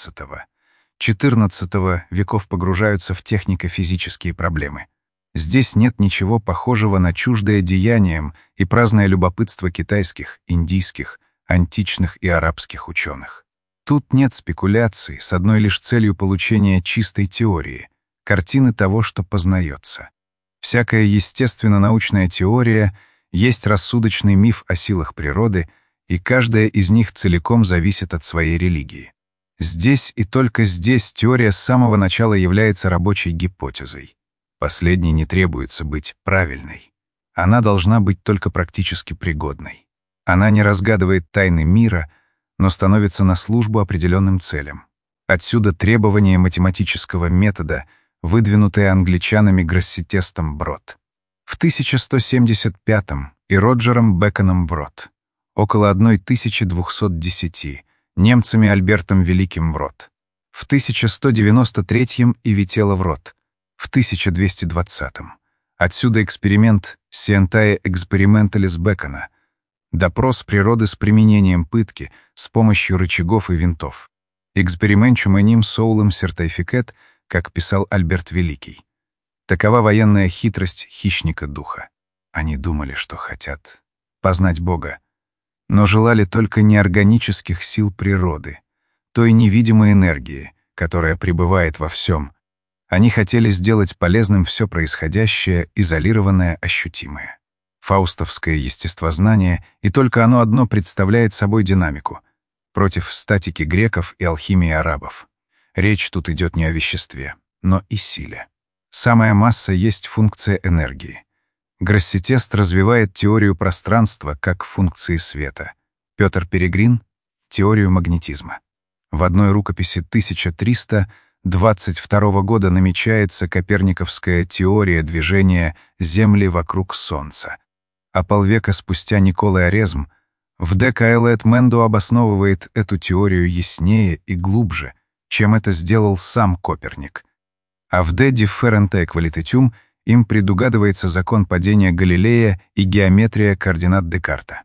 S1: тринадцатого-четырнадцатого веков погружаются в технико-физические проблемы. Здесь нет ничего похожего на чуждое деянием и праздное любопытство китайских, индийских, античных и арабских ученых. Тут нет спекуляций с одной лишь целью получения чистой теории, картины того, что познается. Всякая естественно-научная теория есть рассудочный миф о силах природы, и каждая из них целиком зависит от своей религии. Здесь и только здесь теория с самого начала является рабочей гипотезой. Последней не требуется быть правильной. Она должна быть только практически пригодной. Она не разгадывает тайны мира, но становится на службу определенным целям. Отсюда требование математического метода, выдвинутое англичанами Гроссетестом Брод. В тысяча сто семьдесят пятом и Роджером Беконом Брод. Около тысяча двести десять, немцами Альбертом Великим Врот. В тысяча сто девяносто третьем и Вителlo Врот. В тысяча двести двадцатом. Отсюда эксперимент Scientiae Experimentalis Бекона. Допрос природы с применением пытки с помощью рычагов и винтов. Experimentum enim solum certificat, как писал Альберт Великий. Такова военная хитрость хищника духа. Они думали, что хотят познать Бога, но желали только неорганических сил природы, той невидимой энергии, которая пребывает во всем. Они хотели сделать полезным все происходящее, изолированное, ощутимое. Фаустовское естествознание, и только оно одно представляет собой динамику, против статики греков и алхимии арабов. Речь тут идет не о веществе, но и силе. Самая масса есть функция энергии. Гроссетест развивает теорию пространства как функции света. Петр Перегрин — теорию магнетизма. В одной рукописи тысяча триста двадцать второго года намечается коперниковская теория движения Земли вокруг Солнца. А полвека спустя Николай Орезм в «De Caelum Mendo» обосновывает эту теорию яснее и глубже, чем это сделал сам Коперник. А в «De Differentiae Qualitatum» им предугадывается закон падения Галилея и геометрия координат Декарта.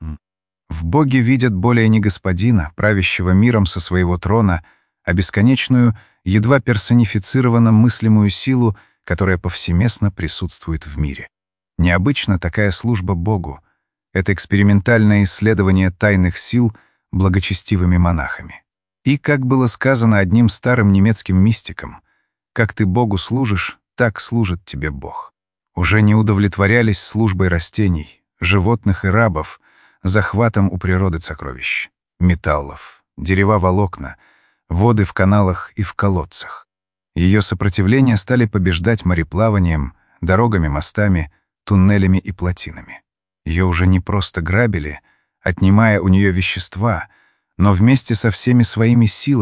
S1: В Боге видят более не господина, правящего миром со своего трона, а бесконечную, едва персонифицированно мыслимую силу, которая повсеместно присутствует в мире. Необычно такая служба Богу — это экспериментальное исследование тайных сил благочестивыми монахами. И, как было сказано одним старым немецким мистиком, «Как ты Богу служишь, так служит тебе Бог». Уже не удовлетворялись службой растений, животных и рабов, захватом у природы сокровищ, металлов, дерева-волокна, воды в каналах и в колодцах. Ее сопротивление стали побеждать мореплаванием, дорогами, мостами, туннелями и плотинами. Ее уже не просто грабили, отнимая у нее вещества, но вместе со всеми своими силами,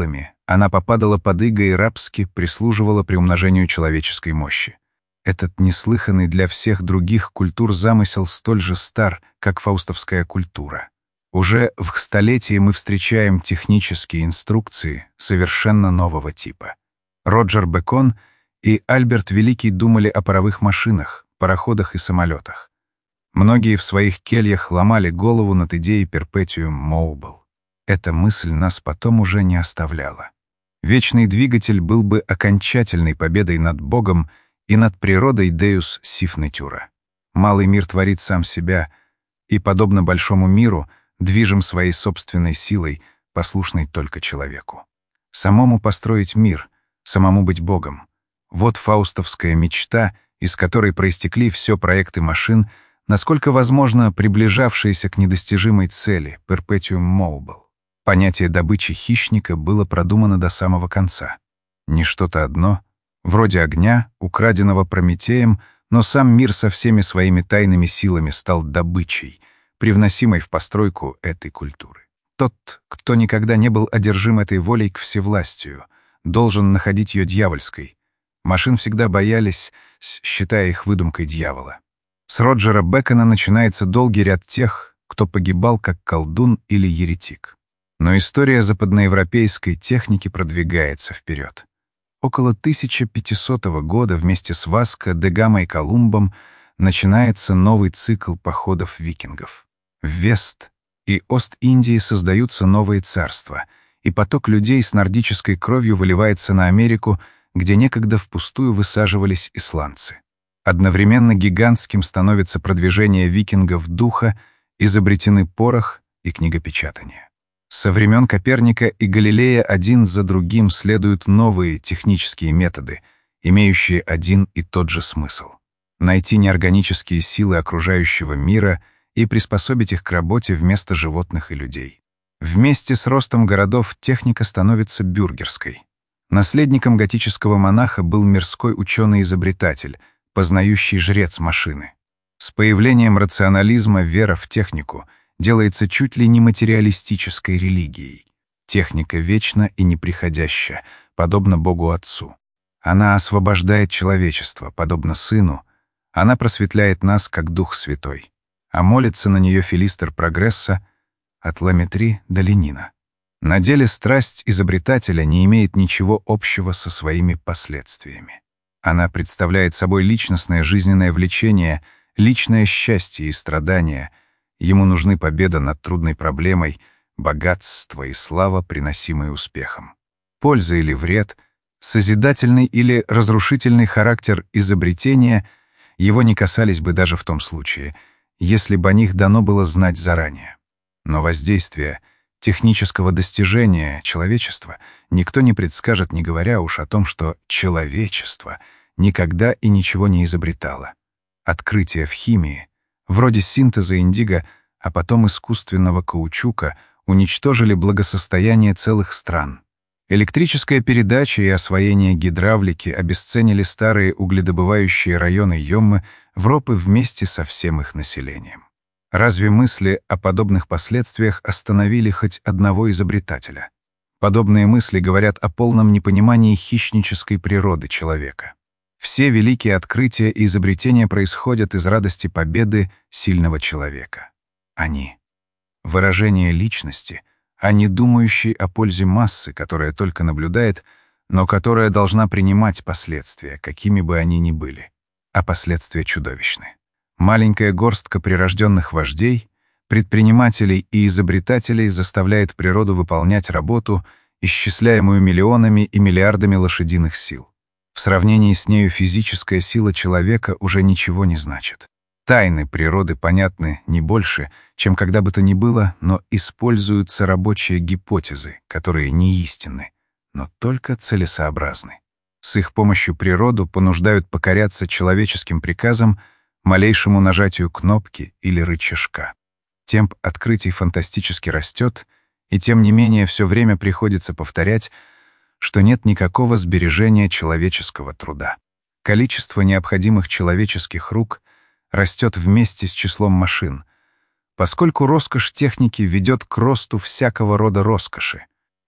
S1: Она попадала под иго и рабски прислуживала приумножению человеческой мощи. Этот неслыханный для всех других культур замысел столь же стар, как фаустовская культура. Уже в столетии мы встречаем технические инструкции совершенно нового типа. Роджер Бэкон и Альберт Великий думали о паровых машинах, пароходах и самолетах. Многие в своих кельях ломали голову над идеей перпетиум мобил. Эта мысль нас потом уже не оставляла. Вечный двигатель был бы окончательной победой над Богом и над природой Deus Sive Natura. Малый мир творит сам себя, и, подобно большому миру, движим своей собственной силой, послушной только человеку. Самому построить мир, самому быть Богом — вот фаустовская мечта, из которой проистекли все проекты машин, насколько возможно приближавшиеся к недостижимой цели — perpetuum mobile. Понятие добычи хищника было продумано до самого конца. Не что-то одно, вроде огня, украденного Прометеем, но сам мир со всеми своими тайными силами стал добычей, привносимой в постройку этой культуры. Тот, кто никогда не был одержим этой волей к всевластию, должен находить ее дьявольской. Машин всегда боялись, считая их выдумкой дьявола. С Роджера Бэкона начинается долгий ряд тех, кто погибал как колдун или еретик. Но история западноевропейской техники продвигается вперед. Около тысяча пятисотого года вместе с Васко де Гама и Колумбом начинается новый цикл походов викингов. В Вест- и Ост-Индии создаются новые царства, и поток людей с нордической кровью выливается на Америку, где некогда впустую высаживались исландцы. Одновременно гигантским становится продвижение викингов духа, изобретены порох и книгопечатание. Со времен Коперника и Галилея один за другим следуют новые технические методы, имеющие один и тот же смысл — найти неорганические силы окружающего мира и приспособить их к работе вместо животных и людей. Вместе с ростом городов техника становится бюргерской. Наследником готического монаха был мирской ученый-изобретатель, познающий жрец машины. С появлением рационализма вера в технику делается чуть ли не материалистической религией. Техника вечна и неприходяща, подобно Богу Отцу. Она освобождает человечество, подобно Сыну. Она просветляет нас, как Дух Святой. А молится на нее филистер прогресса от Ламетри до Ленина. На деле страсть изобретателя не имеет ничего общего со своими последствиями. Она представляет собой личностное жизненное влечение, личное счастье и страдания. Ему нужны победа над трудной проблемой, богатство и слава, приносимые успехом. Польза или вред, созидательный или разрушительный характер изобретения его не касались бы даже в том случае, если бы о них дано было знать заранее. Но воздействие технического достижения человечества никто не предскажет, не говоря уж о том, что человечество никогда и ничего не изобретало. Открытия в химии, вроде синтеза индиго, а потом искусственного каучука, уничтожили благосостояние целых стран. Электрическая передача и освоение гидравлики обесценили старые угледобывающие районы Йоммы, Европы вместе со всем их населением. Разве мысли о подобных последствиях остановили хоть одного изобретателя? Подобные мысли говорят о полном непонимании хищнической природы человека. Все великие открытия и изобретения происходят из радости победы сильного человека. Они — выражение личности, а не думающей о пользе массы, которая только наблюдает, но которая должна принимать последствия, какими бы они ни были. А последствия чудовищны. Маленькая горстка прирожденных вождей, предпринимателей и изобретателей заставляет природу выполнять работу, исчисляемую миллионами и миллиардами лошадиных сил. В сравнении с нею физическая сила человека уже ничего не значит. Тайны природы понятны не больше, чем когда бы то ни было, но используются рабочие гипотезы, которые не истинны, но только целесообразны. С их помощью природу понуждают покоряться человеческим приказам, малейшему нажатию кнопки или рычажка. Темп открытий фантастически растет, и тем не менее все время приходится повторять, что нет никакого сбережения человеческого труда. Количество необходимых человеческих рук растет вместе с числом машин, поскольку роскошь техники ведет к росту всякого рода роскоши.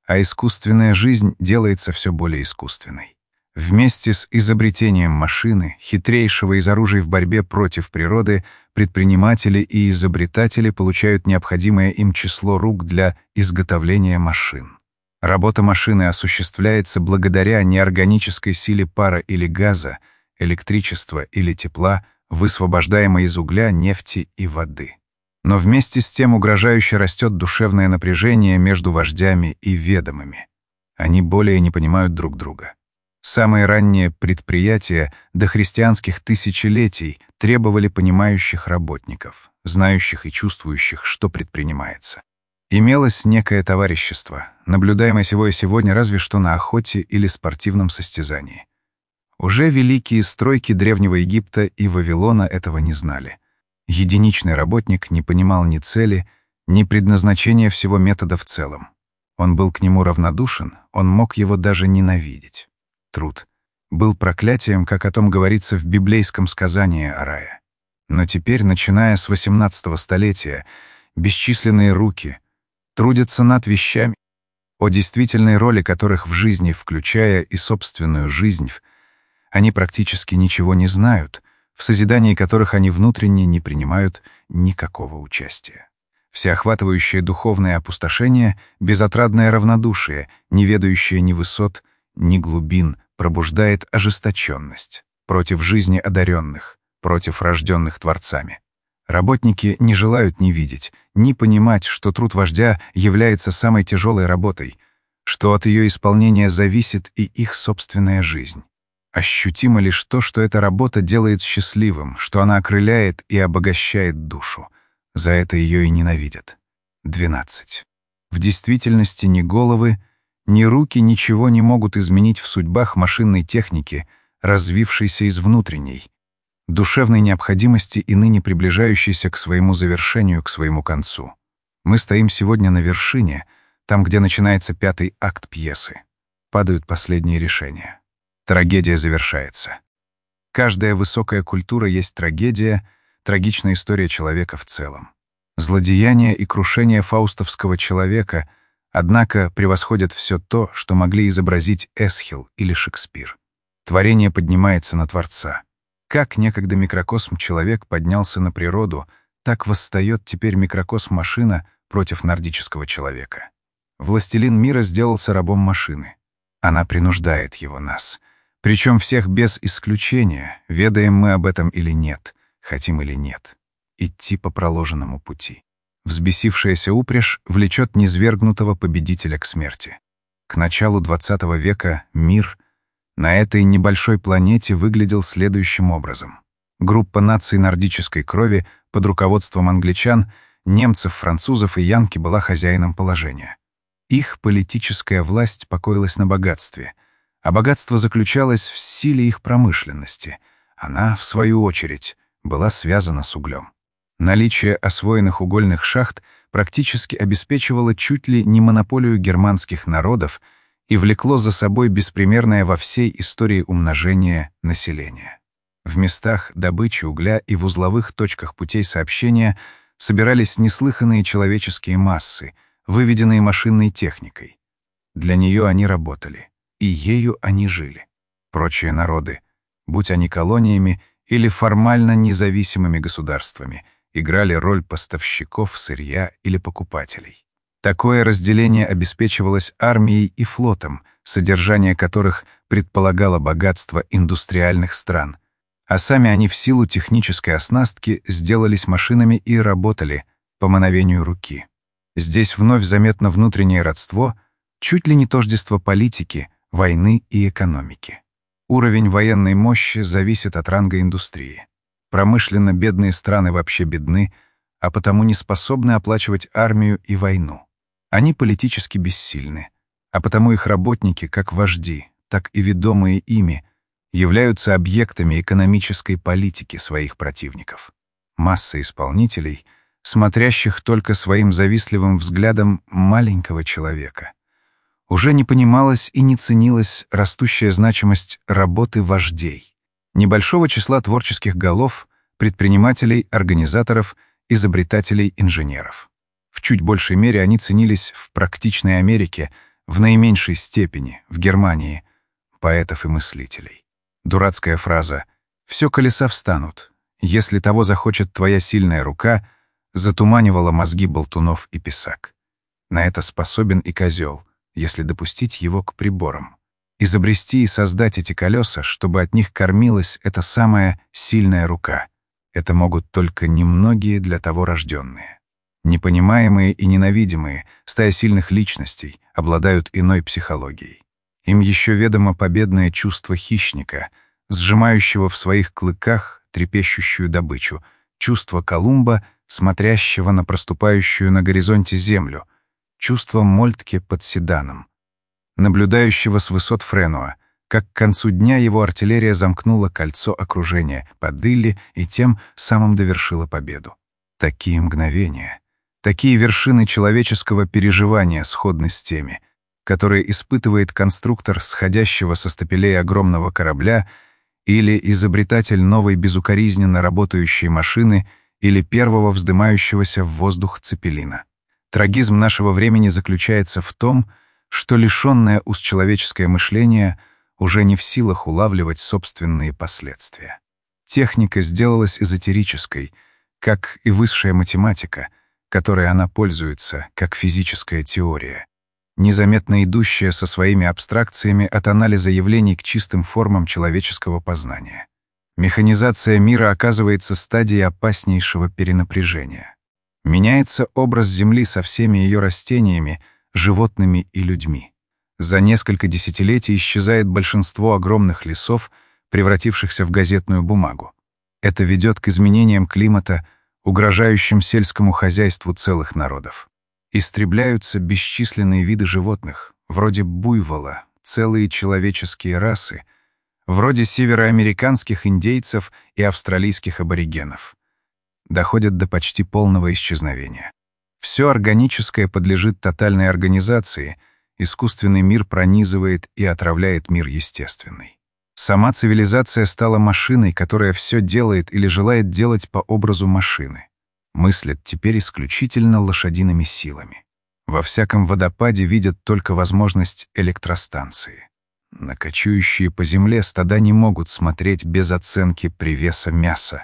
S1: а искусственная жизнь делается все более искусственной. Вместе с изобретением машины, хитрейшего из оружий в борьбе против природы, предприниматели и изобретатели получают необходимое им число рук для изготовления машин. Работа машины осуществляется благодаря неорганической силе пара или газа, электричества или тепла, высвобождаемой из угля, нефти и воды. Но вместе с тем угрожающе растет душевное напряжение между вождями и ведомыми. Они более не понимают друг друга. Самые ранние предприятия до христианских тысячелетий требовали понимающих работников, знающих и чувствующих, что предпринимается. Имелось некое товарищество, наблюдаемое сего и сегодня разве что на охоте или спортивном состязании. Уже великие стройки Древнего Египта и Вавилона этого не знали. Единичный работник не понимал ни цели, ни предназначения всего метода в целом. Он был к нему равнодушен, он мог его даже ненавидеть. Труд был проклятием, как о том говорится в библейском сказании о рае. Но теперь, начиная с восемнадцатого столетия, бесчисленные руки трудятся над вещами, о действительной роли которых в жизни, включая и собственную жизнь, они практически ничего не знают, в созидании которых они внутренне не принимают никакого участия. Всеохватывающее духовное опустошение, безотрадное равнодушие, не ведающее ни высот, ни глубин, пробуждает ожесточенность против жизни одаренных, против рожденных творцами. Работники не желают ни видеть, ни понимать, что труд вождя является самой тяжелой работой, что от ее исполнения зависит и их собственная жизнь. Ощутимо лишь то, что эта работа делает счастливым, что она окрыляет и обогащает душу. За это ее и ненавидят. двенадцать. В действительности ни головы, ни руки ничего не могут изменить в судьбах машинной техники, развившейся из внутренней, душевной необходимости и ныне приближающейся к своему завершению, к своему концу. Мы стоим сегодня на вершине, там, где начинается пятый акт пьесы. Падают последние решения. Трагедия завершается. Каждая высокая культура есть трагедия, трагичная история человека в целом. Злодеяние и крушение фаустовского человека, однако, превосходят все то, что могли изобразить Эсхил или Шекспир. Творение поднимается на Творца. Как некогда микрокосм-человек поднялся на природу, так восстает теперь микрокосм-машина против нордического человека. Властелин мира сделался рабом машины. Она принуждает его нас. Причем всех без исключения, ведаем мы об этом или нет, хотим или нет, идти по проложенному пути. Взбесившаяся упряжь влечет низвергнутого победителя к смерти. К началу двадцатого века мир на этой небольшой планете выглядел следующим образом. Группа наций нордической крови под руководством англичан, немцев, французов и янки была хозяином положения. Их политическая власть покоилась на богатстве, а богатство заключалось в силе их промышленности. Она, в свою очередь, была связана с углем. Наличие освоенных угольных шахт практически обеспечивало чуть ли не монополию германских народов и влекло за собой беспримерное во всей истории умножение населения. В местах добычи угля и в узловых точках путей сообщения собирались неслыханные человеческие массы, выведенные машинной техникой. Для нее они работали, и ею они жили. Прочие народы, будь они колониями или формально независимыми государствами, играли роль поставщиков сырья или покупателей. Такое разделение обеспечивалось армией и флотом, содержание которых предполагало богатство индустриальных стран, а сами они в силу технической оснастки сделались машинами и работали по мановению руки. Здесь вновь заметно внутреннее родство, чуть ли не тождество политики, войны и экономики. Уровень военной мощи зависит от ранга индустрии. Промышленно бедные страны вообще бедны, а потому не способны оплачивать армию и войну. Они политически бессильны, а потому их работники, как вожди, так и ведомые ими, являются объектами экономической политики своих противников. Масса исполнителей, смотрящих только своим завистливым взглядом маленького человека. Уже не понималась и не ценилась растущая значимость работы вождей, небольшого числа творческих голов, предпринимателей, организаторов, изобретателей, инженеров. В чуть большей мере они ценились в практичной Америке, в наименьшей степени, в Германии, поэтов и мыслителей. Дурацкая фраза «все колеса встанут, если того захочет твоя сильная рука» затуманивала мозги болтунов и писак. На это способен и козел, если допустить его к приборам. Изобрести и создать эти колеса, чтобы от них кормилась эта самая сильная рука. Это могут только немногие для того рожденные. Непонимаемые и ненавидимые, стая сильных личностей, обладают иной психологией. Им еще ведомо победное чувство хищника, сжимающего в своих клыках трепещущую добычу, чувство Колумба, смотрящего на проступающую на горизонте землю, чувство Мольтке под Седаном, наблюдающего с высот Френуа, как к концу дня его артиллерия замкнула кольцо окружения под Илли и тем самым довершила победу. Такие мгновения, такие вершины человеческого переживания сходны с теми, которые испытывает конструктор сходящего со стапелей огромного корабля или изобретатель новой безукоризненно работающей машины или первого вздымающегося в воздух цепелина. Трагизм нашего времени заключается в том, что лишенное узчеловеческое мышление уже не в силах улавливать собственные последствия. Техника сделалась эзотерической, как и высшая математика, которой она пользуется, как физическая теория, незаметно идущая со своими абстракциями от анализа явлений к чистым формам человеческого познания. Механизация мира оказывается стадией опаснейшего перенапряжения. Меняется образ Земли со всеми ее растениями, животными и людьми. За несколько десятилетий исчезает большинство огромных лесов, превратившихся в газетную бумагу. Это ведет к изменениям климата, угрожающим сельскому хозяйству целых народов. Истребляются бесчисленные виды животных, вроде буйвола, целые человеческие расы, вроде североамериканских индейцев и австралийских аборигенов. Доходят до почти полного исчезновения. Все органическое подлежит тотальной организации, искусственный мир пронизывает и отравляет мир естественный. Сама цивилизация стала машиной, которая все делает или желает делать по образу машины. Мыслят теперь исключительно лошадиными силами. Во всяком водопаде видят только возможность электростанции. На кочующие по земле стада не могут смотреть без оценки привеса мяса,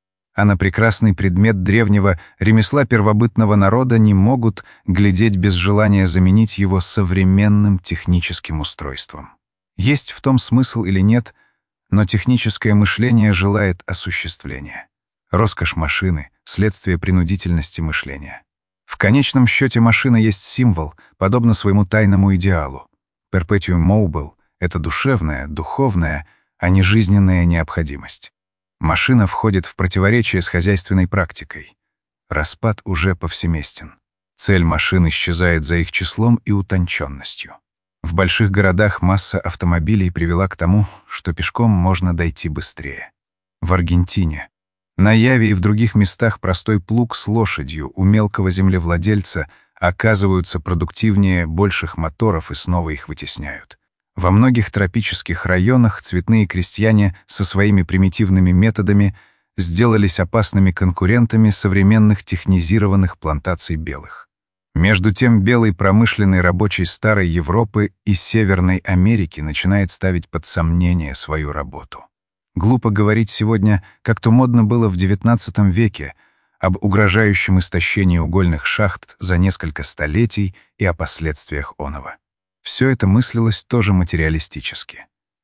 S1: а на прекрасный предмет древнего ремесла первобытного народа не могут глядеть без желания заменить его современным техническим устройством. Есть в том смысл или нет, но техническое мышление желает осуществления. Роскошь машины — следствие принудительности мышления. В конечном счете машина есть символ, подобно своему тайному идеалу. Perpetuum mobile — это душевная, духовная, а не жизненная необходимость. Машина входит в противоречие с хозяйственной практикой. Распад уже повсеместен. Цель машин исчезает за их числом и утонченностью. В больших городах масса автомобилей привела к тому, что пешком можно дойти быстрее. В Аргентине, на Яве и в других местах простой плуг с лошадью у мелкого землевладельца оказываются продуктивнее больших моторов и снова их вытесняют. Во многих тропических районах цветные крестьяне со своими примитивными методами сделались опасными конкурентами современных технизированных плантаций белых. Между тем белый промышленный рабочий Старой Европы и Северной Америки начинает ставить под сомнение свою работу. Глупо говорить сегодня, как то модно было в девятнадцатом веке, об угрожающем истощении угольных шахт за несколько столетий и о последствиях оного. Все это мыслилось тоже материалистически.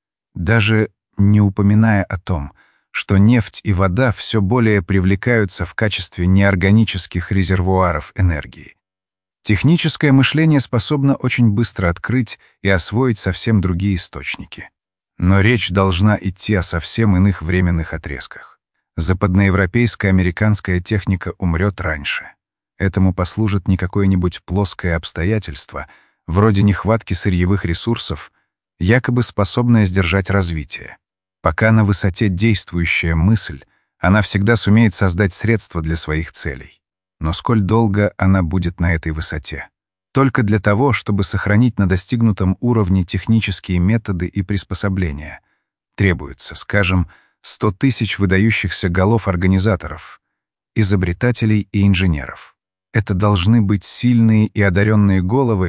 S1: Даже не упоминая о том, что нефть и вода все более привлекаются в качестве неорганических резервуаров энергии. Техническое мышление способно очень быстро открыть и освоить совсем другие источники. Но речь должна идти о совсем иных временных отрезках. Западноевропейская американская техника умрет раньше. Этому послужит не какое-нибудь плоское обстоятельство, вроде нехватки сырьевых ресурсов, якобы способная сдержать развитие. Пока на высоте действующая мысль, она всегда сумеет создать средства для своих целей. Но сколь долго она будет на этой высоте? Только для того, чтобы сохранить на достигнутом уровне технические методы и приспособления, требуется, скажем, сто тысяч выдающихся голов организаторов, изобретателей и инженеров. Это должны быть сильные и одаренные головы,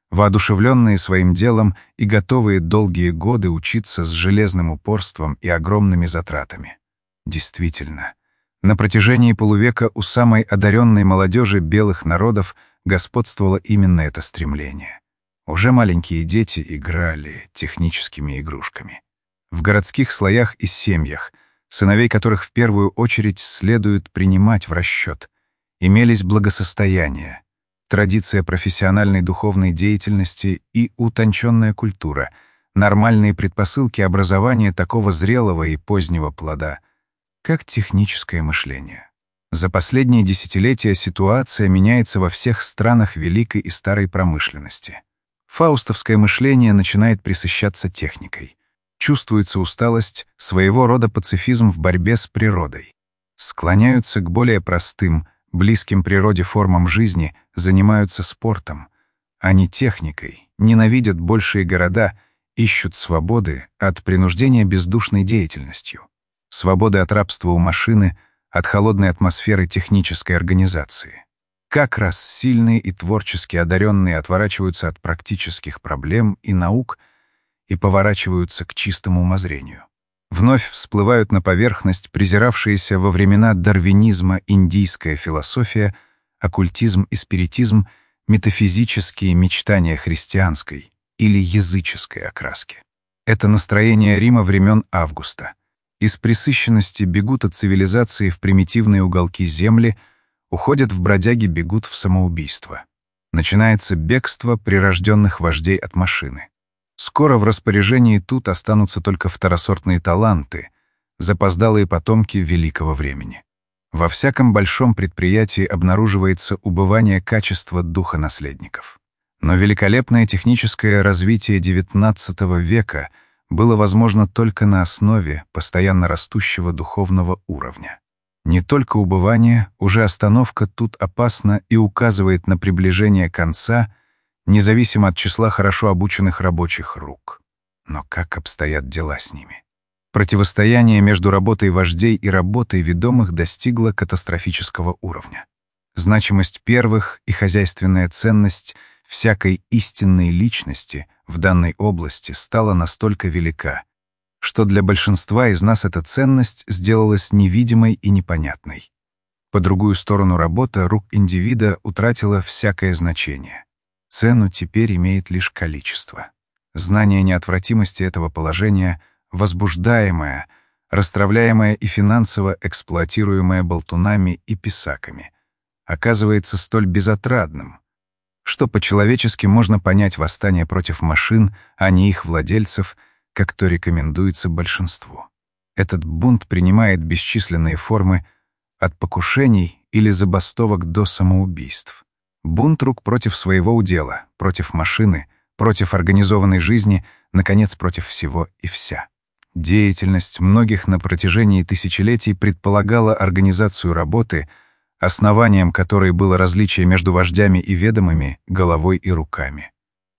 S1: воодушевленные своим делом и готовые долгие годы учиться с железным упорством и огромными затратами. Действительно, на протяжении полувека у самой одаренной молодежи белых народов господствовало именно это стремление. Уже маленькие дети играли техническими игрушками. В городских слоях и семьях, сыновей которых в первую очередь следует принимать в расчет, имелись благосостояние, традиция профессиональной духовной деятельности и утонченная культура, нормальные предпосылки образования такого зрелого и позднего плода, как техническое мышление. За последние десятилетия ситуация меняется во всех странах великой и старой промышленности. Фаустовское мышление начинает пресыщаться техникой. Чувствуется усталость, своего рода пацифизм в борьбе с природой. Склоняются к более простым, близким природе формам жизни, занимаются спортом, а не техникой, ненавидят большие города, ищут свободы от принуждения бездушной деятельностью, свободы от рабства у машины, от холодной атмосферы технической организации. Как раз сильные и творчески одаренные отворачиваются от практических проблем и наук и поворачиваются к чистому умозрению. Вновь всплывают на поверхность презиравшиеся во времена дарвинизма индийская философия, оккультизм и спиритизм, метафизические мечтания христианской или языческой окраски. Это настроение Рима времен Августа. Из пресыщенности бегут от цивилизации в примитивные уголки земли, уходят в бродяги, бегут в самоубийство. Начинается бегство прирожденных вождей от машины. Скоро в распоряжении тут останутся только второсортные таланты, запоздалые потомки великого времени. Во всяком большом предприятии обнаруживается убывание качества духа наследников. Но великолепное техническое развитие девятнадцатого века было возможно только на основе постоянно растущего духовного уровня. Не только убывание, уже остановка тут опасна и указывает на приближение конца, независимо от числа хорошо обученных рабочих рук. Но как обстоят дела с ними? Противостояние между работой вождей и работой ведомых достигло катастрофического уровня. Значимость первых и хозяйственная ценность всякой истинной личности в данной области стала настолько велика, что для большинства из нас эта ценность сделалась невидимой и непонятной. По другую сторону работа рук индивида утратила всякое значение. Цену теперь имеет лишь количество. Знание неотвратимости этого положения, возбуждаемое, расстравляемое и финансово эксплуатируемое болтунами и писаками, оказывается столь безотрадным, что по-человечески можно понять восстание против машин, а не их владельцев, как то рекомендуется большинству. Этот бунт принимает бесчисленные формы от покушений или забастовок до самоубийств. Бунт рук против своего удела, против машины, против организованной жизни, наконец, против всего и вся. Деятельность многих на протяжении тысячелетий предполагала организацию работы, основанием которой было различие между вождями и ведомыми, головой и руками.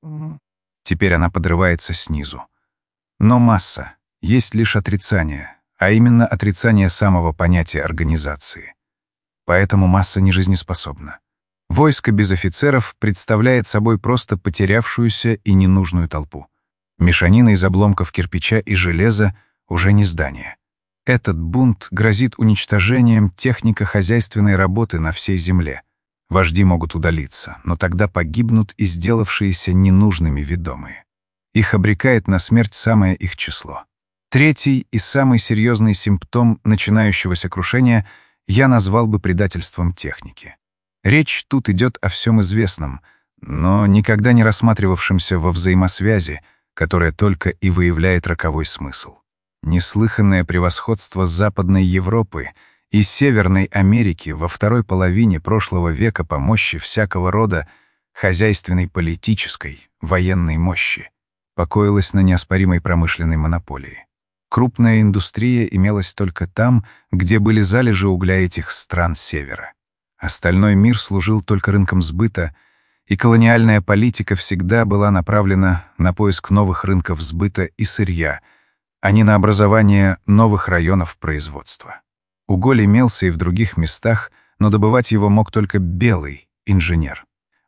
S1: Теперь она подрывается снизу. Но масса есть лишь отрицание, а именно отрицание самого понятия организации. Поэтому масса не жизнеспособна. Войско без офицеров представляет собой просто потерявшуюся и ненужную толпу. Мешанина из обломков кирпича и железа уже не здание. Этот бунт грозит уничтожением технико-хозяйственной работы на всей земле. Вожди могут удалиться, но тогда погибнут и сделавшиеся ненужными ведомые. Их обрекает на смерть самое их число. Третий и самый серьезный симптом начинающегося крушения я назвал бы предательством техники. Речь тут идет о всем известном, но никогда не рассматривавшемся во взаимосвязи, которая только и выявляет роковой смысл. Неслыханное превосходство Западной Европы и Северной Америки во второй половине прошлого века по мощи всякого рода хозяйственной, политической, военной мощи покоилось на неоспоримой промышленной монополии. Крупная индустрия имелась только там, где были залежи угля этих стран Севера. Остальной мир служил только рынком сбыта, и колониальная политика всегда была направлена на поиск новых рынков сбыта и сырья, а не на образование новых районов производства. Уголь имелся и в других местах, но добывать его мог только белый инженер.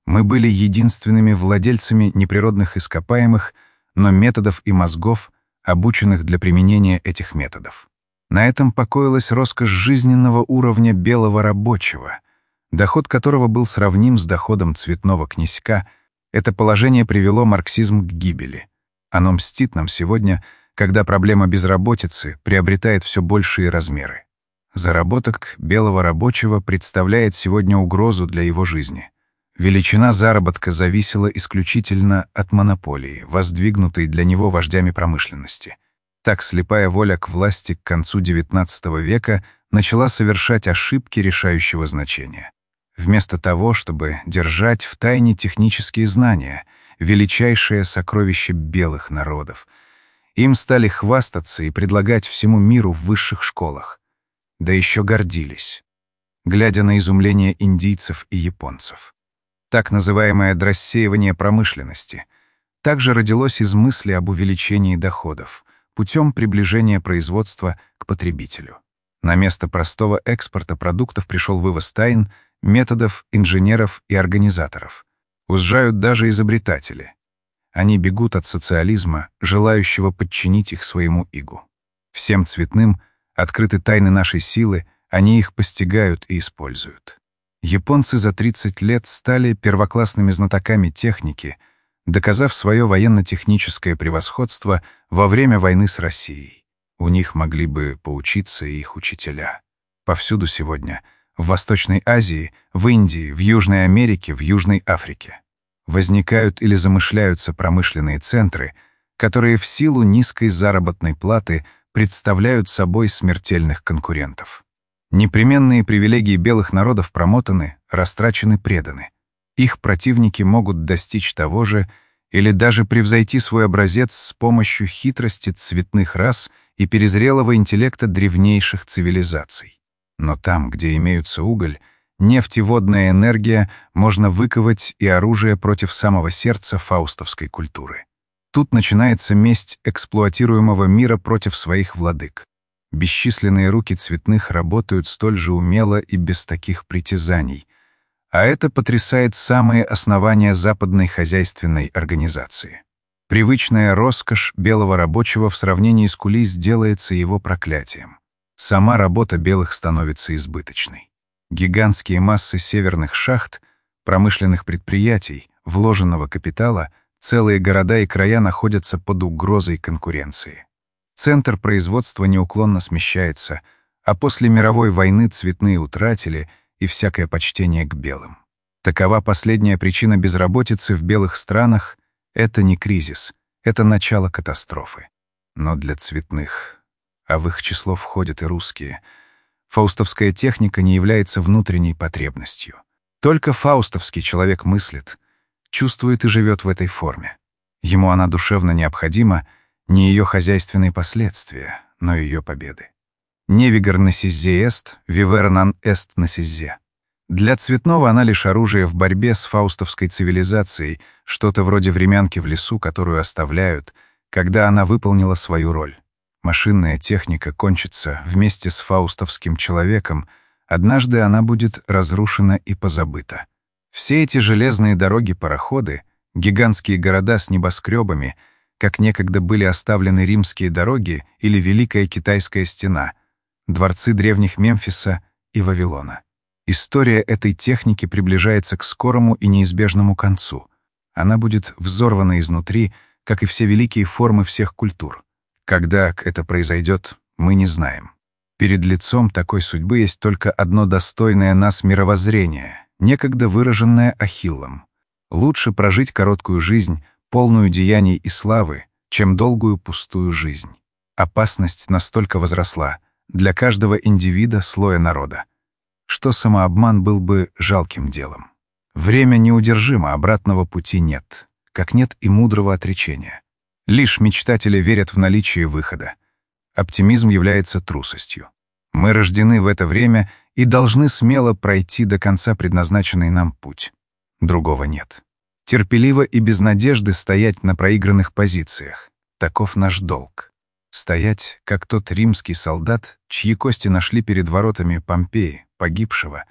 S1: Мы были единственными владельцами неприродных ископаемых, но методов и мозгов, обученных для применения этих методов. На этом покоилась роскошь жизненного уровня белого рабочего, доход которого был сравним с доходом цветного князька. Это положение привело марксизм к гибели. Оно мстит нам сегодня, когда проблема безработицы приобретает все большие размеры. Заработок белого рабочего представляет сегодня угрозу для его жизни. Величина заработка зависела исключительно от монополии, воздвигнутой для него вождями промышленности. Так слепая воля к власти к концу девятнадцатого века начала совершать ошибки решающего значения. Вместо того, чтобы держать в тайне технические знания, величайшее сокровище белых народов, им стали хвастаться и предлагать всему миру в высших школах. Да еще гордились, глядя на изумление индийцев и японцев. Так называемое драссеивание промышленности также родилось из мысли об увеличении доходов путем приближения производства к потребителю. На место простого экспорта продуктов пришел вывоз тайн, методов, инженеров и организаторов. Узжают даже изобретатели. Они бегут от социализма, желающего подчинить их своему игу. Всем цветным открыты тайны нашей силы, они их постигают и используют. Японцы за тридцать лет стали первоклассными знатоками техники, доказав свое военно-техническое превосходство во время войны с Россией. У них могли бы поучиться и их учителя. Повсюду сегодня, в Восточной Азии, в Индии, в Южной Америке, в Южной Африке, возникают или замышляются промышленные центры, которые в силу низкой заработной платы представляют собой смертельных конкурентов. Непременные привилегии белых народов промотаны, растрачены, преданы. Их противники могут достичь того же или даже превзойти свой образец с помощью хитрости цветных рас и перезрелого интеллекта древнейших цивилизаций. Но там, где имеются уголь, нефть и водная энергия, можно выковать и оружие против самого сердца фаустовской культуры. Тут начинается месть эксплуатируемого мира против своих владык. Бесчисленные руки цветных работают столь же умело и без таких притязаний, а это потрясает самые основания западной хозяйственной организации. Привычная роскошь белого рабочего в сравнении с кулис делается его проклятием. Сама работа белых становится избыточной. Гигантские массы северных шахт, промышленных предприятий, вложенного капитала, целые города и края находятся под угрозой конкуренции. Центр производства неуклонно смещается, а после мировой войны цветные утратили и всякое почтение к белым. Такова последняя причина безработицы в белых странах. Это не кризис, это начало катастрофы. Но для цветных, а в их число входят и русские, фаустовская техника не является внутренней потребностью. Только фаустовский человек мыслит, чувствует и живет в этой форме. Ему она душевно необходима, не ее хозяйственные последствия, но ее победы. «Невигер насиззе эст, вивер нан эст насиззе». Для цветного она лишь оружие в борьбе с фаустовской цивилизацией, что-то вроде времянки в лесу, которую оставляют, когда она выполнила свою роль. Машинная техника кончится вместе с фаустовским человеком, однажды она будет разрушена и позабыта. Все эти железные дороги-пароходы, гигантские города с небоскребами, как некогда были оставлены римские дороги или Великая Китайская стена, дворцы древних Мемфиса и Вавилона. История этой техники приближается к скорому и неизбежному концу. Она будет взорвана изнутри, как и все великие формы всех культур. Когда это произойдет, мы не знаем. Перед лицом такой судьбы есть только одно достойное нас мировоззрение, некогда выраженное Ахиллом. Лучше прожить короткую жизнь, полную деяний и славы, чем долгую пустую жизнь. Опасность настолько возросла для каждого индивида слоя народа, что самообман был бы жалким делом. Время неудержимо, обратного пути нет, как нет и мудрого отречения. Лишь мечтатели верят в наличие выхода. Оптимизм является трусостью. Мы рождены в это время и должны смело пройти до конца предназначенный нам путь. Другого нет. Терпеливо и без надежды стоять на проигранных позициях. Таков наш долг. Стоять, как тот римский солдат, чьи кости нашли перед воротами Помпеи, погибшего,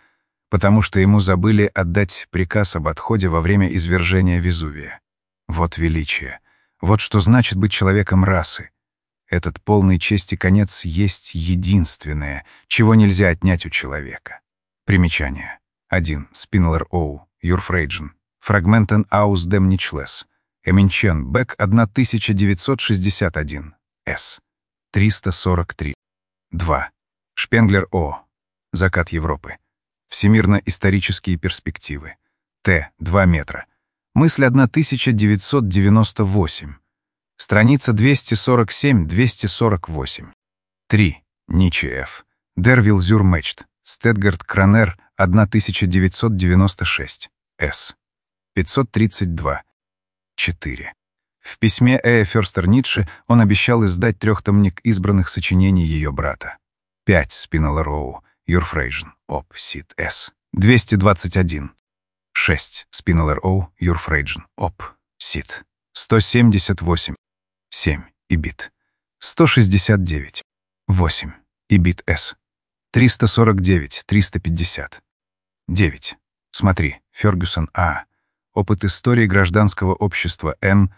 S1: потому что ему забыли отдать приказ об отходе во время извержения Везувия. Вот величие. Вот что значит быть человеком расы. Этот полный чести конец есть единственное, чего нельзя отнять у человека. Примечание. один. Спиннелер Оу, Юрфрейджен. Фрагментен аус дем ничлес. Эминчен Бек тысяча девятьсот шестьдесят один. С. триста сорок три. два. Шпенглер О. Закат Европы. Всемирно-исторические перспективы. Т. два метра. Мысль тысяча девятьсот девяносто восемь. Страница двести сорок семь — двести сорок восемь. три. Ниче Ф. Дервил зюр Мечт. Стетгард Кранер, тысяча девятьсот девяносто шесть. С. пятьсот тридцать два. четыре. В письме Э. Фёрстер Ницше он обещал издать трехтомник избранных сочинений ее брата. пять. Спиннелер Оу, Юрфрейджен, Оп. Сит. С. двести двадцать один. шесть. Спиннелер Оу, Юрфрейджен, Оп. Сит. сто семьдесят восемь. семь. Ибит. сто шестьдесят девять. восемь. Ибит С. триста сорок девять — триста пятьдесят. девять. Смотри, Фергюсон А. Опыт истории гражданского общества М.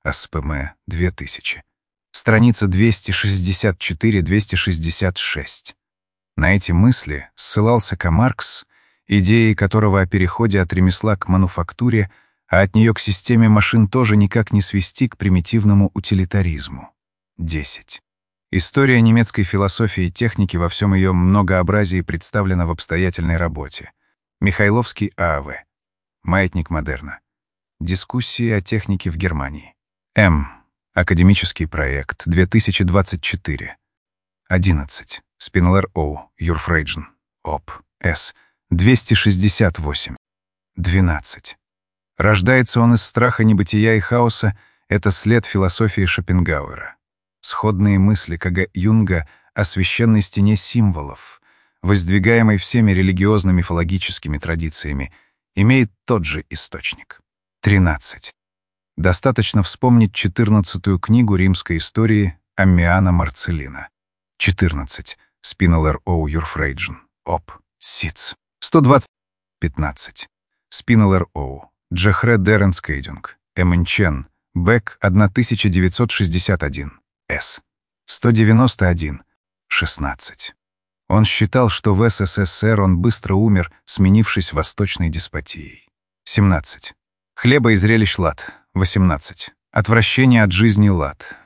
S1: СПМ две тысячи. Страница двести шестьдесят четыре — двести шестьдесят шесть. На эти мысли ссылался К. Маркс, идеи которого о переходе от ремесла к мануфактуре, а от нее к системе машин тоже никак не свести к примитивному утилитаризму. десять. История немецкой философии и техники во всем ее многообразии представлена в обстоятельной работе. Михайловский А В. Маятник модерна. Дискуссии о технике в Германии. М. Академический проект, две тысячи двадцать четыре. одиннадцать. Спиннелер Оу, Юрфрейджен, Оп. С. двести шестьдесят восемь. двенадцать. Рождается он из страха небытия и хаоса, это след философии Шопенгауэра. Сходные мысли К Г Юнга о священной стене символов, воздвигаемой всеми религиозно-мифологическими традициями, имеет тот же источник. тринадцать. Достаточно вспомнить четырнадцатую книгу римской истории Аммиана Марцеллина. четырнадцать. Спиннелер Оу, Юрфрейджен, Оп. Сиц. сто двадцать. пятнадцать. Спиннелер Оу, Джехре Деренскейдюнг, Эминчен, Бек, тысяча девятьсот шестьдесят один. С. сто девяносто один. шестнадцать. Он считал, что в С С С Р он быстро умер, сменившись восточной деспотией. семнадцать. Хлеба и зрелищ лад. восемнадцать. Отвращение от жизни лад.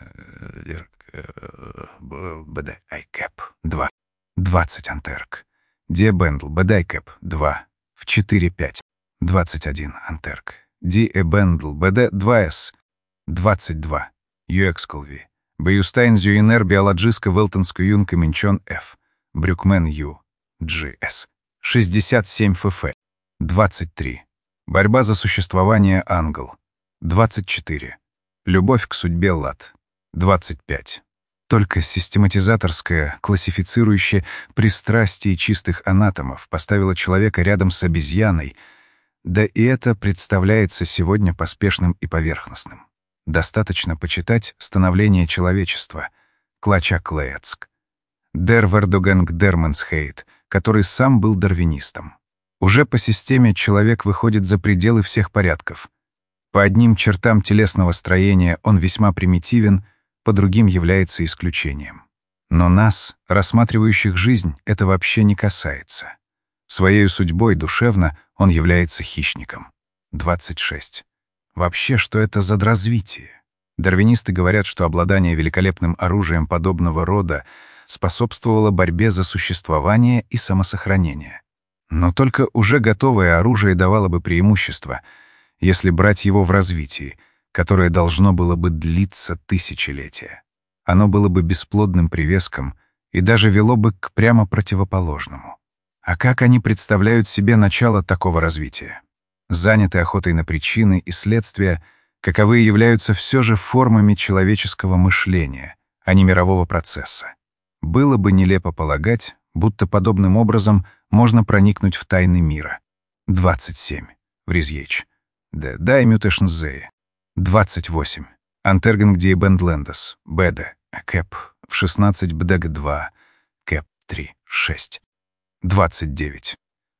S1: Б Д Айкэп. два. двадцать. Антерк. Ди Бендл. Б Д Айкэп. два. В четыре пять. двадцать один. Антерк. Ди Бендл. Б Д два С. двадцать два. Юэксколви. Баюстайн Зюинер Биологиска Велтонск Юнг Минчон Ф. Брюкмен Ю. Джи С. шестьдесят семь Ф Ф. двадцать три. Борьба за существование ангел. двадцать четыре. Любовь к судьбе лад. двадцать пять. Только систематизаторское, классифицирующее пристрастие чистых анатомов поставило человека рядом с обезьяной, да и это представляется сегодня поспешным и поверхностным. Достаточно почитать «Становление человечества» Клача Клеецк, Дер Вердогенг Дерменсхейт, который сам был дарвинистом. Уже по системе человек выходит за пределы всех порядков. По одним чертам телесного строения он весьма примитивен, по другим является исключением. Но нас, рассматривающих жизнь, это вообще не касается. Своею судьбой душевно он является хищником. двадцать шесть. Вообще, что это за дразвитие? Дарвинисты говорят, что обладание великолепным оружием подобного рода способствовало борьбе за существование и самосохранение. Но только уже готовое оружие давало бы преимущество, если брать его в развитии, которое должно было бы длиться тысячелетия. Оно было бы бесплодным привеском и даже вело бы к прямо противоположному. А как они представляют себе начало такого развития? Заняты охотой на причины и следствия, каковые являются все же формами человеческого мышления, а не мирового процесса. Было бы нелепо полагать, будто подобным образом можно проникнуть в тайны мира. двадцать семь. Вризьеч. Д. Даймютешнзее. двадцать восемь. Антергенг ди Бендлендес. Беде. Кэп. В шестнадцать Бдг два. Кэп три. шесть. двадцать девять.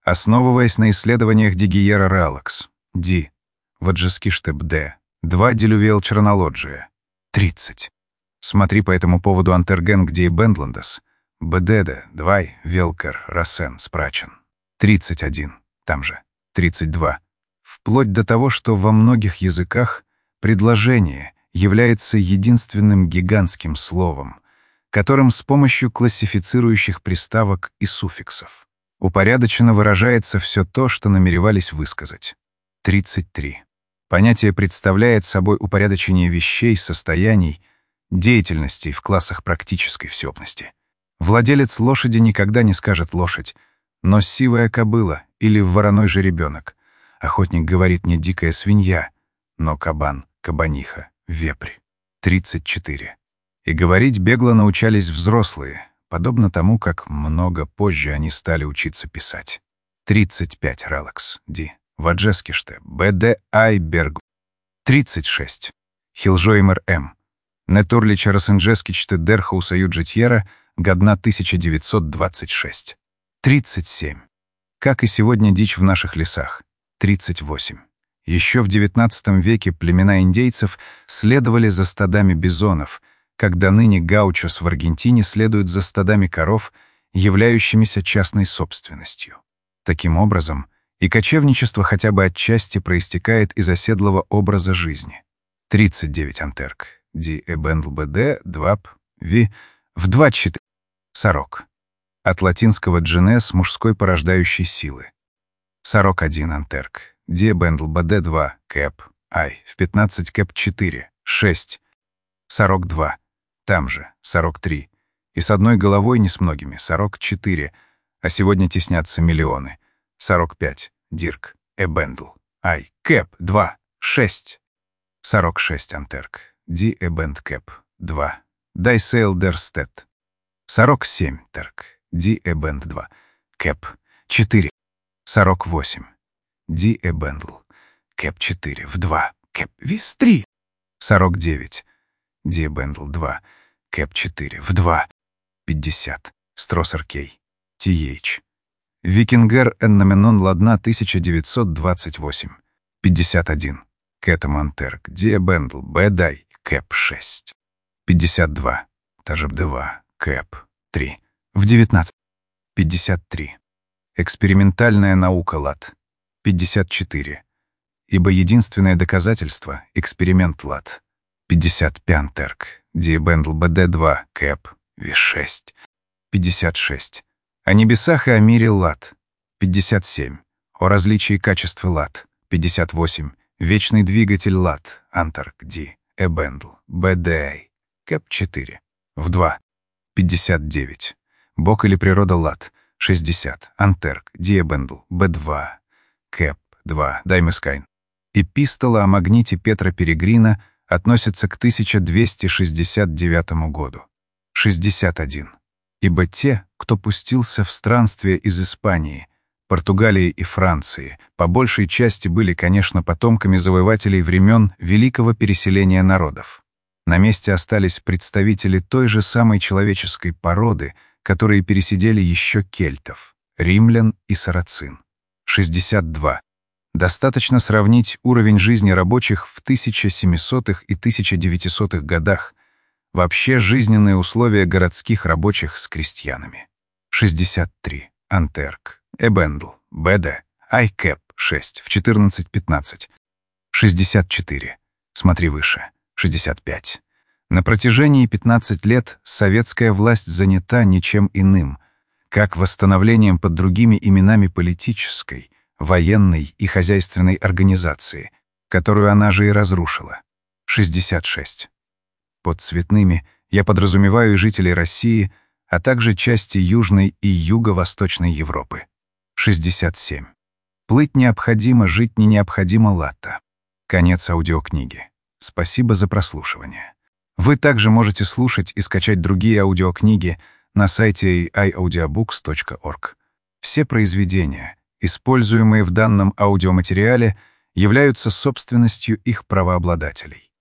S1: Основываясь на исследованиях Дигиера Ралакс, Ди, Ваджескиштеб Д, два Делювиел Чернология, тридцать. Смотри по этому поводу Антерген где и Бендландес, Бедеде, Двай, Велкер, Рассен, Спрачен, тридцать один, там же, тридцать два. Вплоть до того, что во многих языках предложение является единственным гигантским словом, которым с помощью классифицирующих приставок и суффиксов упорядоченно выражается все то, что намеревались высказать. тридцать три. Понятие представляет собой упорядочение вещей, состояний, деятельностей в классах практической всеобности. Владелец лошади никогда не скажет «лошадь», но «сивая кобыла» или «вороной жеребенок». Охотник говорит не «дикая свинья», но «кабан», «кабаниха», «вепрь». тридцать четыре. И говорить бегло научались взрослые, подобно тому, как много позже они стали учиться писать. тридцать пять. Ралакс, Ди, Ваджескиште, Б Д Айберг. тридцать шесть. Хилжоймер М. Нетурлича Росенджескичте Дерхауса Юджитьера, годна тысяча девятьсот двадцать шесть. тридцать семь. Как и сегодня дичь в наших лесах. тридцать восемь. Еще в девятнадцатом веке племена индейцев следовали за стадами бизонов, когда ныне гаучос в Аргентине следуют за стадами коров, являющимися частной собственностью. Таким образом, и кочевничество хотя бы отчасти проистекает из оседлого образа жизни. тридцать девять. Антерк. Ди Эбендл БД, Двап, Ви, в двадцать четыре. Сорок. От латинского «дженес» — мужской порождающей силы. сорок один. Антерк. Ди Эбендл БД, два, Кэп, Ай, в пятнадцать Кэп четыре, шесть. сорок два. Там же, сорок три. И с одной головой, не с многими, сорок четыре. А сегодня теснятся миллионы. сорок пять. Дирк, Эбендл, Ай, Кэп, два, шесть. сорок шесть. Антерк. Ди Эбенд Кэп, два. Дайсейл Дерстет. сорок семь. Терк. Ди Эбенд, два. Кэп, четыре. сорок восемь. Ди Эбендл. Кэп, четыре. В два. Кэп, Вис, три. сорок девять. Ди Эбендл, два. Кэп, четыре. В два. пятьдесят. Строссер Кей. Ти Эйч. Викингер Энноменон Ладна тысяча девятьсот двадцать восемь. пятьдесят один. Кэтам Антерк. Ди Эбендл. Бэдай. Кэп, шесть. пятьдесят два. Тажеб, два. Кэп, три. В девятнадцать. пятьдесят три. Экспериментальная наука Лат. пятьдесят четыре. Ибо единственное доказательство — эксперимент Лат. пятьдесят пять. Антерк. Ди Эбендл БД, два. Кэп, Ви, шесть. пятьдесят шесть. О небесах и о мире Лат. пятьдесят семь. О различии качеств Лат. пятьдесят восемь. Вечный двигатель Лат. Антерк. Ди Эбендл БД, Кэп, четыре. В два. пятьдесят девять. Бог или природа Лат. шестьдесят. Антерк. Ди Эбендл Б два. Кэп, два. Даймескайн. Эпистола о магните Петра Перегрина относится к тысяча двести шестьдесят девятому году. шестьдесят один. Ибо те, кто пустился в странствие из Испании, Португалии и Франции, по большей части были, конечно, потомками завоевателей времен великого переселения народов. На месте остались представители той же самой человеческой породы, которые пересидели еще кельтов, римлян и сарацин. шестьдесят два. Достаточно сравнить уровень жизни рабочих в тысяча семисотых и тысяча девятисотых годах, вообще жизненные условия городских рабочих с крестьянами. шестьдесят три. Антерк. Эбендл. БД. Айкэп. шесть. В четырнадцать пятнадцать. шестьдесят четыре. Смотри выше. шестьдесят пять. На протяжении пятнадцати лет советская власть занята ничем иным, как восстановлением под другими именами политической, военной и хозяйственной организации, которую она же и разрушила. шестьдесят шесть. Под цветными я подразумеваю и жителей России, а также части Южной и Юго-Восточной Европы. шестьдесят семь. Плыть необходимо, жить не необходимо Латта. Конец аудиокниги. Спасибо за прослушивание. Вы также можете слушать и скачать другие аудиокниги на сайте ай аудиобукс точка орг. Все произведения, используемые в данном аудиоматериале, являются собственностью их правообладателей.